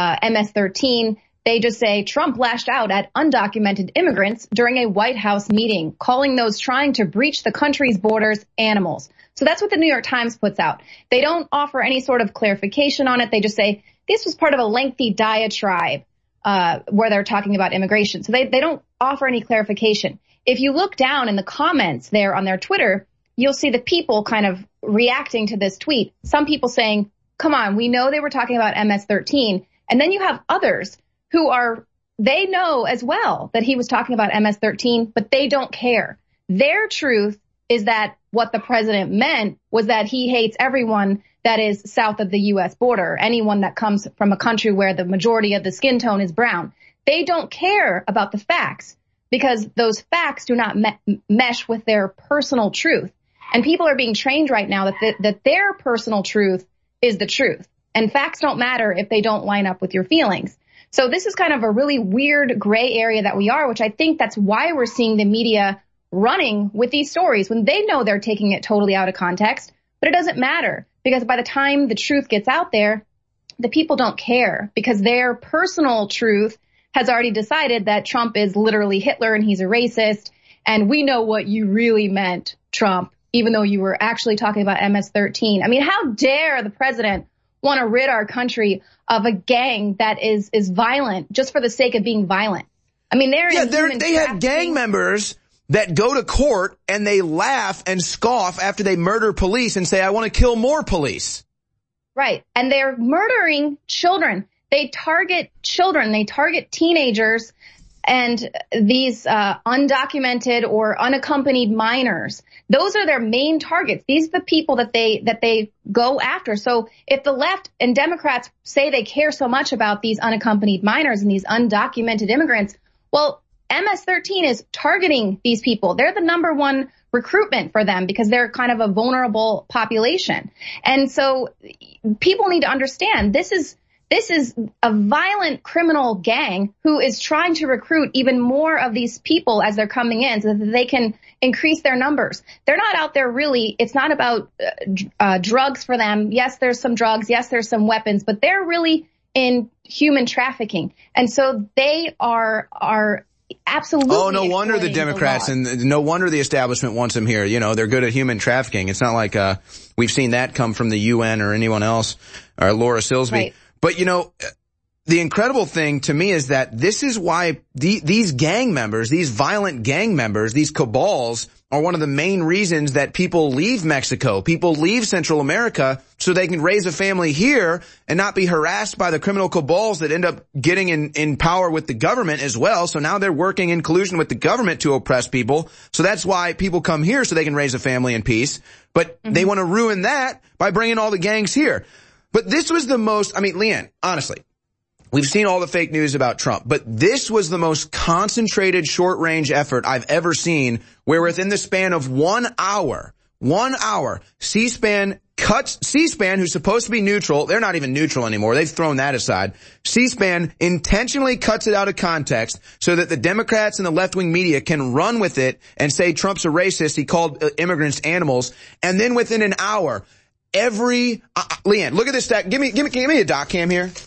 MS-13. They just say Trump lashed out at undocumented immigrants during a White House meeting, calling those trying to breach the country's borders animals. So that's what the New York Times puts out. They don't offer any sort of clarification on it. They just say this was part of a lengthy diatribe where they're talking about immigration. So they don't offer any clarification. If you look down in the comments there on their Twitter, you'll see the people kind of reacting to this tweet. Some people saying, come on, we know they were talking about MS-13. And then you have others who they know as well that he was talking about MS-13, but they don't care. Their truth is that what the president meant was that he hates everyone that is south of the U.S. border, anyone that comes from a country where the majority of the skin tone is brown. They don't care about the facts because those facts do not mesh with their personal truth. And people are being trained right now that their personal truth is the truth. And facts don't matter if they don't line up with your feelings. So this is kind of a really weird gray area that we are, which I think that's why we're seeing the media running with these stories when they know they're taking it totally out of context. But it doesn't matter because by the time the truth gets out there, the people don't care because their personal truth has already decided that Trump is literally Hitler and he's a racist. And we know what you really meant, Trump, even though you were actually talking about MS-13. I mean, how dare the president want to rid our country of a gang that is violent just for the sake of being violent? I mean, they have gang members that go to court and they laugh and scoff after they murder police and say, I want to kill more police. Right. And they're murdering children. They target children. They target teenagers and these undocumented or unaccompanied minors. Those are their main targets. These are the people that they go after. So if the left and Democrats say they care so much about these unaccompanied minors and these undocumented immigrants, well, MS-13 is targeting these people. They're the number one recruitment for them because they're kind of a vulnerable population. And so people need to understand this is a violent criminal gang who is trying to recruit even more of these people as they're coming in so that they can increase their numbers. They're not out there really. It's not about drugs for them. Yes, there's some drugs. Yes, there's some weapons, but they're really in human trafficking. And so they are absolutely. Oh, no wonder the Democrats and no wonder the establishment wants them here. They're good at human trafficking. It's not like we've seen that come from the UN or anyone else or Laura Silsby. Right. But, the incredible thing to me is that this is why these gang members, these violent gang members, these cabals are one of the main reasons that people leave Mexico. People leave Central America so they can raise a family here and not be harassed by the criminal cabals that end up getting in power with the government as well. So now they're working in collusion with the government to oppress people. So that's why people come here so they can raise a family in peace. But they want to ruin that by bringing all the gangs here. But this was the most, Leanne, honestly, we've seen all the fake news about Trump, but this was the most concentrated short-range effort I've ever seen where within the span of 1 hour, C-SPAN, who's supposed to be neutral, they're not even neutral anymore, they've thrown that aside. C-SPAN intentionally cuts it out of context so that the Democrats and the left-wing media can run with it and say Trump's a racist, he called immigrants animals, and then within an hour, Leanne, look at this stack. Give me a doc cam here.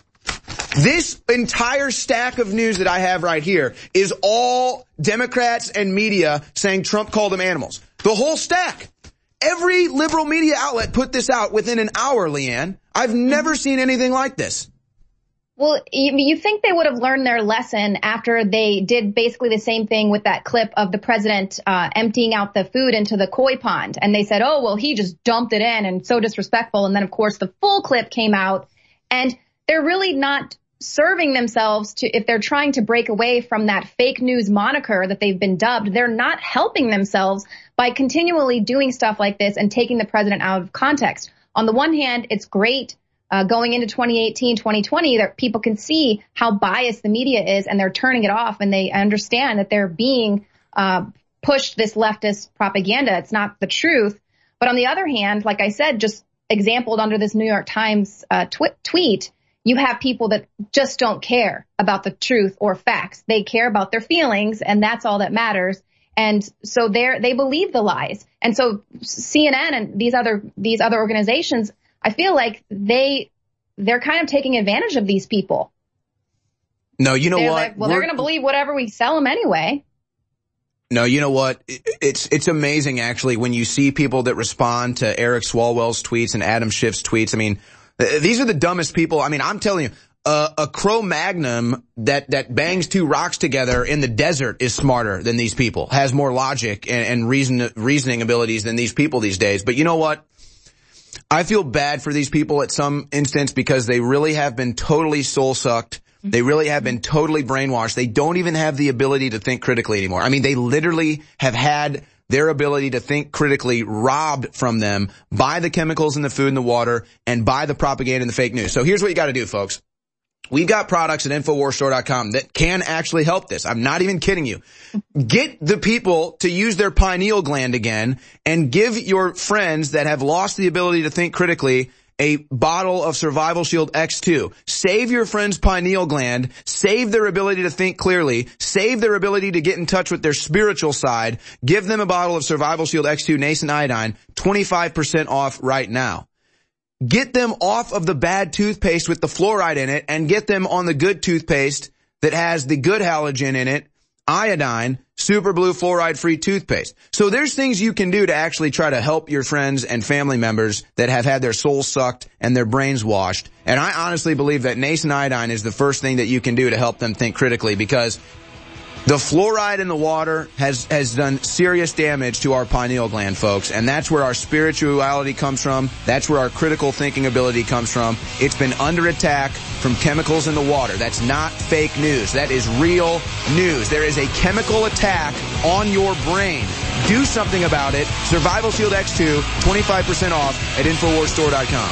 This entire stack of news that I have right here is all Democrats and media saying Trump called them animals. The whole stack. Every liberal media outlet put this out within an hour, Leanne. I've never seen anything like this. Well, you think they would have learned their lesson after they did basically the same thing with that clip of the president emptying out the food into the koi pond. And they said, oh, well, he just dumped it in and so disrespectful. And then, of course, the full clip came out. And they're really not serving themselves if they're trying to break away from that fake news moniker that they've been dubbed. They're not helping themselves by continually doing stuff like this and taking the president out of context. On the one hand, it's great. Going into 2018, 2020, that people can see how biased the media is and they're turning it off and they understand that they're being pushed this leftist propaganda. It's not the truth. But on the other hand, like I said, just exampled under this New York Times tweet, you have people that just don't care about the truth or facts. They care about their feelings, and that's all that matters. And so they believe the lies. And so CNN and these other organizations, I feel like they're kind of taking advantage of these people. No, you know they're what? Like, well, they're going to believe whatever we sell them anyway. No, you know what? It's amazing, actually, when you see people that respond to Eric Swalwell's tweets and Adam Schiff's tweets. I mean, these are the dumbest people. I mean, I'm telling you, a Cro-Magnon that bangs two rocks together in the desert is smarter than these people, has more logic and reasoning abilities than these people these days. But you know what? I feel bad for these people at some instance because they really have been totally soul-sucked. They really have been totally brainwashed. They don't even have the ability to think critically anymore. I mean, they literally have had their ability to think critically robbed from them by the chemicals in the food and the water and by the propaganda and the fake news. So here's what you got to do, folks. We've got products at InfoWarsStore.com that can actually help this. I'm not even kidding you. Get the people to use their pineal gland again and give your friends that have lost the ability to think critically a bottle of Survival Shield X2. Save your friend's pineal gland, save their ability to think clearly, save their ability to get in touch with their spiritual side. Give them a bottle of Survival Shield X2 Nascent Iodine, 25% off right now. Get them off of the bad toothpaste with the fluoride in it and get them on the good toothpaste that has the good halogen in it, iodine, Super Blue fluoride-free toothpaste. So there's things you can do to actually try to help your friends and family members that have had their souls sucked and their brains washed. And I honestly believe that Nascent Iodine is the first thing that you can do to help them think critically, because the fluoride in the water has done serious damage to our pineal gland, folks, and that's where our spirituality comes from. That's where our critical thinking ability comes from. It's been under attack from chemicals in the water. That's not fake news. That is real news. There is a chemical attack on your brain. Do something about it. Survival Shield X2, 25% off at InfoWarsStore.com.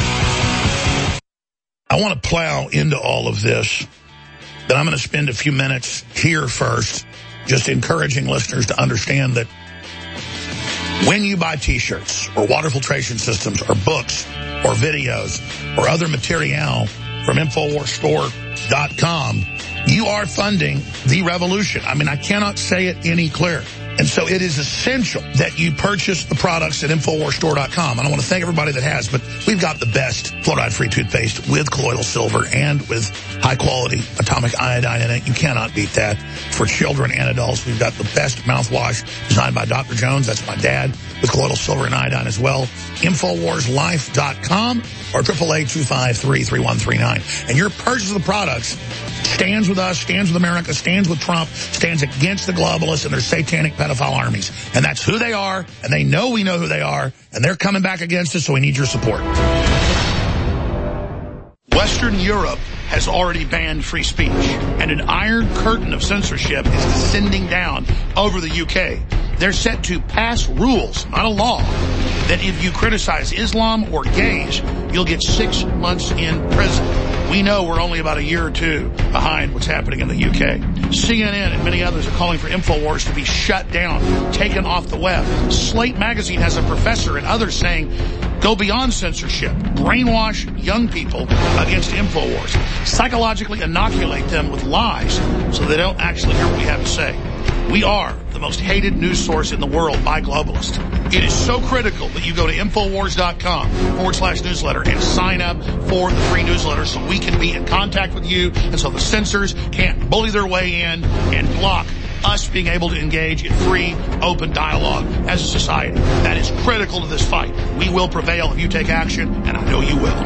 I want to plow into all of this. But I'm going to spend a few minutes here first just encouraging listeners to understand that when you buy T-shirts or water filtration systems or books or videos or other material from InfoWarsStore.com, you are funding the revolution. I mean, I cannot say it any clearer. And so it is essential that you purchase the products at InfoWarsStore.com. And I want to thank everybody that has, but we've got the best fluoride-free toothpaste with colloidal silver and with high-quality atomic iodine in it. You cannot beat that. For children and adults, we've got the best mouthwash designed by Dr. Jones. That's my dad, with colloidal silver and iodine as well. InfoWarsLife.com or 888-253-3139. And your purchase of the products stands with us, stands with America, stands with Trump, stands against the globalists and their satanic pedophile armies. And that's who they are, and they know we know who they are, and they're coming back against us, so we need your support. Western Europe has already banned free speech, and an iron curtain of censorship is descending down over the UK. They're set to pass rules, not a law, that if you criticize Islam or gays, you'll get 6 months in prison. We know we're only about a year or two behind what's happening in the UK. CNN and many others are calling for InfoWars to be shut down, taken off the web. Slate Magazine has a professor and others saying, go beyond censorship, brainwash young people against InfoWars, psychologically inoculate them with lies so they don't actually hear what we have to say. We are the most hated news source in the world by globalists. It is so critical that you go to InfoWars.com/newsletter and sign up for the free newsletter so we can be in contact with you and so the censors can't bully their way in and block us being able to engage in free, open dialogue as a society. That is critical to this fight. We will prevail if you take action, and I know you will.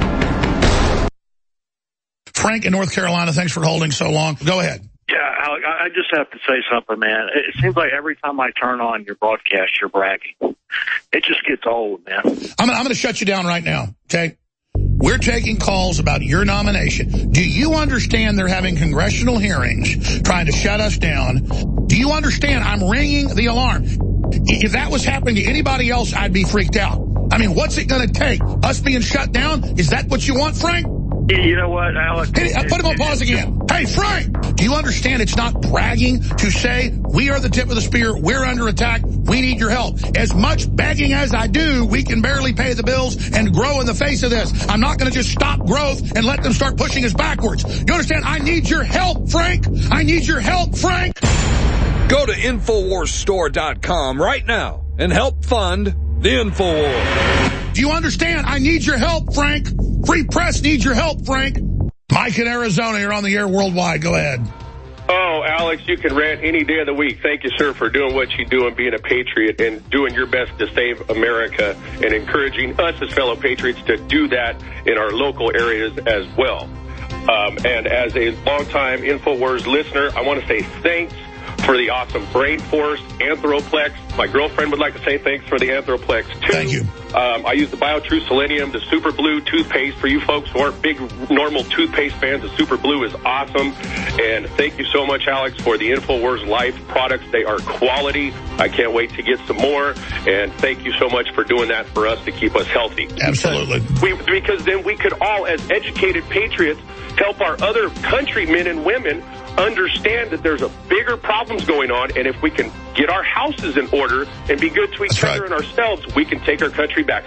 Frank in North Carolina, thanks for holding so long. Go ahead. Yeah, Alec, I just have to say something, man. It seems like every time I turn on your broadcast, you're bragging. It just gets old, man. I'm going to shut you down right now, okay? We're taking calls about your nomination. Do you understand they're having congressional hearings trying to shut us down? Do you understand I'm ringing the alarm? If that was happening to anybody else, I'd be freaked out. I mean, what's it going to take? Us being shut down? Is that what you want, Frank? You know what, Alex? Put him on pause again. Hey, Frank, do you understand it's not bragging to say we are the tip of the spear, we're under attack, we need your help? As much begging as I do, we can barely pay the bills and grow in the face of this. I'm not going to just stop growth and let them start pushing us backwards. You understand? I need your help, Frank. I need your help, Frank. Go to InfoWarsStore.com right now and help fund the InfoWars. Do you understand? I need your help, Frank. Free press needs your help, Frank. Mike in Arizona, you're on the air worldwide. Go ahead. Oh, Alex, you can rant any day of the week. Thank you, sir, for doing what you do and being a patriot and doing your best to save America and encouraging us as fellow patriots to do that in our local areas as well. And as a longtime InfoWars listener, I want to say thanks for the awesome Brain Force, Anthroplex. My girlfriend would like to say thanks for the Anthroplex, too. Thank you. I use the BioTrue Selenium, the Super Blue toothpaste. For you folks who aren't big normal toothpaste fans, the Super Blue is awesome. And thank you so much, Alex, for the InfoWars Life products. They are quality. I can't wait to get some more. And thank you so much for doing that for us to keep us healthy. Absolutely. Because then we could all, as educated patriots, help our other countrymen and women understand that there's a bigger problems going on, and if we can get our houses in order and be good to each other and ourselves, we can take our country back.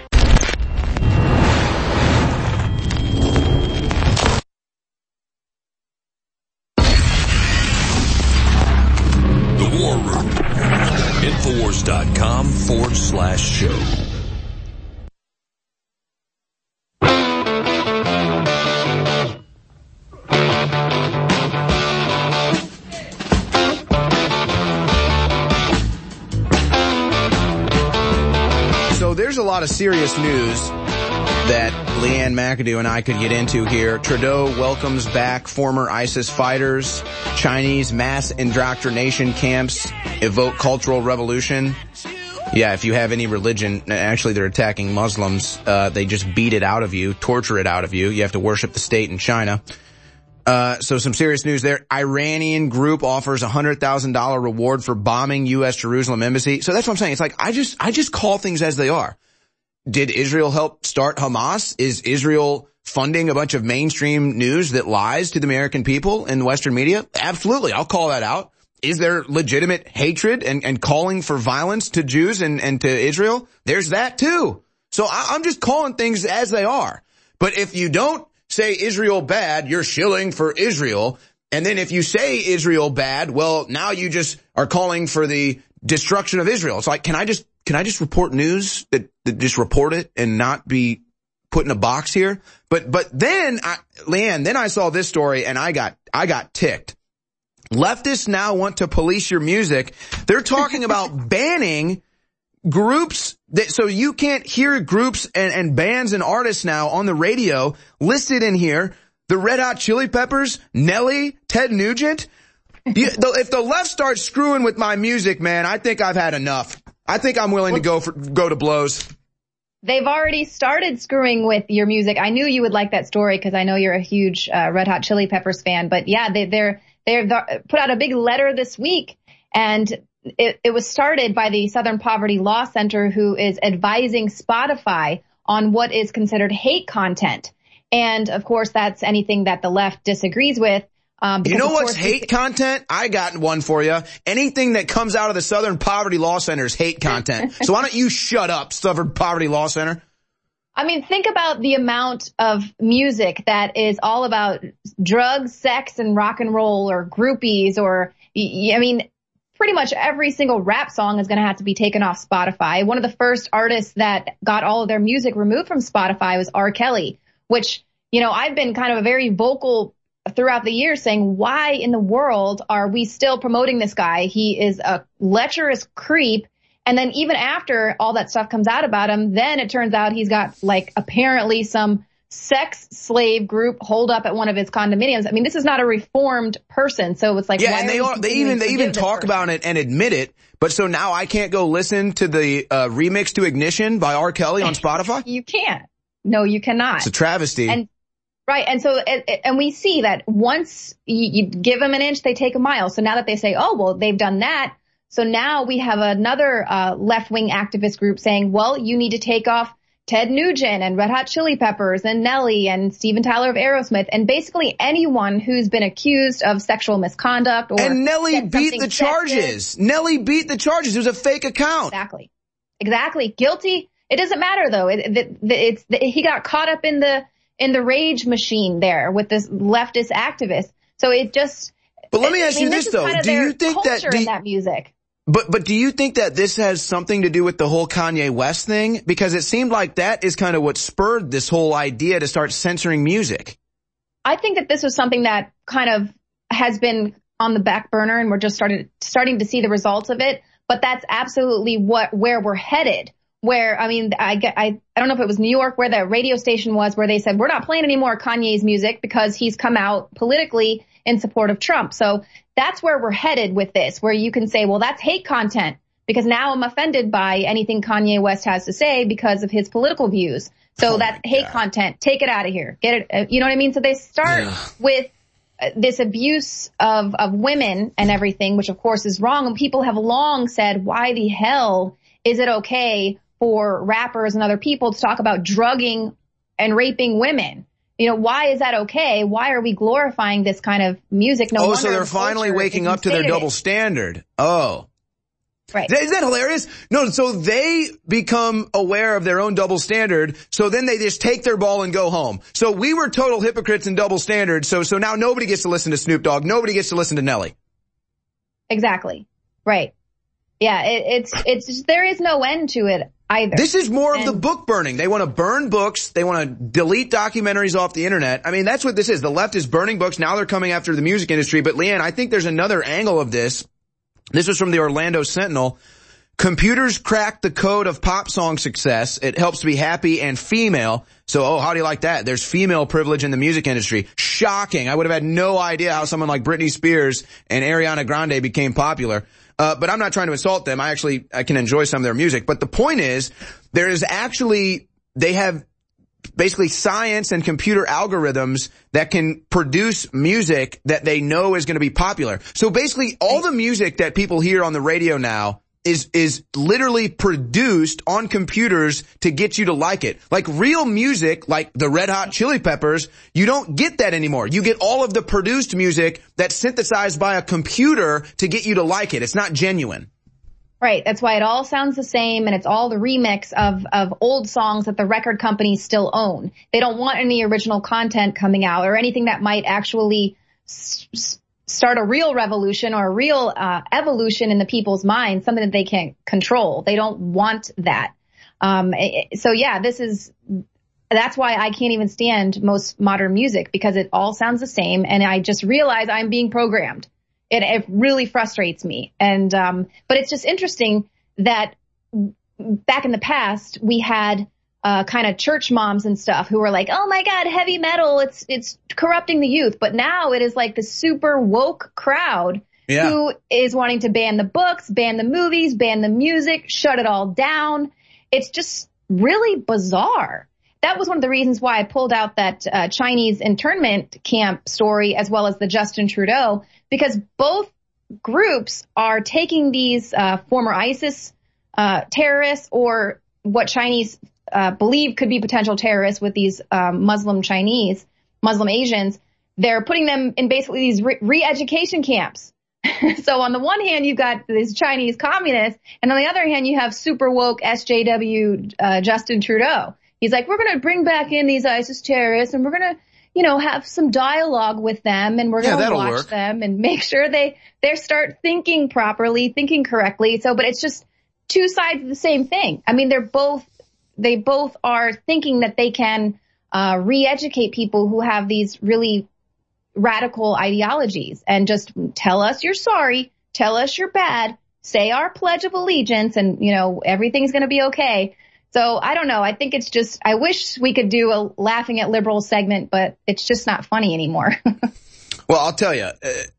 The War Room. Infowars.com/show. So there's a lot of serious news that Leanne McAdoo and I could get into here. Trudeau welcomes back former ISIS fighters. Chinese mass indoctrination camps evoke cultural revolution. Yeah, if you have any religion, actually they're attacking Muslims. They just beat it out of you, torture it out of you. You have to worship the state in China. So some serious news there. Iranian group offers $100,000 reward for bombing U.S. Jerusalem embassy. So that's what I'm saying. It's like, I just call things as they are. Did Israel help start Hamas? Is Israel funding a bunch of mainstream news that lies to the American people in Western media? Absolutely. I'll call that out. Is there legitimate hatred and calling for violence to Jews and to Israel? There's that too. So I'm just calling things as they are. But if you don't say Israel bad, you're shilling for Israel. And then if you say Israel bad, well, now you just are calling for the destruction of Israel. It's like, can I just report news that just report it and not be put in a box here? But then, Leanne, then I saw this story and I got ticked. Leftists now want to police your music. They're talking about banning groups so you can't hear groups and bands and artists now on the radio listed in here. The Red Hot Chili Peppers, Nelly, Ted Nugent. If the left starts screwing with my music, man, I think I've had enough. I think I'm willing to go to blows. They've already started screwing with your music. I knew you would like that story because I know you're a huge Red Hot Chili Peppers fan. But yeah, they've put out a big letter this week, and it was started by the Southern Poverty Law Center, who is advising Spotify on what is considered hate content. And of course, that's anything that the left disagrees with. You know what's hate content? I got one for you. Anything that comes out of the Southern Poverty Law Center is hate content. So why don't you shut up, Southern Poverty Law Center? I mean, think about the amount of music that is all about drugs, sex, and rock and roll, or groupies, or, I mean, pretty much every single rap song is going to have to be taken off Spotify. One of the first artists that got all of their music removed from Spotify was R. Kelly, which, you know, I've been kind of a very vocal throughout the years saying, why in the world are we still promoting this guy? He is a lecherous creep. And then even after all that stuff comes out about him, then it turns out he's got, like, apparently some sex slave group holed up at one of his condominiums. I mean, this is not a reformed person. So it's like, yeah, and they even talk about it and admit it. But so now I can't go listen to the remix to Ignition by R. Kelly on Spotify? You can't. No, you cannot. It's a travesty. And right. And so, and we see that once you give them an inch, they take a mile. So now that they say, oh, well, they've done that. So now we have another left-wing activist group saying, well, you need to take off Ted Nugent and Red Hot Chili Peppers and Nelly and Steven Tyler of Aerosmith and basically anyone who's been accused of sexual misconduct or and Nelly beat the charges. Nelly beat the charges. It was a fake account. Exactly. Guilty. It doesn't matter though. He got caught up in the rage machine there with this leftist activist. So it just. But let me ask you this though. Do you think that music? But do you think that this has something to do with the whole Kanye West thing? Because it seemed like that is kind of what spurred this whole idea to start censoring music. I think that this was something that kind of has been on the back burner and we're just starting to see the results of it. But that's absolutely where we're headed. Where, I mean, I don't know if it was New York where the radio station was where they said, we're not playing any more Kanye's music because he's come out politically in support of Trump. So that's where we're headed with this, where you can say, well, that's hate content because now I'm offended by anything Kanye West has to say because of his political views. So that's hate content. Take it out of here. Get it. You know what I mean? So they start with this abuse of women and everything, which of course is wrong. And people have long said, why the hell is it okay for rappers and other people to talk about drugging and raping women? You know, why is that okay? Why are we glorifying this kind of music? So they're finally waking up to their double standard. Oh. Right. Isn't that hilarious? No, so they become aware of their own double standard, so then they just take their ball and go home. So we were total hypocrites and double standards, so now nobody gets to listen to Snoop Dogg, nobody gets to listen to Nelly. Exactly. Right. Yeah, it's there is no end to it either. This is more of the book burning. They want to burn books. They want to delete documentaries off the internet. I mean, that's what this is. The left is burning books. Now they're coming after the music industry. But Leanne, I think there's another angle of this. This is from the Orlando Sentinel. Computers cracked the code of pop song success. It helps to be happy and female. So, how do you like that? There's female privilege in the music industry. Shocking. I would have had no idea how someone like Britney Spears and Ariana Grande became popular. But I'm not trying to insult them. I can enjoy some of their music. But the point is, they have basically science and computer algorithms that can produce music that they know is going to be popular. So basically, all the music that people hear on the radio now is literally produced on computers to get you to like it. Like real music, like the Red Hot Chili Peppers, you don't get that anymore. You get all of the produced music that's synthesized by a computer to get you to like it. It's not genuine. Right. That's why it all sounds the same, and it's all the remix of old songs that the record companies still own. They don't want any original content coming out or anything that might actually start a real revolution or a real evolution in the people's minds, something that they can't control. They don't want that. So yeah, that's why I can't even stand most modern music, because it all sounds the same, and I just realize I'm being programmed. It really frustrates me. And but it's just interesting that back in the past we had kind of church moms and stuff who were like, oh my God, heavy metal, it's corrupting the youth. But now it is like the super woke crowd who is wanting to ban the books, ban the movies, ban the music, shut it all down. It's just really bizarre. That was one of the reasons why I pulled out that Chinese internment camp story as well as the Justin Trudeau, because both groups are taking these former ISIS terrorists, or what Chinese believe could be potential terrorists with these Muslim Asians. They're putting them in basically these re-education camps. So on the one hand, you've got these Chinese communists, and on the other hand, you have super woke SJW Justin Trudeau. He's like, we're going to bring back in these ISIS terrorists, and we're going to, have some dialogue with them, and we're going to watch them and make sure they start thinking properly, thinking correctly. So, but it's just two sides of the same thing. I mean, they both are thinking that they can re-educate people who have these really radical ideologies, and just tell us you're sorry, tell us you're bad, say our Pledge of Allegiance, and, everything's going to be okay. So I don't know. I think it's just, I wish we could do a laughing at liberals segment, but it's just not funny anymore. Well, I'll tell you,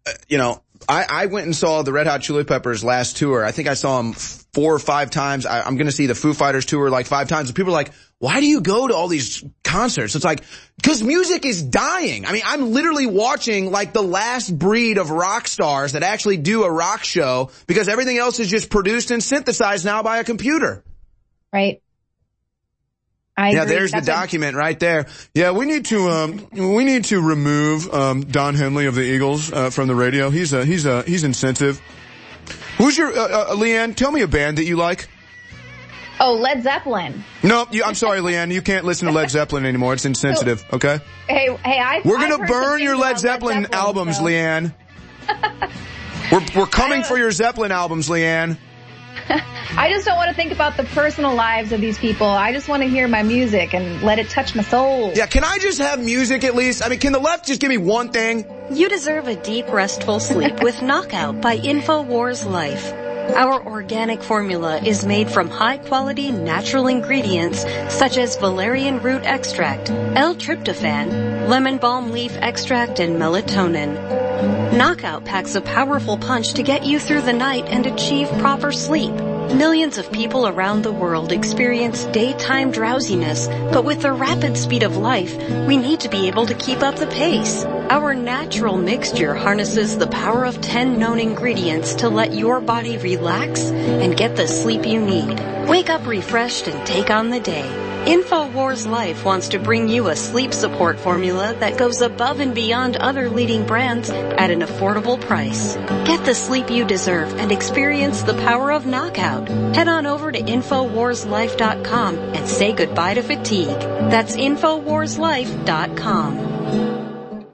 I went and saw the Red Hot Chili Peppers last tour. I think I saw them 4 or 5 times. I'm going to see the Foo Fighters tour like 5 times. And people are like, why do you go to all these concerts? It's like, because music is dying. I mean, I'm literally watching like the last breed of rock stars that actually do a rock show, because everything else is just produced and synthesized now by a computer. Right. Yeah, there's the document right there. Yeah, we need to remove Don Henley of the Eagles from the radio. He's insensitive. Who's your Leanne? Tell me a band that you like. Oh, Led Zeppelin. No, I'm sorry, Leanne. You can't listen to Led Zeppelin anymore. It's insensitive. Okay. Hey, we're gonna burn your Led Zeppelin albums, Leanne. We're coming for your Zeppelin albums, Leanne. I just don't want to think about the personal lives of these people. I just want to hear my music and let it touch my soul. Yeah, can I just have music at least? I mean, can the left just give me one thing? You deserve a deep, restful sleep with Knockout by InfoWars Life. Our organic formula is made from high-quality natural ingredients such as valerian root extract, L-tryptophan, lemon balm leaf extract, and melatonin. Knockout packs a powerful punch to get you through the night and achieve proper sleep. Millions of people around the world experience daytime drowsiness, but with the rapid speed of life, we need to be able to keep up the pace. Our natural mixture harnesses the power of 10 known ingredients to let your body relax and get the sleep you need. Wake up refreshed and take on the day. InfoWars Life wants to bring you a sleep support formula that goes above and beyond other leading brands at an affordable price. Get the sleep you deserve and experience the power of Knockout. Head on over to InfoWarsLife.com and say goodbye to fatigue. That's InfoWarsLife.com.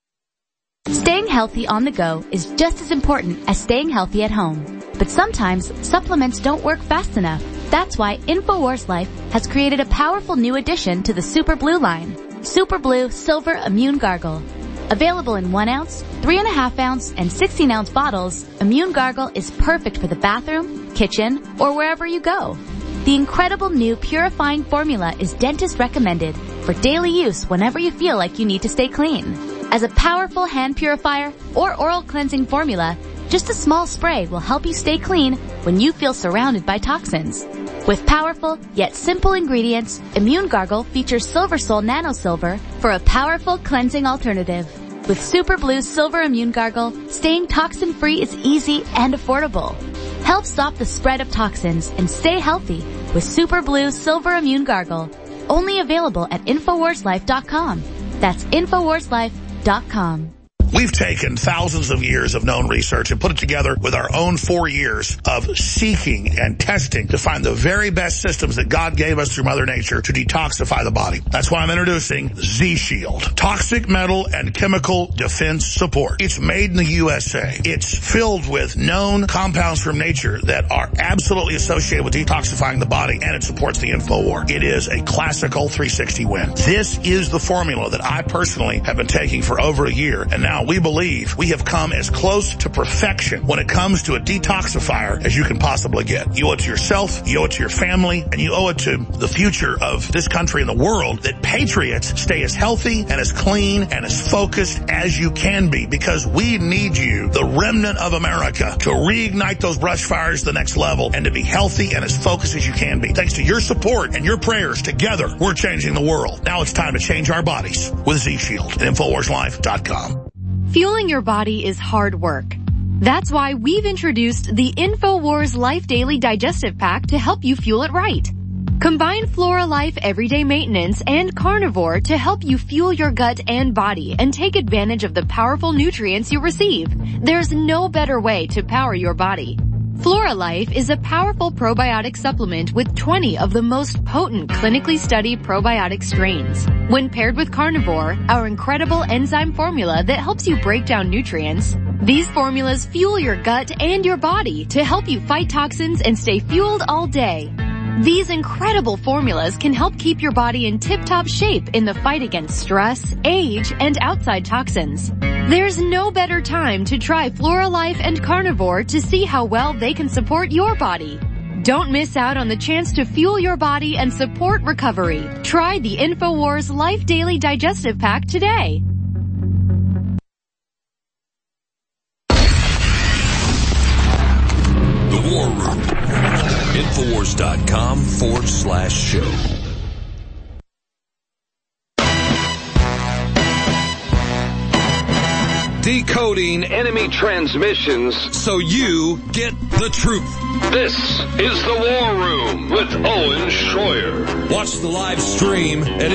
Staying healthy on the go is just as important as staying healthy at home. But sometimes supplements don't work fast enough. That's why InfoWars Life has created a powerful new addition to the Super Blue line. Super Blue Silver Immune Gargle. Available in 1 ounce, 3.5 ounce, and 16 ounce bottles, Immune Gargle is perfect for the bathroom, kitchen, or wherever you go. The incredible new purifying formula is dentist recommended for daily use whenever you feel like you need to stay clean. As a powerful hand purifier or oral cleansing formula, just a small spray will help you stay clean when you feel surrounded by toxins. With powerful yet simple ingredients, Immune Gargle features Silver Sol Nano Silver for a powerful cleansing alternative. With Super Blue Silver Immune Gargle, staying toxin-free is easy and affordable. Help stop the spread of toxins and stay healthy with Super Blue Silver Immune Gargle. Only available at InfoWarsLife.com. That's InfoWarsLife.com. We've taken thousands of years of known research and put it together with our own 4 years of seeking and testing to find the very best systems that God gave us through Mother Nature to detoxify the body. That's why I'm introducing Z-Shield. Toxic metal and chemical defense support. It's made in the USA. It's filled with known compounds from nature that are absolutely associated with detoxifying the body, and it supports the InfoWar. It is a classical 360 win. This is the formula that I personally have been taking for over a year, and now we believe we have come as close to perfection when it comes to a detoxifier as you can possibly get. You owe it to yourself, you owe it to your family, and you owe it to the future of this country and the world that patriots stay as healthy and as clean and as focused as you can be, because we need you, the remnant of America, to reignite those brush fires to the next level and to be healthy and as focused as you can be. Thanks to your support and your prayers, together we're changing the world. Now it's time to change our bodies with Z-Shield at InfoWarsLife.com. Fueling your body is hard work. That's why we've introduced the InfoWars Life Daily Digestive Pack to help you fuel it right. Combine Flora Life Everyday Maintenance and Carnivore to help you fuel your gut and body and take advantage of the powerful nutrients you receive. There's no better way to power your body. Flora Life is a powerful probiotic supplement with 20 of the most potent clinically studied probiotic strains. When paired with Carnivore, our incredible enzyme formula that helps you break down nutrients, these formulas fuel your gut and your body to help you fight toxins and stay fueled all day. These incredible formulas can help keep your body in tip-top shape in the fight against stress, age, and outside toxins. There's no better time to try Flora Life and Carnivore to see how well they can support your body. Don't miss out on the chance to fuel your body and support recovery. Try the InfoWars Life Daily Digestive Pack today. The War Room. Infowars.com/show. decoding enemy transmissions so you get the truth. This is the War Room with Owen Schroyer. Watch the live stream at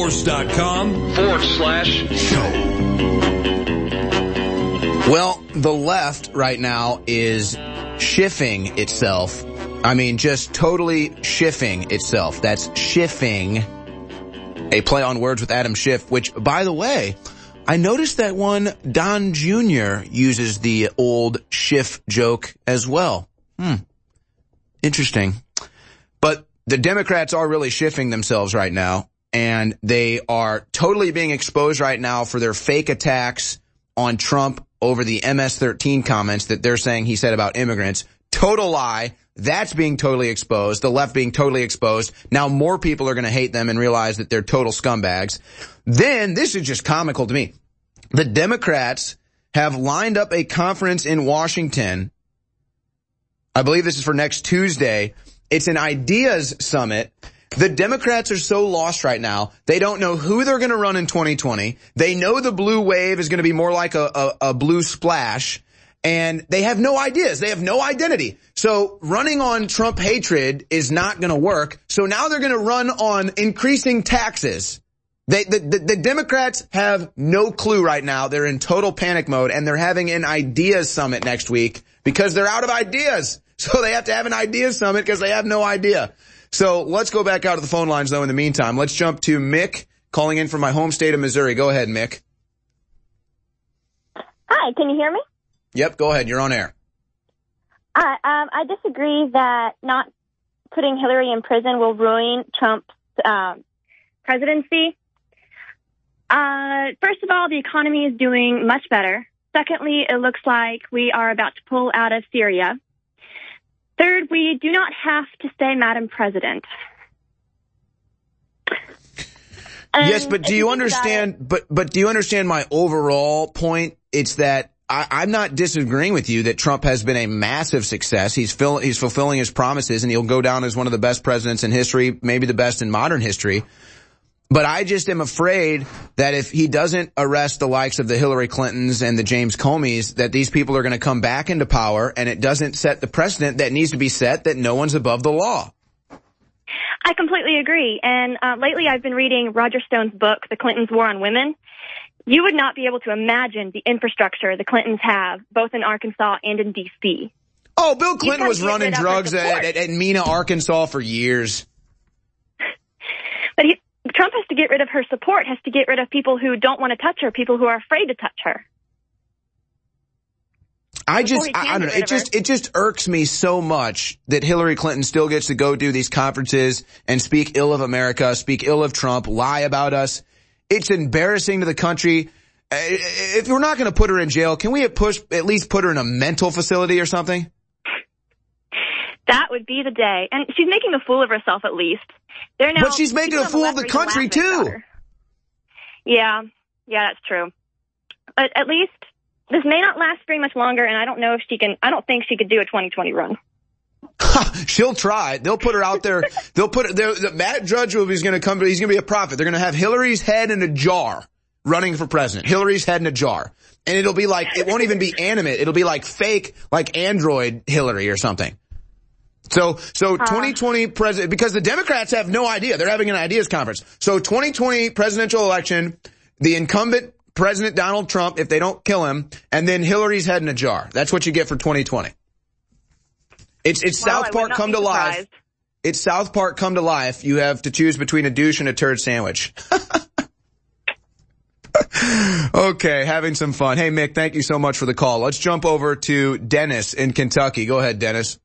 Infowars.com/show. Well, the left right now is shifting itself. I mean, just totally shifting itself. That's shifting, a play on words with Adam Schiff, which, by the way, I noticed that one Don Jr. uses the old Schiff joke as well. Interesting. But the Democrats are really shifting themselves right now, and they are totally being exposed right now for their fake attacks on Trump over the MS-13 comments that they're saying he said about immigrants. Total lie. That's being totally exposed. The left being totally exposed. Now more people are going to hate them and realize that they're total scumbags. Then, this is just comical to me. The Democrats have lined up a conference in Washington. I believe this is for next Tuesday. It's an ideas summit. The Democrats are so lost right now. They don't know who they're going to run in 2020. They know the blue wave is going to be more like a blue splash. And they have no ideas. They have no identity. So running on Trump hatred is not going to work. So now they're going to run on increasing taxes. The Democrats have no clue right now. They're in total panic mode, and they're having an ideas summit next week because they're out of ideas. So they have to have an ideas summit because they have no idea. So let's go back out to the phone lines, though, in the meantime. Let's jump to Mick calling in from my home state of Missouri. Go ahead, Mick. Hi, can you hear me? Yep, go ahead. You're on air. I disagree that not putting Hillary in prison will ruin Trump's presidency. First of all, the economy is doing much better. Secondly, it looks like we are about to pull out of Syria. Third, we do not have to say Madam President. Yes, but do you understand? But do you understand my overall point? It's that I'm not disagreeing with you that Trump has been a massive success. He's fulfilling his promises, and he'll go down as one of the best presidents in history, maybe the best in modern history. But I just am afraid that if he doesn't arrest the likes of the Hillary Clintons and the James Comeys, that these people are going to come back into power, and it doesn't set the precedent that needs to be set, that no one's above the law. I completely agree. And lately I've been reading Roger Stone's book, The Clintons' War on Women. You would not be able to imagine the infrastructure the Clintons have, both in Arkansas and in D.C. Oh, Bill Clinton was running drugs at Mena, Arkansas for years. But Trump has to get rid of her support, has to get rid of people who don't want to touch her, people who are afraid to touch her. I don't know. It just irks me so much that Hillary Clinton still gets to go do these conferences and speak ill of America, speak ill of Trump, lie about us. It's embarrassing to the country. If we're not going to put her in jail, can we at least put her in a mental facility or something? That would be the day. And she's making a fool of herself, at least. But she's making a fool of the country, too. Yeah, that's true. But at least this may not last very much longer, and I don't think she could do a 2020 run. She'll try. They'll put her out there. Matt Drudge is going to come, he's going to be a prophet. They're going to have Hillary's head in a jar running for president. Hillary's head in a jar. And it'll be like, it won't even be animate. It'll be like fake, like Android Hillary or something. So 2020 president, because the Democrats have no idea. They're having an ideas conference. So 2020 presidential election, the incumbent President Donald Trump, if they don't kill him, and then Hillary's head in a jar. That's what you get for 2020. It's South Park come to life. It's South Park come to life. You have to choose between a douche and a turd sandwich. Okay, having some fun. Hey, Mick, thank you so much for the call. Let's jump over to Dennis in Kentucky. Go ahead, Dennis.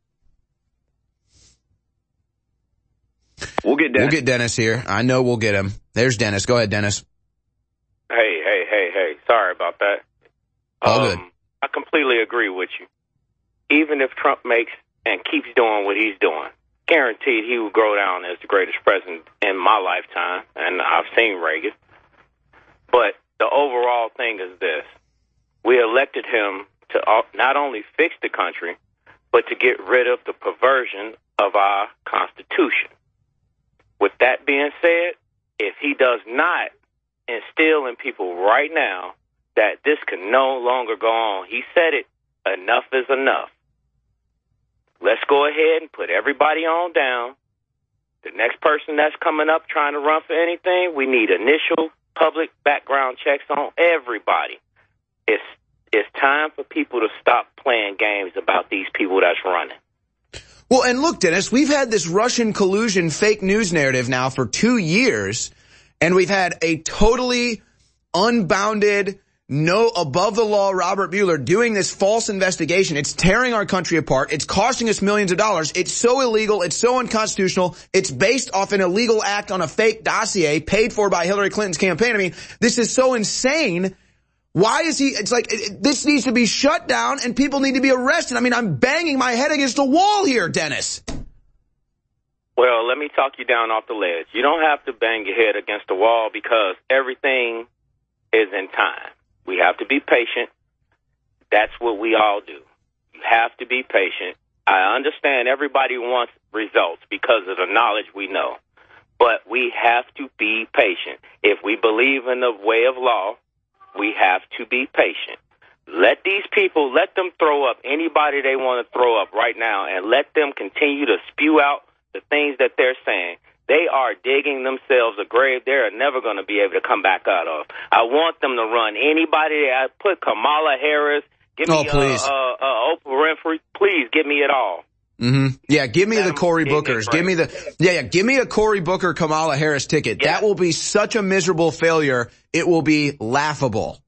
We'll get Dennis here. I know we'll get him. There's Dennis. Go ahead, Dennis. Hey. Sorry about that. All good. I completely agree with you. Even if Trump makes and keeps doing what he's doing, guaranteed he will go down as the greatest president in my lifetime, and I've seen Reagan. But the overall thing is this. We elected him to not only fix the country, but to get rid of the perversion of our Constitution. With that being said, if he does not instill in people right now that this can no longer go on. He said it, enough is enough. Let's go ahead and put everybody on down. The next person that's coming up trying to run for anything, we need initial public background checks on everybody. It's time for people to stop playing games about these people that's running. Well, and look, Dennis, we've had this Russian collusion fake news narrative now for 2 years, and we've had a totally unbounded, no above the law Robert Mueller doing this false investigation. It's tearing our country apart. It's costing us millions of dollars. It's so illegal. It's so unconstitutional. It's based off an illegal act on a fake dossier paid for by Hillary Clinton's campaign. I mean, this is so insane. Why is he, it's like, this needs to be shut down and people need to be arrested. I mean, I'm banging my head against a wall here, Dennis. Well, let me talk you down off the ledge. You don't have to bang your head against the wall because everything is in time. We have to be patient. That's what we all do. You have to be patient. I understand everybody wants results because of the knowledge we know. But we have to be patient. If we believe in the way of law, we have to be patient. Let these people, let them throw up anybody they want to throw up right now and let them continue to spew out the things that they're saying. They are digging themselves a grave they're never going to be able to come back out of. I want them to run anybody. I put Kamala Harris. Give me Oprah Winfrey. Please give me it all. Mm-hmm. Yeah, give me the Cory Bookers. Give me a Cory Booker Kamala Harris ticket. Yeah. That will be such a miserable failure. It will be laughable.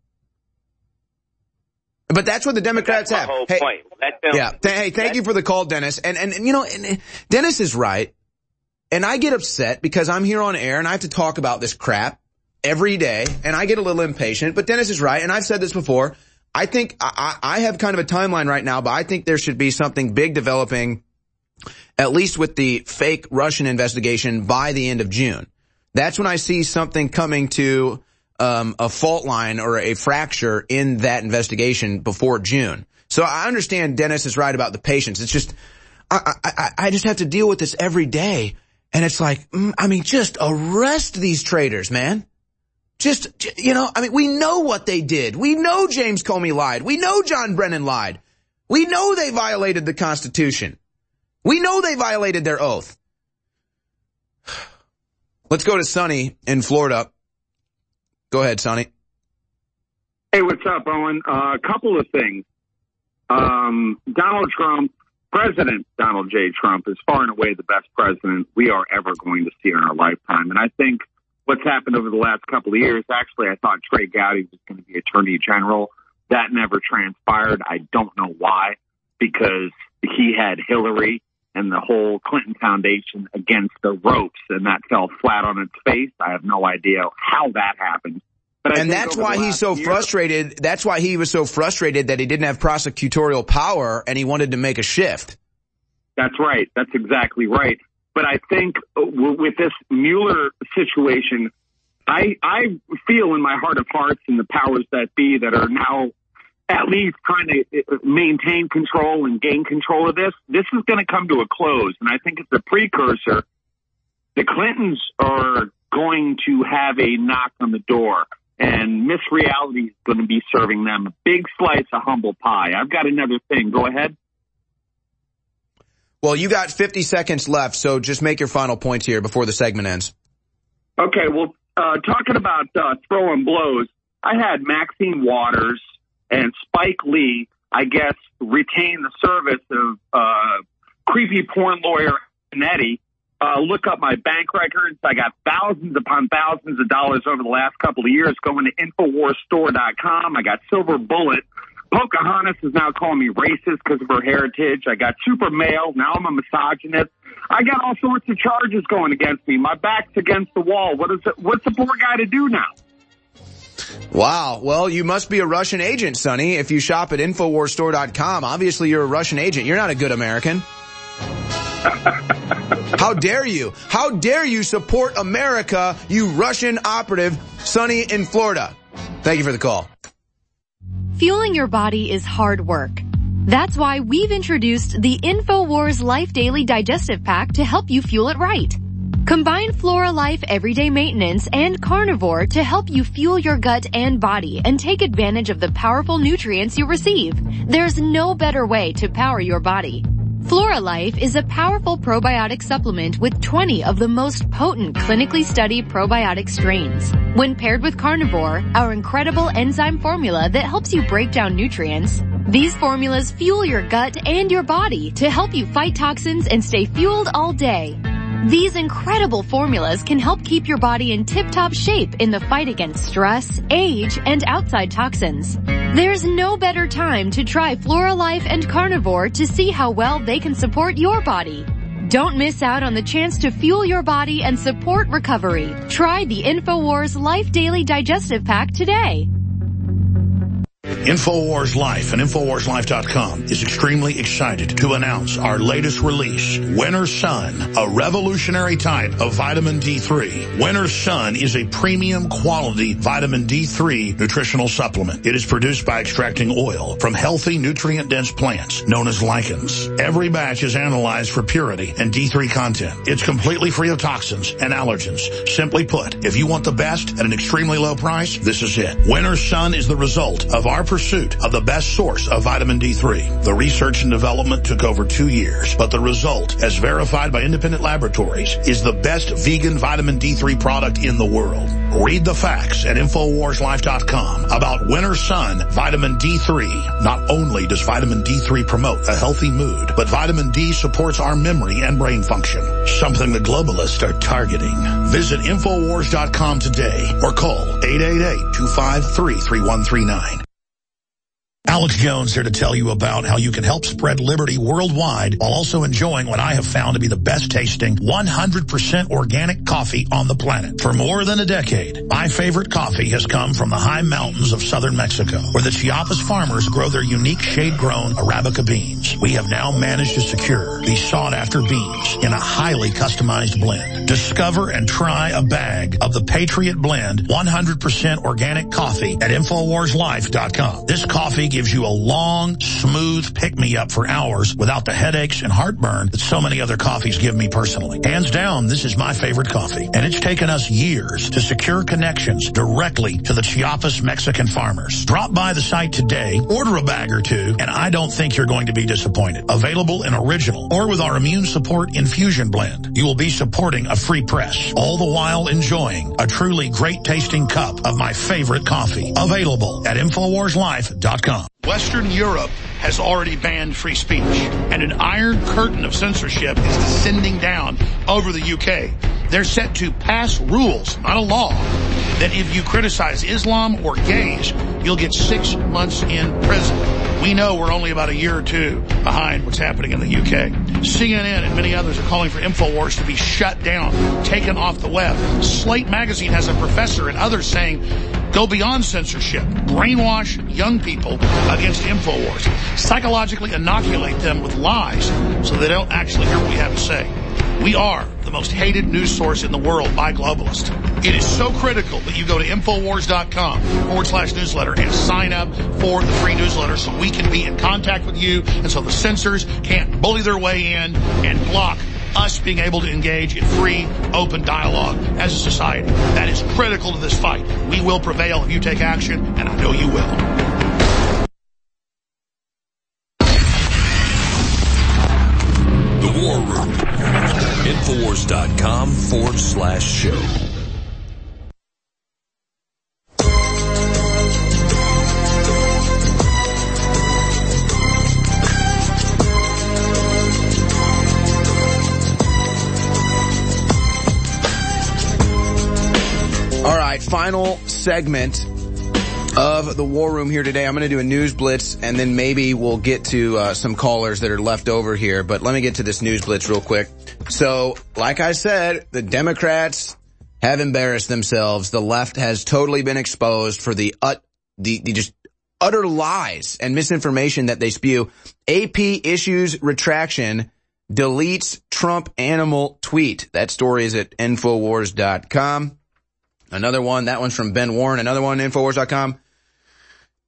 But that's what the Democrats have. Whole point. Hey, thank you for the call, Dennis. And you know, Dennis is right. And I get upset because I'm here on air and I have to talk about this crap every day, and I get a little impatient. But Dennis is right, and I've said this before. I think I have kind of a timeline right now, but I think there should be something big developing, at least with the fake Russian investigation, by the end of June. That's when I see something coming to a fault line or a fracture in that investigation before June. So I understand Dennis is right about the patience. It's just I just have to deal with this every day. And it's like, I mean, just arrest these traitors, man. Just, you know, I mean, we know what they did. We know James Comey lied. We know John Brennan lied. We know they violated the Constitution. We know they violated their oath. Let's go to Sonny in Florida. Go ahead, Sonny. Hey, what's up, Owen? A couple of things. Donald Trump, President Donald J. Trump is far and away the best president we are ever going to see in our lifetime. And I think what's happened over the last couple of years, actually, I thought Trey Gowdy was going to be Attorney General. That never transpired. I don't know why, because he had Hillary and the whole Clinton Foundation against the ropes, and that fell flat on its face. I have no idea how that happened. And that's why he's so frustrated. That's why he was so frustrated that he didn't have prosecutorial power and he wanted to make a shift. That's right. That's exactly right. But I think with this Mueller situation, I feel in my heart of hearts and the powers that be that are now at least trying to maintain control and gain control of this is going to come to a close. And I think it's a precursor. The Clintons are going to have a knock on the door. And Miss Reality is going to be serving them a big slice of humble pie. I've got another thing. Go ahead. Well, you got 50 seconds left, so just make your final points here before the segment ends. Okay, well, talking about throwing blows, I had Maxine Waters and Spike Lee, I guess, retain the service of creepy porn lawyer Nettie. Look up my bank records. I got thousands upon thousands of dollars over the last couple of years going to InfoWarsStore.com. I got Silver Bullet. Pocahontas is now calling me racist because of her heritage. I got super male. Now I'm a misogynist. I got all sorts of charges going against me. My back's against the wall. What's the poor guy to do now? Wow. Well, you must be a Russian agent, Sonny. If you shop at InfoWarsStore.com, obviously you're a Russian agent. You're not a good American. How dare you? How dare you support America, you Russian operative, Sonny in Florida? Thank you for the call. Fueling your body is hard work. That's why we've introduced the InfoWars Life Daily Digestive Pack to help you fuel it right. Combine Flora Life Everyday Maintenance and Carnivore to help you fuel your gut and body and take advantage of the powerful nutrients you receive. There's no better way to power your body. Flora Life is a powerful probiotic supplement with 20 of the most potent clinically studied probiotic strains. When paired with Carnivore, our incredible enzyme formula that helps you break down nutrients, these formulas fuel your gut and your body to help you fight toxins and stay fueled all day. These incredible formulas can help keep your body in tip-top shape in the fight against stress, age, and outside toxins. There's no better time to try Flora Life and Carnivore to see how well they can support your body. Don't miss out on the chance to fuel your body and support recovery. Try the InfoWars Life Daily Digestive Pack today. InfoWars Life and InfoWarsLife.com is extremely excited to announce our latest release, Winter Sun, a revolutionary type of vitamin D3. Winter Sun is a premium quality vitamin D3 nutritional supplement. It is produced by extracting oil from healthy, nutrient-dense plants known as lichens. Every batch is analyzed for purity and D3 content. It's completely free of toxins and allergens. Simply put, if you want the best at an extremely low price, this is it. Winter Sun is the result of our pursuit of the best source of vitamin D3. The research and development took over 2 years, but the result, as verified by independent laboratories, is the best vegan vitamin D3 product in the world. Read the facts at InfoWarsLife.com about Winter Sun Vitamin D3. Not only does vitamin D3 promote a healthy mood, but vitamin D supports our memory and brain function, something the globalists are targeting. Visit InfoWars.com today or call 888-253-3139. Alex Jones here to tell you about how you can help spread liberty worldwide while also enjoying what I have found to be the best tasting 100% organic coffee on the planet. For more than a decade, my favorite coffee has come from the high mountains of southern Mexico, where the Chiapas farmers grow their unique shade-grown Arabica beans. We have now managed to secure these sought-after beans in a highly customized blend. Discover and try a bag of the Patriot Blend 100% organic coffee at InfoWarsLife.com. This coffee gives you a long, smooth pick-me-up for hours without the headaches and heartburn that so many other coffees give me personally. Hands down, this is my favorite coffee, and it's taken us years to secure connections directly to the Chiapas Mexican farmers. Drop by the site today, order a bag or two, and I don't think you're going to be disappointed. Available in original or with our immune support infusion blend. You will be supporting a free press, all the while enjoying a truly great-tasting cup of my favorite coffee. Available at InfoWarsLife.com. Western Europe has already banned free speech, and an iron curtain of censorship is descending down over the UK. They're set to pass rules, not a law, that if you criticize Islam or gays, you'll get 6 months in prison. We know we're only about a year or two behind what's happening in the UK. CNN and many others are calling for InfoWars to be shut down, taken off the web. Slate Magazine has a professor and others saying, go beyond censorship, brainwash young people against InfoWars, psychologically inoculate them with lies so they don't actually hear what we have to say. We are the most hated news source in the world by globalists. It is so critical that you go to InfoWars.com/newsletter and sign up for the free newsletter so we can be in contact with you and so the censors can't bully their way in and block us being able to engage in free, open dialogue as a society. That is critical to this fight. We will prevail if you take action, and I know you will. The War Room. Infowars.com/show. All right, final segment of the War Room here today. I'm going to do a news blitz, and then maybe we'll get to some callers that are left over here. But let me get to this news blitz real quick. So, like I said, the Democrats have embarrassed themselves. The left has totally been exposed for the just utter lies and misinformation that they spew. AP issues retraction, deletes Trump animal tweet. That story is at Infowars.com. Another one, that one's from Ben Warren. Another one, Infowars.com.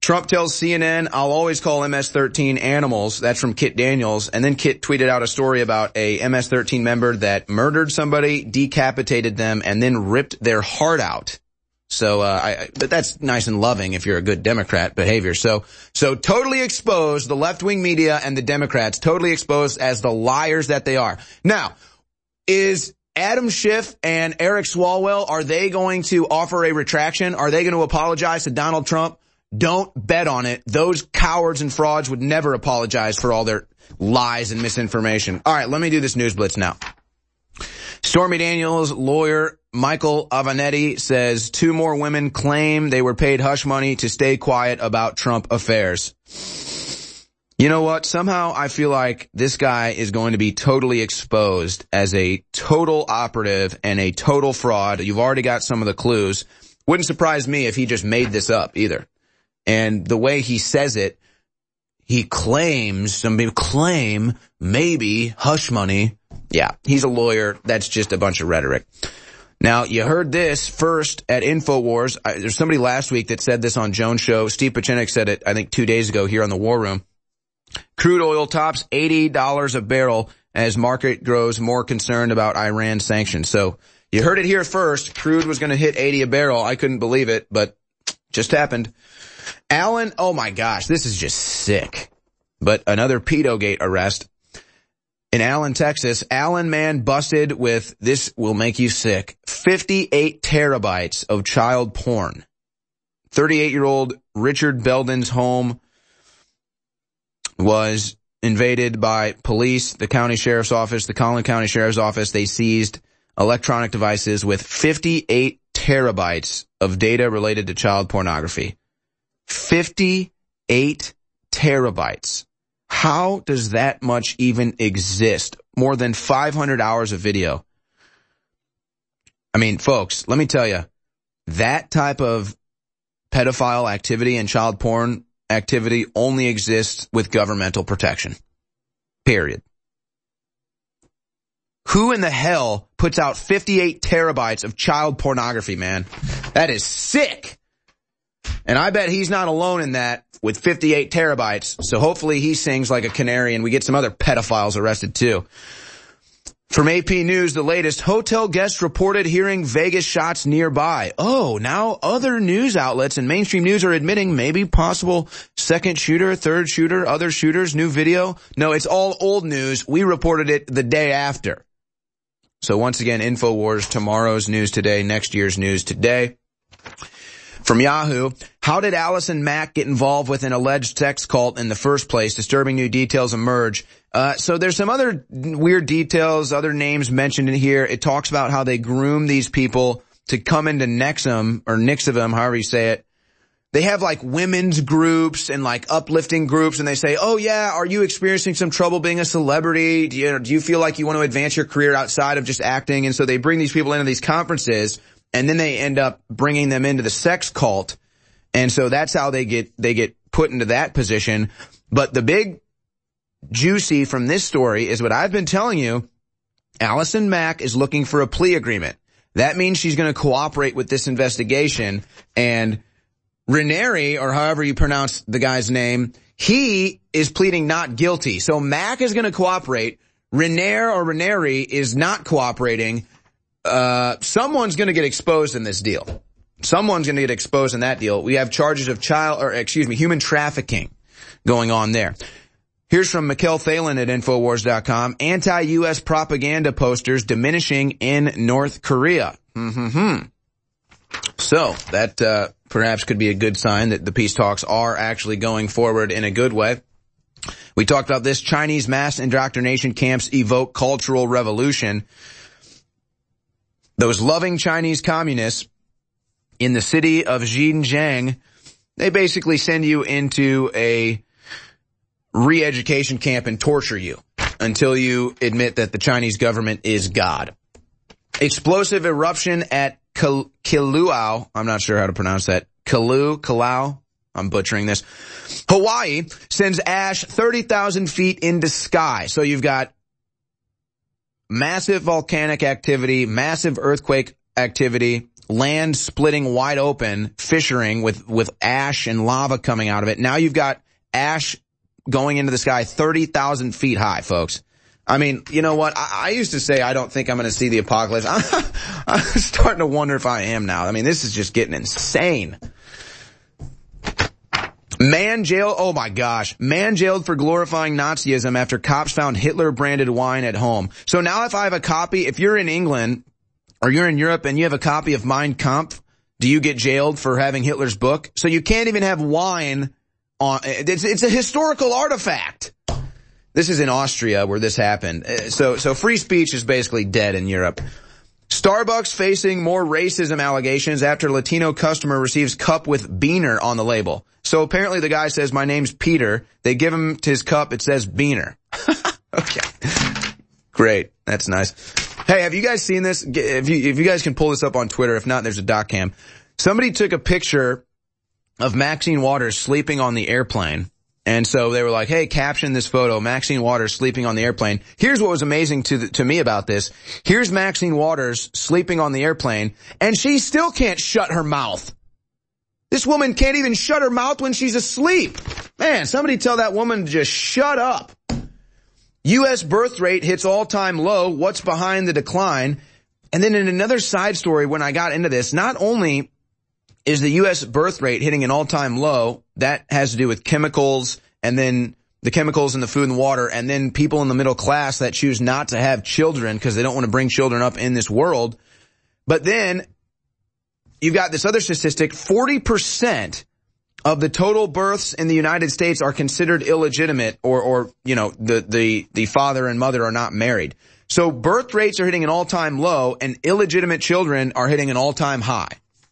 Trump tells CNN, I'll always call MS-13 animals. That's from Kit Daniels. And then Kit tweeted out a story about a MS-13 member that murdered somebody, decapitated them, and then ripped their heart out. So, but that's nice and loving if you're a good Democrat behavior. So totally exposed, the left-wing media and the Democrats totally exposed as the liars that they are. Now, is Adam Schiff and Eric Swalwell, are they going to offer a retraction? Are they going to apologize to Donald Trump? Don't bet on it. Those cowards and frauds would never apologize for all their lies and misinformation. All right, let me do this news blitz now. Stormy Daniels' lawyer, Michael Avenatti, says 2 more women claim they were paid hush money to stay quiet about Trump affairs. You know what? Somehow I feel like this guy is going to be totally exposed as a total operative and a total fraud. You've already got some of the clues. Wouldn't surprise me if he just made this up either. And the way he says it, he claims, some people claim, maybe, hush money. Yeah, he's a lawyer. That's just a bunch of rhetoric. Now, you heard this first at InfoWars. There's somebody last week that said this on Jones' show. Steve Pachinik said it, I think, 2 days ago here on the War Room. Crude oil tops $80 a barrel as market grows more concerned about Iran sanctions. So you heard it here first. Crude was going to hit 80 a barrel. I couldn't believe it, but just happened. Allen, oh my gosh, this is just sick. But another pedogate arrest in Allen, Texas. Allen man busted with, this will make you sick, 58 terabytes of child porn. 38-year-old Richard Belden's home was invaded by police, the county sheriff's office, the Collin County Sheriff's Office. They seized electronic devices with 58 terabytes of data related to child pornography. 58 terabytes. How does that much even exist? More than 500 hours of video. I mean, folks, let me tell you, that type of pedophile activity and child porn activity only exists with governmental protection. Period. Who in the hell puts out 58 terabytes of child pornography, man? That is sick. And I bet he's not alone in that with 58 terabytes. So hopefully he sings like a canary and we get some other pedophiles arrested too. From AP News, the latest, hotel guests reported hearing Vegas shots nearby. Oh, now other news outlets and mainstream news are admitting maybe possible second shooter, third shooter, other shooters, new video. No, it's all old news. We reported it the day after. So once again, InfoWars, tomorrow's news today, next year's news today. From Yahoo, how did Allison Mack get involved with an alleged sex cult in the first place? Disturbing new details emerge. So there's some other weird details, other names mentioned in here. It talks about how they groom these people to come into Nexum, or Nixivum, however you say it. They have like women's groups and like uplifting groups, and they say, oh yeah, are you experiencing some trouble being a celebrity? Do you feel like you want to advance your career outside of just acting? And so they bring these people into these conferences, and then they end up bringing them into the sex cult. And so that's how they get put into that position. But the big juicy from this story is what I've been telling you. Allison Mack is looking for a plea agreement. That means she's going to cooperate with this investigation. And Raniere, or however you pronounce the guy's name, he is pleading not guilty. So Mack is going to cooperate. Raniere is not cooperating. Someone's going to get exposed in this deal. Someone's going to get exposed in that deal. We have charges of human trafficking going on there. Here's from Mikkel Thalen at Infowars.com. Anti-U.S. propaganda posters diminishing in North Korea. So that perhaps could be a good sign that the peace talks are actually going forward in a good way. We talked about this. Chinese mass indoctrination camps evoke cultural revolution. Those loving Chinese communists in the city of Xinjiang, they basically send you into a re-education camp and torture you until you admit that the Chinese government is God. Explosive eruption at Kiluau. I'm not sure how to pronounce that. Kilau. I'm butchering this. Hawaii sends ash 30,000 feet into sky. So you've got massive volcanic activity, massive earthquake activity, land splitting wide open, fissuring with ash and lava coming out of it. Now you've got ash going into the sky 30,000 feet high, folks. I mean, you know what? I used to say I don't think I'm going to see the apocalypse. I'm starting to wonder if I am now. I mean, this is just getting insane. Man jailed, oh my gosh, man jailed for glorifying Nazism after cops found Hitler-branded wine at home. So now if I have a copy, if you're in England or you're in Europe and you have a copy of Mein Kampf, do you get jailed for having Hitler's book? So you can't even have wine on, it's a historical artifact. This is in Austria where this happened. So free speech is basically dead in Europe. Starbucks facing more racism allegations after Latino customer receives cup with Beaner on the label. So apparently the guy says, my name's Peter. They give him his cup. It says Beaner. Okay. Great. That's nice. Hey, have you guys seen this? If you guys can pull this up on Twitter. If not, there's a doc cam. Somebody took a picture of Maxine Waters sleeping on the airplane. And so they were like, hey, caption this photo, Maxine Waters sleeping on the airplane. Here's what was amazing to me about this. Here's Maxine Waters sleeping on the airplane, and she still can't shut her mouth. This woman can't even shut her mouth when she's asleep. Man, somebody tell that woman to just shut up. U.S. birth rate hits all-time low. What's behind the decline? And then in another side story, when I got into this, not only is the U.S. birth rate hitting an all-time low, that has to do with chemicals, and then the chemicals in the food and water, and then people in the middle class that choose not to have children because they don't want to bring children up in this world. But then you've got this other statistic, 40% of the total births in the United States are considered illegitimate, or you know, the father and mother are not married. So birth rates are hitting an all-time low, and illegitimate children are hitting an all-time high.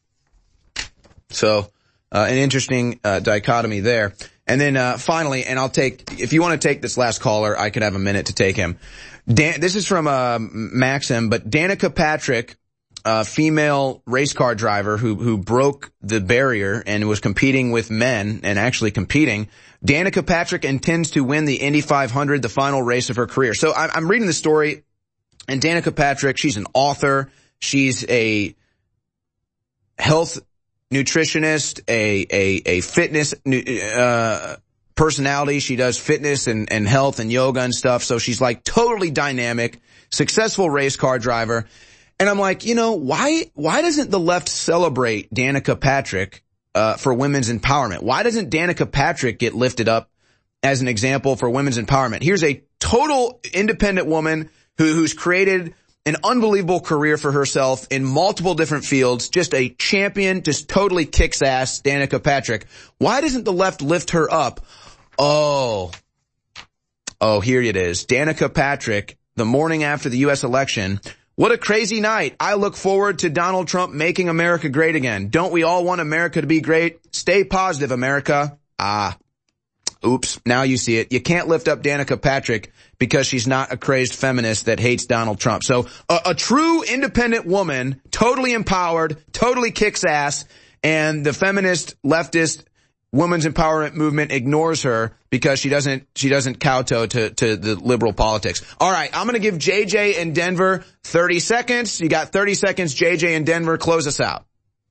So, an interesting dichotomy there. And then finally, and if you want to take this last caller, I could have a minute to take him. This is from Maxim, but Danica Patrick, a female race car driver who broke the barrier and was competing with men, and actually competing. Danica Patrick intends to win the Indy 500, the final race of her career. So I'm reading the story, and Danica Patrick, she's an author, she's a health nutritionist, a fitness personality. She does fitness and health and yoga and stuff. So she's like totally dynamic, successful race car driver. And I'm like, you know, why doesn't the left celebrate Danica Patrick for women's empowerment? Why doesn't Danica Patrick get lifted up as an example for women's empowerment? Here's a total independent woman who's created an unbelievable career for herself in multiple different fields, just a champion, just totally kicks ass, Danica Patrick. Why doesn't the left lift her up? Oh, here it is. Danica Patrick, the morning after the U.S. election. What a crazy night. I look forward to Donald Trump making America great again. Don't we all want America to be great? Stay positive, America. Oops, now you see it. You can't lift up Danica Patrick because she's not a crazed feminist that hates Donald Trump. So a true independent woman, totally empowered, totally kicks ass, and the feminist, leftist, women's empowerment movement ignores her because she doesn't kowtow to the liberal politics. All right, I'm going to give JJ in Denver 30 seconds. You got 30 seconds, JJ in Denver. Close us out.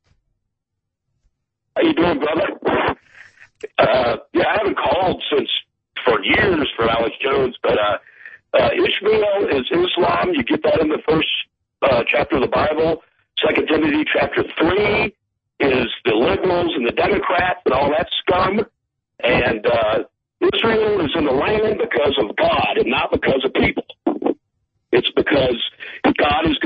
How you doing, brother? I haven't called for years for Alex Jones, but Ishmael is Islam. You get that in the first chapter of the Bible. 2 Timothy chapter 3 is the liberals and the Democrats and all that scum. And Israel is in the land because of God and not because of people. It's because God is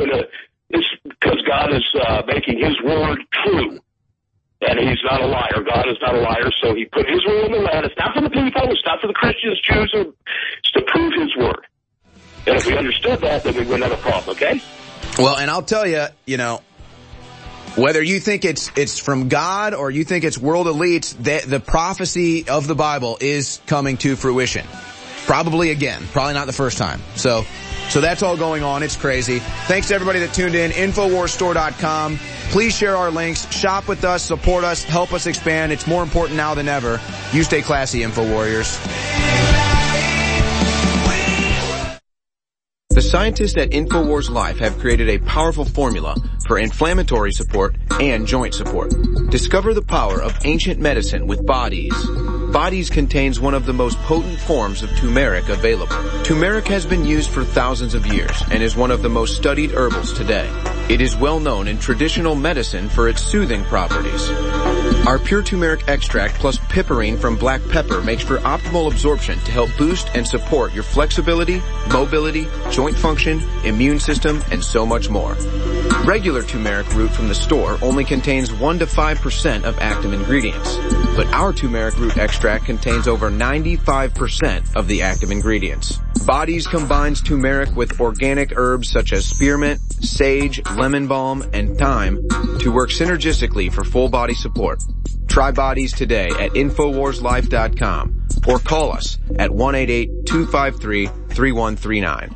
making His word true. And He's not a liar. God is not a liar. So He put Israel in the land. It's not for the people. It's not for the Christians, Jews. It's to prove His word. And if we understood that, then we wouldn't have a problem, okay? Well, and I'll tell you, you know, whether you think it's from God or you think it's world elites, the prophecy of the Bible is coming to fruition. Probably again. Probably not the first time. So that's all going on. It's crazy. Thanks to everybody that tuned in. InfoWarsStore.com. Please share our links. Shop with us. Support us. Help us expand. It's more important now than ever. You stay classy, InfoWarriors. The scientists at InfoWars Life have created a powerful formula for inflammatory support and joint support. Discover the power of ancient medicine with Bodies. Bodies contains one of the most potent forms of turmeric available. Turmeric has been used for thousands of years and is one of the most studied herbals today. It is well known in traditional medicine for its soothing properties. Our pure turmeric extract plus piperine from black pepper makes for optimal absorption to help boost and support your flexibility, mobility, joint function, immune system, and so much more. Regular turmeric root from the store only contains 1 to 5% of active ingredients, but our turmeric root extract contains over 95% of the active ingredients. Bodies combines turmeric with organic herbs such as spearmint, sage, lemon balm, and thyme to work synergistically for full body support. Try Bodies today at InfoWarsLife.com or call us at 1-888-253-3139.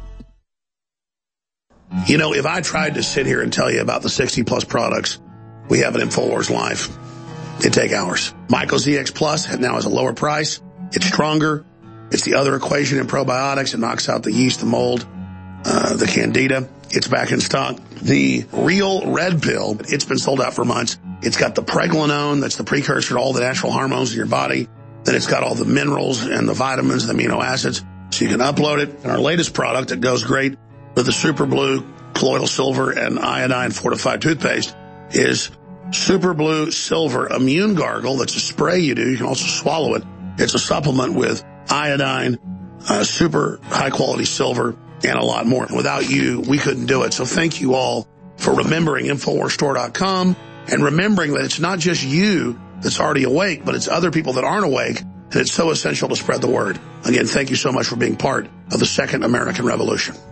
You know, if I tried to sit here and tell you about the 60-plus products we have at InfoWars Life, it'd take hours. MycoZX Plus now has a lower price. It's stronger. It's the other equation in probiotics. It knocks out the yeast, the mold, the candida. It's back in stock. The Real Red Pill, it's been sold out for months. It's got the pregnenolone, that's the precursor to all the natural hormones in your body. Then it's got all the minerals and the vitamins, the amino acids, so you can upload it. And our latest product that goes great with the Super Blue Colloidal Silver and Iodine Fortified Toothpaste is Super Blue Silver Immune Gargle. That's a spray you do. You can also swallow it. It's a supplement with iodine, super high-quality silver, and a lot more. Without you, we couldn't do it. So thank you all for remembering InfoWarsStore.com and remembering that it's not just you that's already awake, but it's other people that aren't awake, and it's so essential to spread the word. Again, thank you so much for being part of the Second American Revolution.